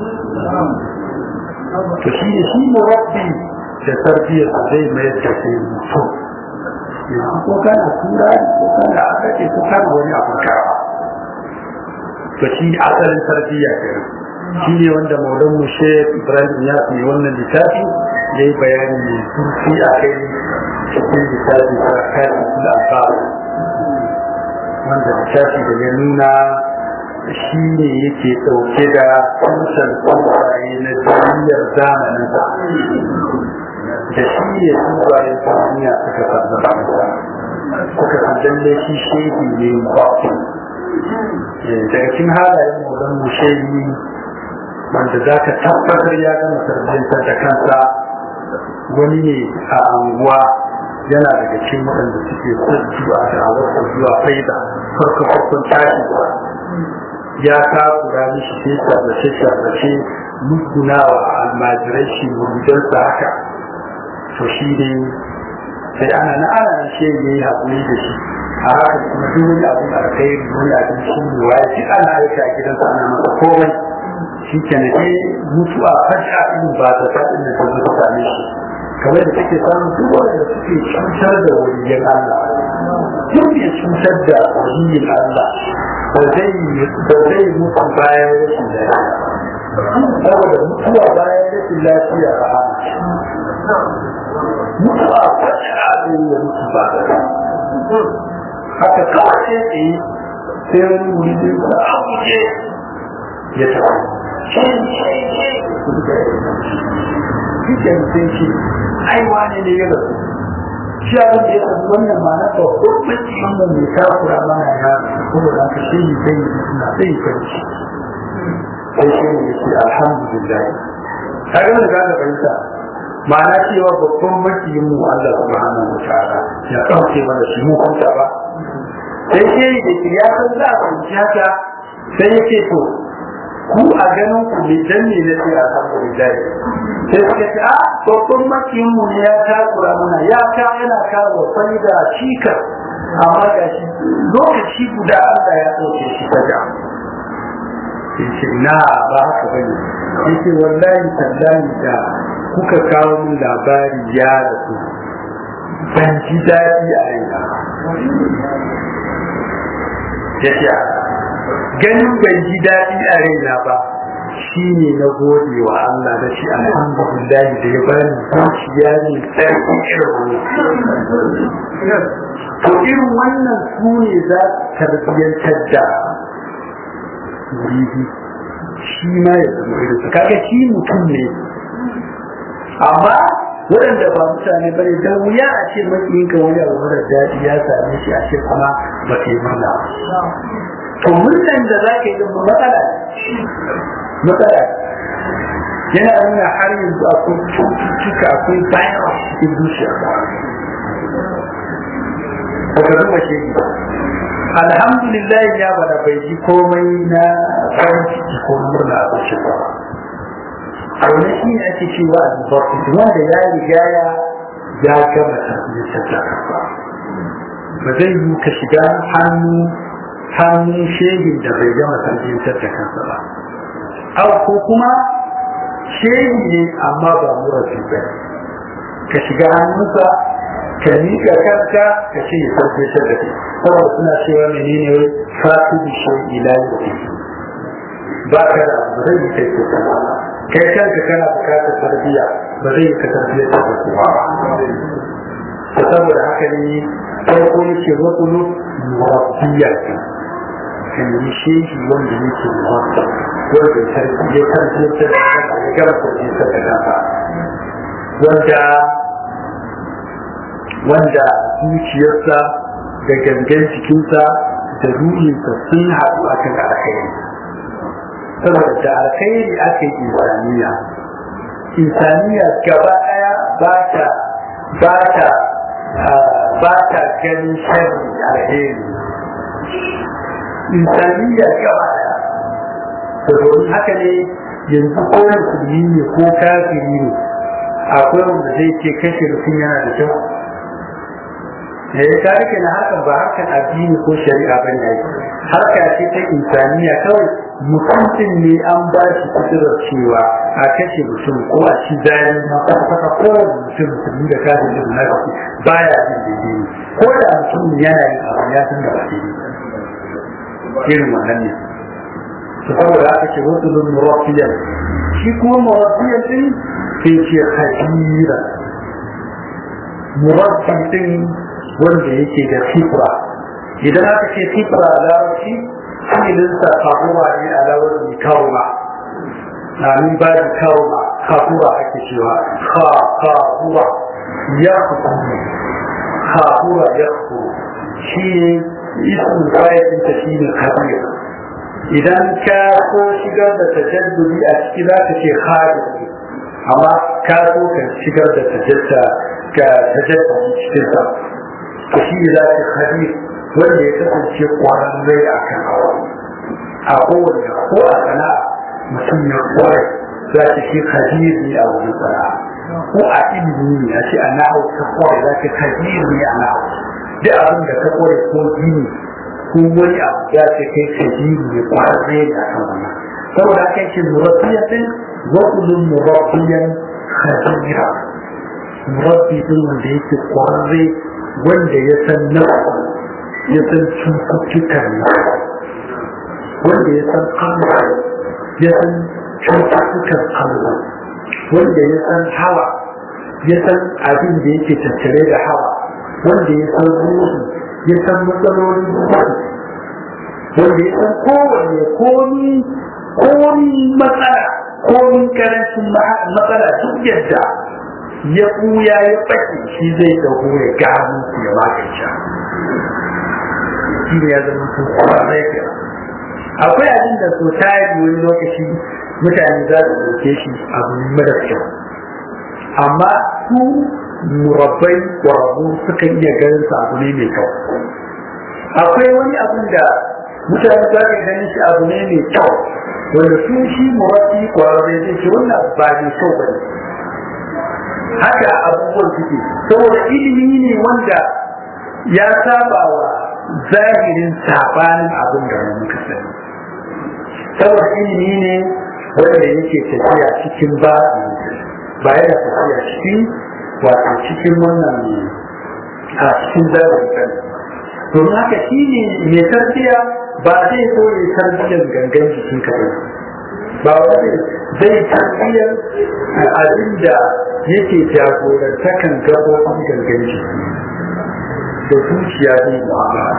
to shi ne shi murabbi da tarbiyyar zai mayar da kai mutum ko kana tura ko kana akace ko kana wani abu karawa to shi asalin tarbiyya kenan shi ne wanda maulan mu Sheikh Ibrahim ya yi wannan littafi ya yi bayani mai zurfi a kai cikin littafi ta kayan al'afar wanda littafi da ya nuna shi ne yake ɗauke da tushen tsuntsaye na duniyar zamanin sa da shi ne tsuntsayen duniya suka sanda masa suka sandalle shi shegi ne ba daga cikin halayen maulan mu shehi wanda za ka tabbatar ya gama tarbiyyantar da kansa wani ne a anguwa yana daga cikin waɗanda suke zuwa da wasu zuwa faida farko farkon tashi ya takura mishi sai shabbace shabbace musgunawa almajirai shi muridansa haka to shi ne sai ana na ana na shi ya yi haƙuri da shi a haka kuma duk wani abin alkhairi wani abin shi ne waye shi ana aika a gidansa ana masa komai shi ke na ke mutuwa fasha in ba ta faɗin da ta zuwa same shi kamar da take samun duk wanda suke cutar da waliyan Allah duk ya cutar da waliyan Allah ba zai ba zai mutu bayan rashin lafiya saboda mutuwa bayan rashin lafiya ba mutuwa fasha in ya mutu ba haka kawai sai tsaye sai wani wuri zai ba a guje ya tafi shi ke mutum shi ai wane ne ya rasu shi abin da ya san wannan ma'ana ba ko mace wannan mai takura mana ya saboda ka shi ne sai suna sai kanci sai shi ne yake alhamdulillah kaga mun ga da fahimta ma'ana cewa babban makiyin mu Allah subhanahu wa ta'ala ya dauke mana shi mu kunta ba sai shi da ya san za a kunci haka sai yake to ku a ganin ku ne dan ne na ce alhamdulillah sai suka ce a babban makiyin mu ne ya takura mana ya ka yana kawo fani da cika amma ga shi lokaci guda Allah ya dauke shi daga sai na ba haka bane sai wallahi tallahi da kuka kawo min labari ya da ku ban ji daɗi a raina yace ganin ban ji daɗi a raina ba shi ne na gode wa Allah da shi alhamdulillah da ya bani zuciya ne tsarki irin to irin wannan su ne za su tarbiyyantar da muridi shi ma ya zama irin su kaga shi mutum ne amma waɗanda ba mutane ba ne don wuya a ce makiyinka wani abu mara daɗi ya same shi a ce kuma ba ka yi mana to murnan da za ka yi zama matsala matsala yana nuna har yanzu akwai cututtuka akwai virus cikin zuciya ba ka zama shi alhamdulillah ya bada bai ji komai na farin ciki ko murna a zuciya ba a wani shi ne ake cewa a zubarci wanda ya riga ya ya gama tarbiyyantar da kansa ba zai yi ka shiga hannu hannun shegin da bai gama tarbiyyantar da kansa ba au ko kuma shegi ne amma ba murafi ba ka shiga hannunsa ka miƙa kanka ka ce ya tarbiyyantar da kai saboda suna cewa menene wai fatu bi shay'i la yu'ti ba ka da abu zai yi kai ko kai kanka kana bukatar tarbiyya ba zai ka tarbiyyar da kowa ba saboda haka ne farko yake rukunu murabbiya kan yi shehi wanda yake murabbiya wanda tarbiyyar tarbiyyar da ya gaba tarbiyyar da kansa wanda wanda zuciyarsa da gangan jikinsa da ruhinsa sun haɗu a kan alkhairi saboda da alkhairi aka yi insaniya insaniya gaba daya ba ta ba ta ba ta ganin sharri alheri insaniya gaba daya to domin haka ne yanzu ko musulmi ne ko kafiri ne akwai wanda zai ce kashe mutum yana da kyau da ya ta rike na harkar ba harkar addini ko shari'a ba ne harka ce ta insaniya kawai mutuncin ne an ba shi kudurar cewa a kashe mutum ko a ci zari na kwata kowane mutum musulmi da kafin da munafiki baya jin daidai ko da mutum yana yin abu ya san da ba daidai irin wannan ne to saboda aka ce wasu zun murafiyan shi kuma murafiyan din sai ce hajira murafiyan din wanda yake da fitra idan aka ce fitra a larabci fi'ilinsa kafura ne a lawar karuma na min ba da karuma kafura ake cewa kafura ya hukumi kafura ya hukumi shi ne isin kwayatinta shi ne kabir idan ka so shigar da tajaddudi a ciki za ka ce khadir amma ka so ka shigar da tajaddudi cikin sa to shi ne za ka khadir wanda ya kasance kwararre a kan hawa a kowane ko a sana'a mutum ya kware za ta shi khabiri a wani sana'a ko a ilimi ne a ce a na'au ta kware za ta khabiri a na'au duk abin da ta kware ko gini ko wani abu za ta kai khabiri ne kwararre ne a kan wannan saboda haka yake murabbiya din wakulun murabbiyan khabira murabbi din wanda yake kwararre wanda ya san na'u ya san cututtukan wanda ya san kalma ya san cututtukan kalma wanda ya san hawa ya san abin da yake tattare da hawa wanda ya san ruhu ya san matsalolin ruhu wanda ya san kowane komi komi matsala komi karancin matsala duk yadda ya ɓuya ya ɓace shi zai ɗauko ya gano su ya magance shi ne ya zama su kuma zai kira akwai abin da so tari wani lokaci mutane za su ɗauke shi abu mara kyau amma su murabbai ƙwararru suka iya ganin su abu ne mai kyau akwai wani abin da mutane za ka ganin shi abu ne mai kyau wanda su shi murabbi ƙwararre zai ce wannan ba mai kyau ba ne haka abubuwan suke saboda ilimi ne wanda ya saba wa zahirin sabanin abin da muka sani saboda ilimi ne wanda yake tafiya cikin ba ba yana tafiya cikin wato cikin wannan a cikin zahirin kan domin haka shi ne mai tarbiya ba zai so ya tarbiyyar gangan jikin kaɗai ba wani zai tarbiyyar abin da yake jagorantakan gabobin gangan jiki da zuciya zai mu'amala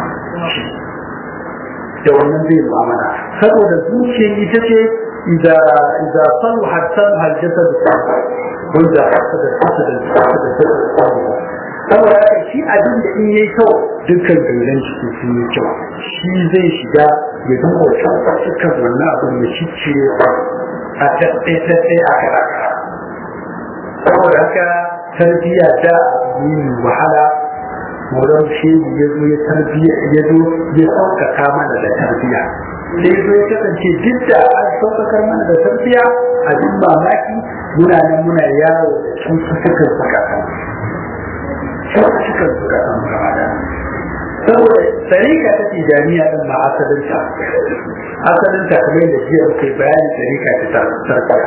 da wannan zai mu'amala saboda zuciya ita ce idza idza saluha saluha al-jasad wanda hasada hasada hasada saboda shi abin da in yayi kyau dukkan gangan jiki sun yi kyau shi zai shiga ya duba cikin wannan abin da shi ce a tattace a karaka saboda haka tarbiyya ta yin wahala wurin shi ya zo ya tarbiyya ya zo ya sauƙaƙa mana da tarbiyya sai zo ya kasance duk da an sauƙaƙar mana da tarbiyya abin mamaki muna nan muna yawo da cututtukan zukatan cututtukan zukatan gaba da saboda tsarika ta tijaniya din ma asalinta asalinta kamar da jiya muke bayani tsarika ta tarbiyya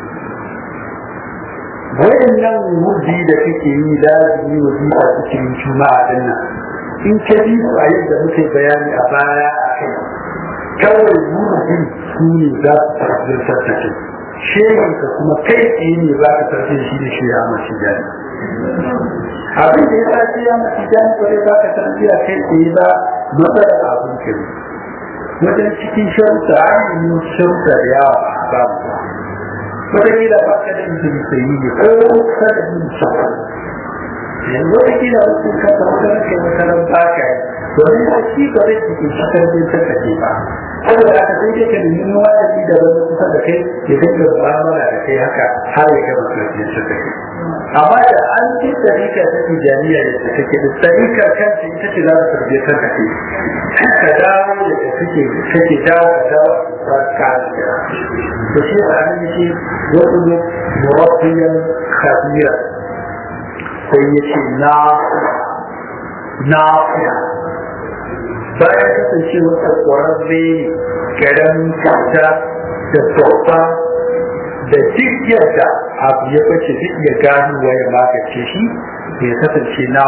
wayannan wurdi da kake yi lazimi wazifa cikin juma'a din nan in ka bi su a yadda muke bayani a baya a kai kawai wurdin su ne za su tabbata da kai shehin ka kuma kai tsaye ne za ka tarfe shi da shi a mashi jani abin da ya sa shi a mashi jani kawai za ka tarbiya kai tsaye ba matsalar abin ka ne wajen cikin sharuta an yi sharuta da yawa a babu wataƙila ba ka da izini sai yi ko ka da yin shafa yanzu wataƙila wasu kasa wata rake wata ran ba ka yi domin da shi ba zai cikin shakar zai ta kaje ba saboda aka sai dai ka nemi wani da wani kusa da kai ya dinga mu'amala da kai haka har ya gama karfin shi da kai amma da an ce tsarika ta tijaniya da ta take da tsarika kanta ita ce za ta tarbiyyatar da kai ka dawo da ta take take dawo ka dawo a ka da shi ba an yi wasu murabbiyan khabira sai ya ce na na bayan kasance wata kwararre karamin kyauta da babba da duk yadda abu ya bace duk ya gano ya magance shi ya kasance na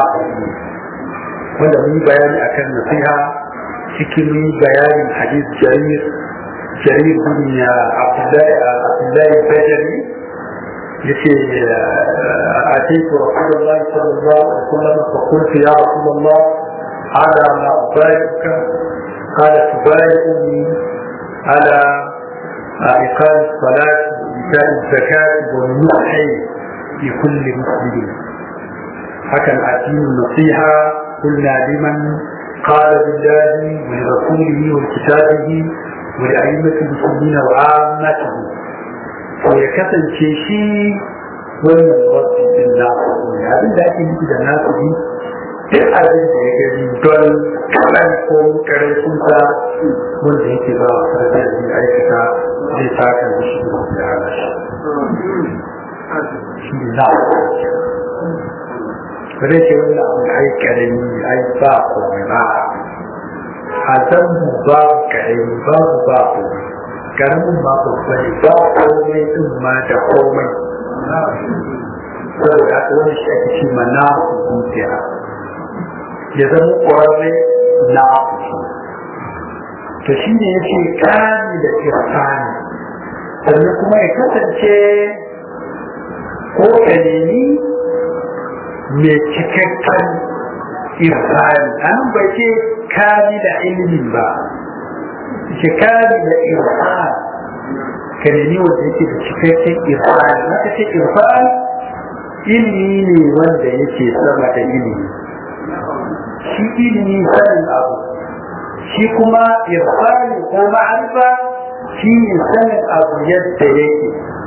wanda mun bayani akan nasiha cikin bayanin hadith jarir jarir bin abdullahi abdullahi bajari yace ataitu rasulullahi sallallahu alaihi wasallam fa qultu ya rasulullah على ما أبايعك قال تبايعني على إقام الصلاة وإيتاء الزكاة والنصح لكل مسلم حكم الدين النصيحة قلنا لمن قال بالله ولرسوله ولكتابه ولأئمة المسلمين وعامته ويكتن شيء والمرد بالناس هذا لا يمكن الناس به duk abin da ya gani don kalan ko karancin sa wanda yake ba a sarari da aikata zai taka da shi da ya hana shi shi ne na ba zai ce wani abin ai karami ai ba komai ba a san mu ba karami ba mu ba komai karamin ma babba ne ba komai din ma da komai saboda haka wani shi ake ce ma na zuciya ya zama ƙwararre na to shi ne ya ce kani da irfani sannan kuma ya kasance ko ka nemi mai cikakken irfani an bai ce kani da ilimin ba ce kani da irfani ka nemi wanda yake da cikakken irfani na ka ce irfani ilimi ne wanda yake sama da ilimi. Shi ilimi sanin abu, shi kuma irfani ko ma'arifa shi ne sanin abu yadda yake.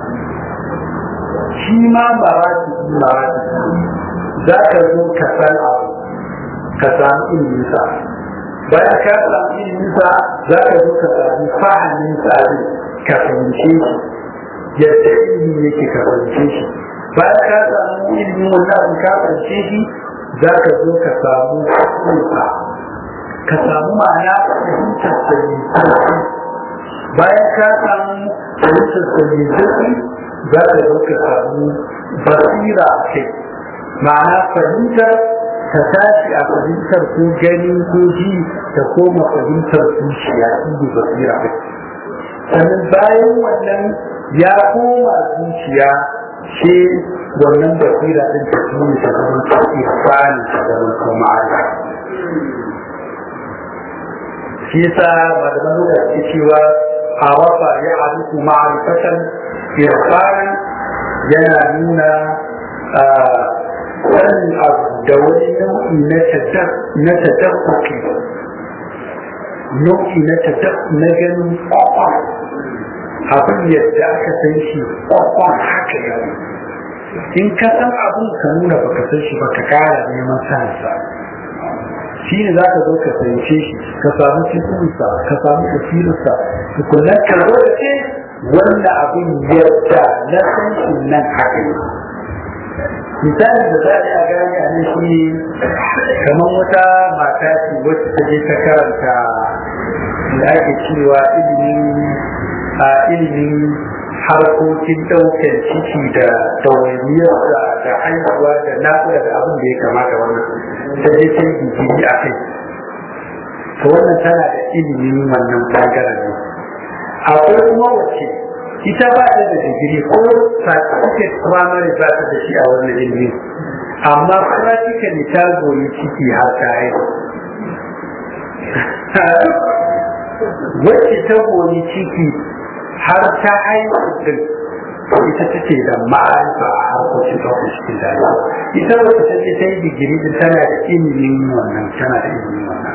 Shi ma marati marati za ka zo ka san abu ka samu iliminsa, bayan ka samu iliminsa za ka zo ka samu fahimin tsari ka fahimce shi yadda ilimi yake ka fahimce shi, bayan ka samu ilimin wannan abu ka fahimce shi za ka zo ka samu kuka ka samu ma'ana fahimtar sani bayan ka samu fahimtar sani zurfi za ka zo ka samu basira a kai, ma'ana fahimtar ka tashi a fahimtar ko gani ko ji da koma fahimtar zuciya inda basira kai. Sannan bayan wannan ya koma zuciya ce wannan basira ɗin ta tuni ta zama ta irfani ta zama kuma ala. Shi yasa ba da manuwa ke cewa a wafa ya aruku ma'arifatan irfani yana nuna sanin abu da wani nau'i na tadabbuki, nau'i na tadabbuki na ganin kwakwa abin yadda aka san shi kwakwa haka yau. In ka san abin ka nuna baka san shi ba ka kara neman sansa, shi ne za ka zo ka fahimce shi ka samu cikinsa ka samu tafiyarsa tukunan ka zo da ce wanda abin yadda na san shi nan haka ne. Misali da za a yi a gane a nan shi kamar wata mata ce wacce ta je ta karanta da ake cewa ilimin a ilimin harkokin ɗaukar ciki da ɗawainiyarsa da haihuwa da naƙuda da abin da ya kamata wannan ta je ta yi digiri a kai. To wannan tana da ilimin wannan ɓangaren ne. Akwai kuma wacce ita ba ta da digiri ko certificate primary ba ta da shi a wannan ilimin, amma practically ta goyi ciki har ta haihu. Wacce ta goyi ciki har ta haihu din ita take da ma'arifa a harkokin ɗaukar cikin rayuwa. Ita wacce ta ce ta yi digiri din tana da ilimin wannan tana da ilimin wannan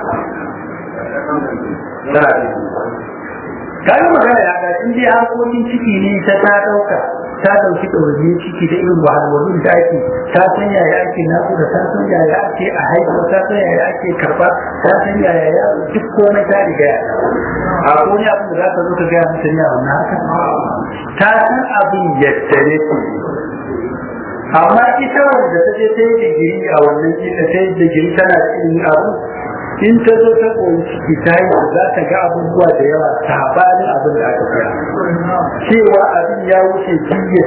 tana da ilimin kayan magana ya ga in dai harkokin ciki ne ta ta dauka ta dauki ɗauriyar ciki da irin wahalwalun da ake ta san yaya ake naƙuda ta san yaya ake a haihuwa ta san yaya ake karɓa ta san yaya ya duk komai ta riga ya a wani abin da za ka zo ka gaya mutane a wannan haka ta san abin yadda ne ke amma ita wanda ta je ta yi digiri a wannan ita ta yi digiri tana da ilimin abu in ta zo ta koyi ciki ta yi za ta ga abubuwa da yawa sabanin abin da aka kira cewa abin ya wuce jiya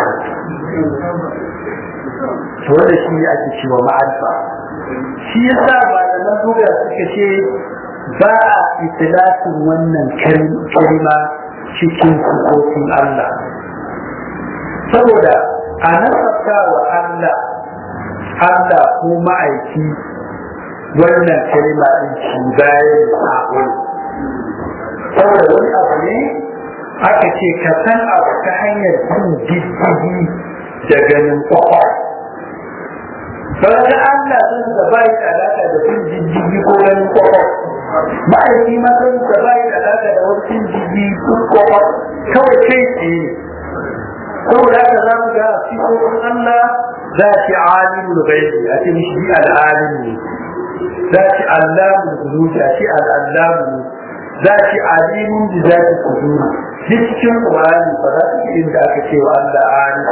to wanda shi ake cewa ma'arifa. Shi yasa malaman duniya suka ce ba a itilafin wannan kalma cikin sifofin Allah saboda a nasabta wa Allah Allah ko ma'aiki wannan kalma din shi bayan sabon saboda wani abu ne aka ce ka san abu ta hanyar bin diddigi da ganin kwakwa sauran Allah sun da bai da alaka da bin diddigi ko ganin kwakwa ma'aiki ma sun da bai da alaka da wani bin diddigi ko kwakwa kawai kai tsaye saboda haka za mu ga sifofin Allah za ki alimul ghaibi a ce mishi al'alim ne za ki allamul ghulubi a ce al'allamu ne za ki alimun bi za ki kudura duk cikin Qur'ani ba za ki inda aka ce wa Allah alim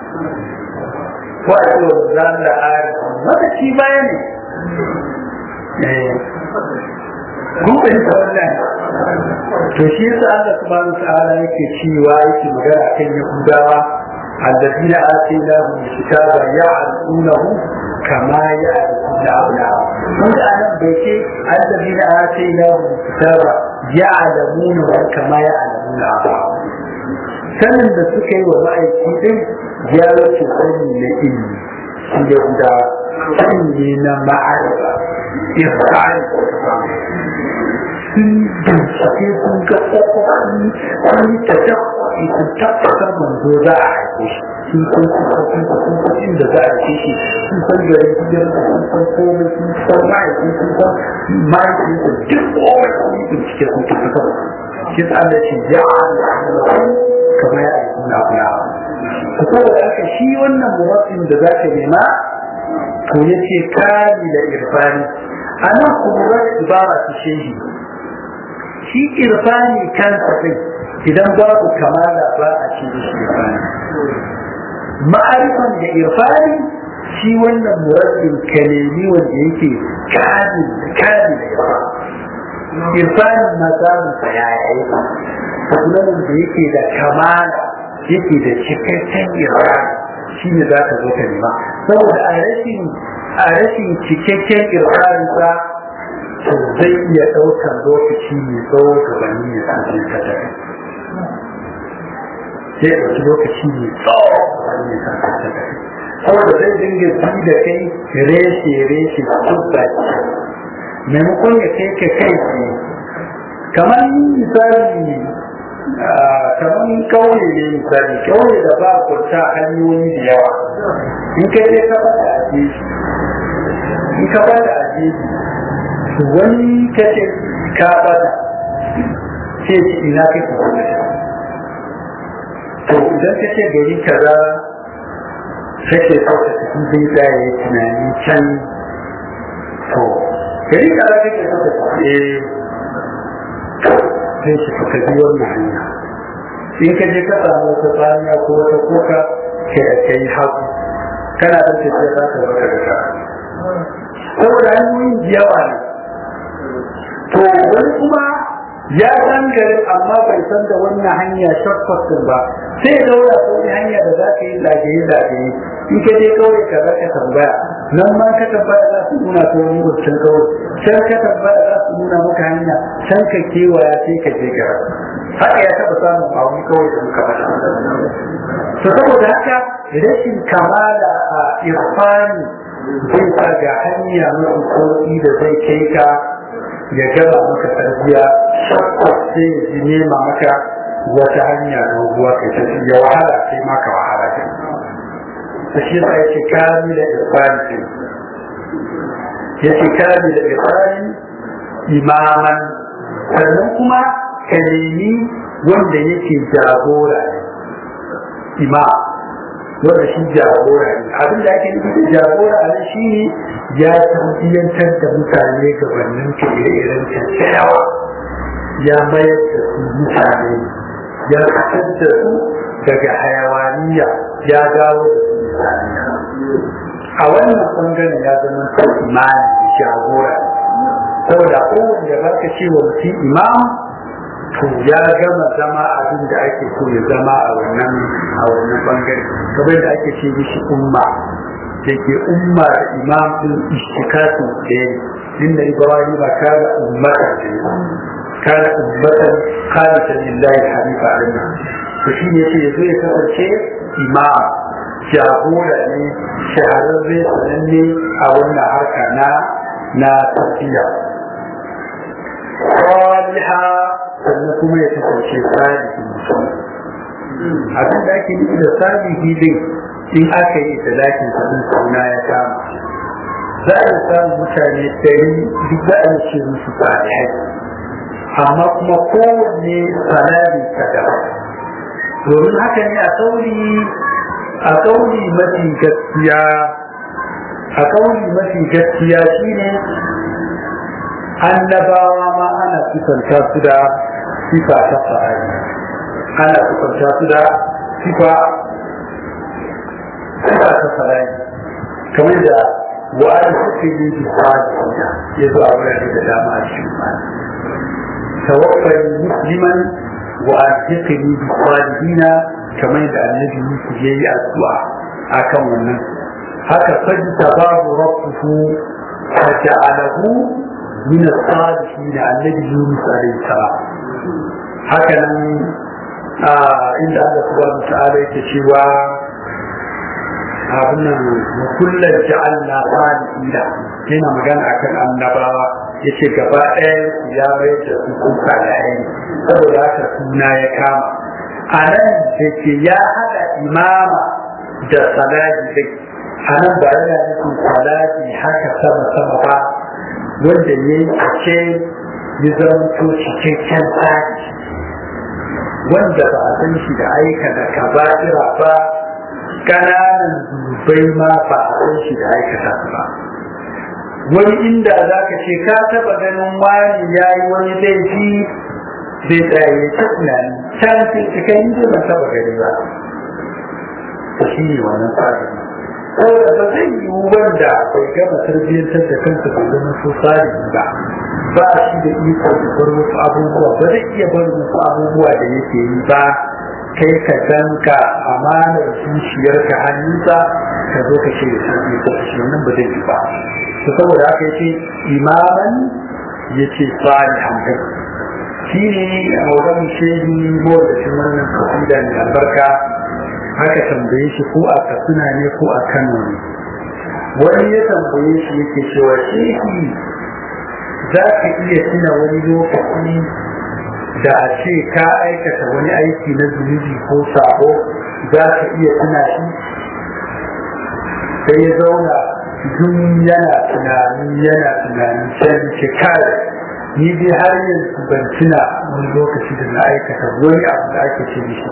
ko a ce wa Allah alim wanda shi baya ne eh gubin ta wannan to shi yasa Allah subhanahu wa ta'ala yake cewa yake magana kan Yahudawa الذين آتيناهم الكتاب يعرفونه كما يعرفون أبناءهم. وإذا أنا بيتي الذين آتيناهم الكتاب يعلمونه كما يعلمون أبناءهم. sanin da suka yi wa ma'aiki din ya wuce sani na ilimi shi ya guda sani na ma'arifa irfani sun bincike sun ga ƙwaƙwaƙi sun yi tattaɓa murabbi sun tabbatar manzo za a haife shi sun san sun sun san inda za a haife shi sun san garin gidan sun san komai sun san mahaifi sun san mahaifi sun duk komai sun yi bincike sun tabbatar shi ta Allah ce ya kama ya aiki na kula to saboda haka shi wannan murabbin da za ka nema to yace kani da irfani anan kuma wani ibara ta shehi shi irfani kansa kai idan babu kamala ba a ce shi irfani ma'arifan da irfani shi wannan murabbin kalemi wanda yake kani kani da irfani irfani na samun sa ya yi sunan da yake da kamala yake da cikakken irfani shi ne za ka zo ka nema saboda a rashin a rashin cikakken irfani sa to zai iya ɗaukar lokaci mai tsawo gabanin ya sace ka tafi sai ɗauki lokaci mai tsawo gabanin ya sace ka tafi saboda zai dinga ji da kai reshe reshe tsubba maimakon ya kai ka kai ce kamar misali kamar kauye ne misali kauye da ba kurta hanyoyi da yawa in ka je ka bada a jeji in ka bada a jeji wani kace ka bada ce ina kake kuma to idan kace gari kaza kake so ka tafi zai tsaye tunani can to gari kaza kake so ka tafi eh sai shi ka bi wannan hanya in ka je ka samu wata tsaniya ko wata kuka ka yi haku kana da tafiya za ka baka da ka saboda hanyoyin yawa ne to wani kuma ya san garin amma bai san da wannan hanya shortcut din ba sai ya daura ko wani hanya da za ka yi lagaye lagaye in ka je kawai ka za ka tambaya nan ma ka tambaya za su nuna ko wani wancan kawai can ka tambaya za su nuna maka hanya can ka kewaya sai ka je gara haka ya taɓa samun abu kawai da muka faɗa to saboda haka rashin kamala a irfani zai sa ga hanya mafi sauƙi da zai kai ka ya gaba maka tarbiya shakka sai ya ji nema maka wata hanya doguwa kai ta ya wahala sai maka wahala kai ta shi yasa yake kami da irfani yake kami da irfani imaman sannan kuma ka nemi wanda yake jagora ne imam wanda shi jagora ne abin da ake nufi da jagora a nan shi ne ya tarbiyyantar da mutane gabanin ka ire-iren yawa ya mayar da su mutane ya fitar da su daga hayawaniya ya dawo da su mutane a wannan bangaren ya zama ta imani jagora saboda kowane da baka ce wa mutum imam to ya gama zama abin da ake so ya zama a wannan a wannan bangare kamar da ake ce mishi umma da ke umma da imam din ishtikatu da inda ibrahim ba kana ummatan kana ummatan qanitan lillahi hanifa alayna to shi ne yace yazo ya kasance imam jagora ne shahararre sananne a wannan harka na na tafiya saliha sannan kuma ya kasance salihin mutum abin da ake nufi da salihi din in aka yi da lakin sabon suna ya kama za a samu mutane ɗari duk za a yi ce musu salihai amma kuma kowanne sanari ka daban domin haka ne a kauli a kauli mafi gaskiya a kauli mafi gaskiya shine annabawa ma ana sifanta su da sifa ta fa'ali ana sifanta su da sifa sifa ta fa'ali kamar da wa'adi suke yi bi fa'ali ya zo a wurare da dama a cikin fa'ali tawaffani musliman wa'adi bi fa'alina kamar da annabi Yusuf ya yi addu'a akan wannan haka fajta babu rabbuhu faja'alahu min as-salihin annabi Yunus alayhi salam haka nan inda Allah subhanahu wa ta'ala yake cewa abin nan kullum ja'alna salihina yana magana akan annabawa yace gaba ɗaya ya bayar da su kuka da aini saboda haka suna ya kama a nan da ke ya haɗa imama da salati dai a nan ba yana nufin salati haka sama sama ba wanda ya yi ake ya zama cikakken tsari wanda ba a san shi da aikata kaba'ira ba ƙananan zunubai ma ba a san shi da aikata ba wani inda za ka ce ka taba ganin wani ya yi wani laifi zai tsaye ta tunani can sai cika yi zai ban taba gani ba ta shi ne wannan tsari ko da ba zai yi wanda bai gama tarbiyyantar da kansa bai zama so tsari ba ba shi da iko da bar wasu abubuwa ba zai iya bar wasu abubuwa da yake yi ba kai ka danka amanar zuciyarka hannunsa ka zo ka ce da shi ko shi wannan ba zai yi ba to saboda haka yace imaman yace salihan kai shi ne maulan shehi mo da shi wannan kasida ne albarka haka tambaye shi ko a Katsina ne ko a Kano ne wani ya tambaye shi yake cewa shehi za ka iya tuna wani lokaci da a ce ka aikata wani aiki na zunubi ko sabo za ka iya tuna shi sai ya zauna duk yana tunani yana tunani sai ce kai ni dai har yanzu ban tuna wani lokaci da na aikata wani abu da ake ce mishi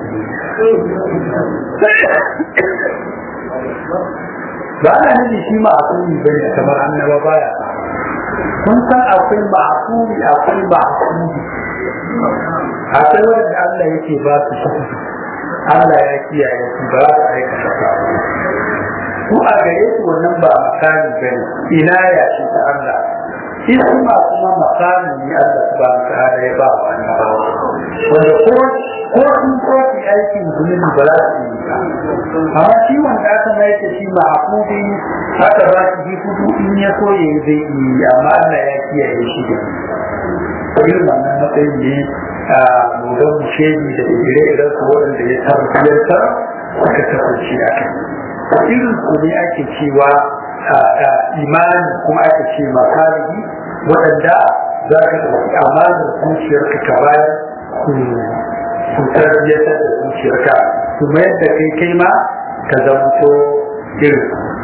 ba ana nufi shi ma'asumi bane kamar annaba baya kun san akwai ma'asumi akwai ma'asumi akwai wanda Allah yake ba su shi Allah ya kiyaye su ba su aikata ba ku a gare su wannan ba makani bane ina ya ce ta Allah isma kuma makani ne Allah subhanahu wa ta'ala ya ba wa annabawa wanda ko ko sun ko aikin zulmi ba za su yi ba amma shi wanda aka mai da shi ma'afudi aka ba shi hudu in ya so ya zai yi amma Allah ya kiyaye shi da irin wannan matsayin ne a mudan mushedi da ire-iren su waɗanda ya tarbiyarta suka kasance a kai irin su ne ake cewa imani kuma ake ce makarihi waɗanda za ka ɗauki amanar zuciyarka ka bayar su tarbiyarta da zuciyarka su mayar da kai kai ma ka zamto irin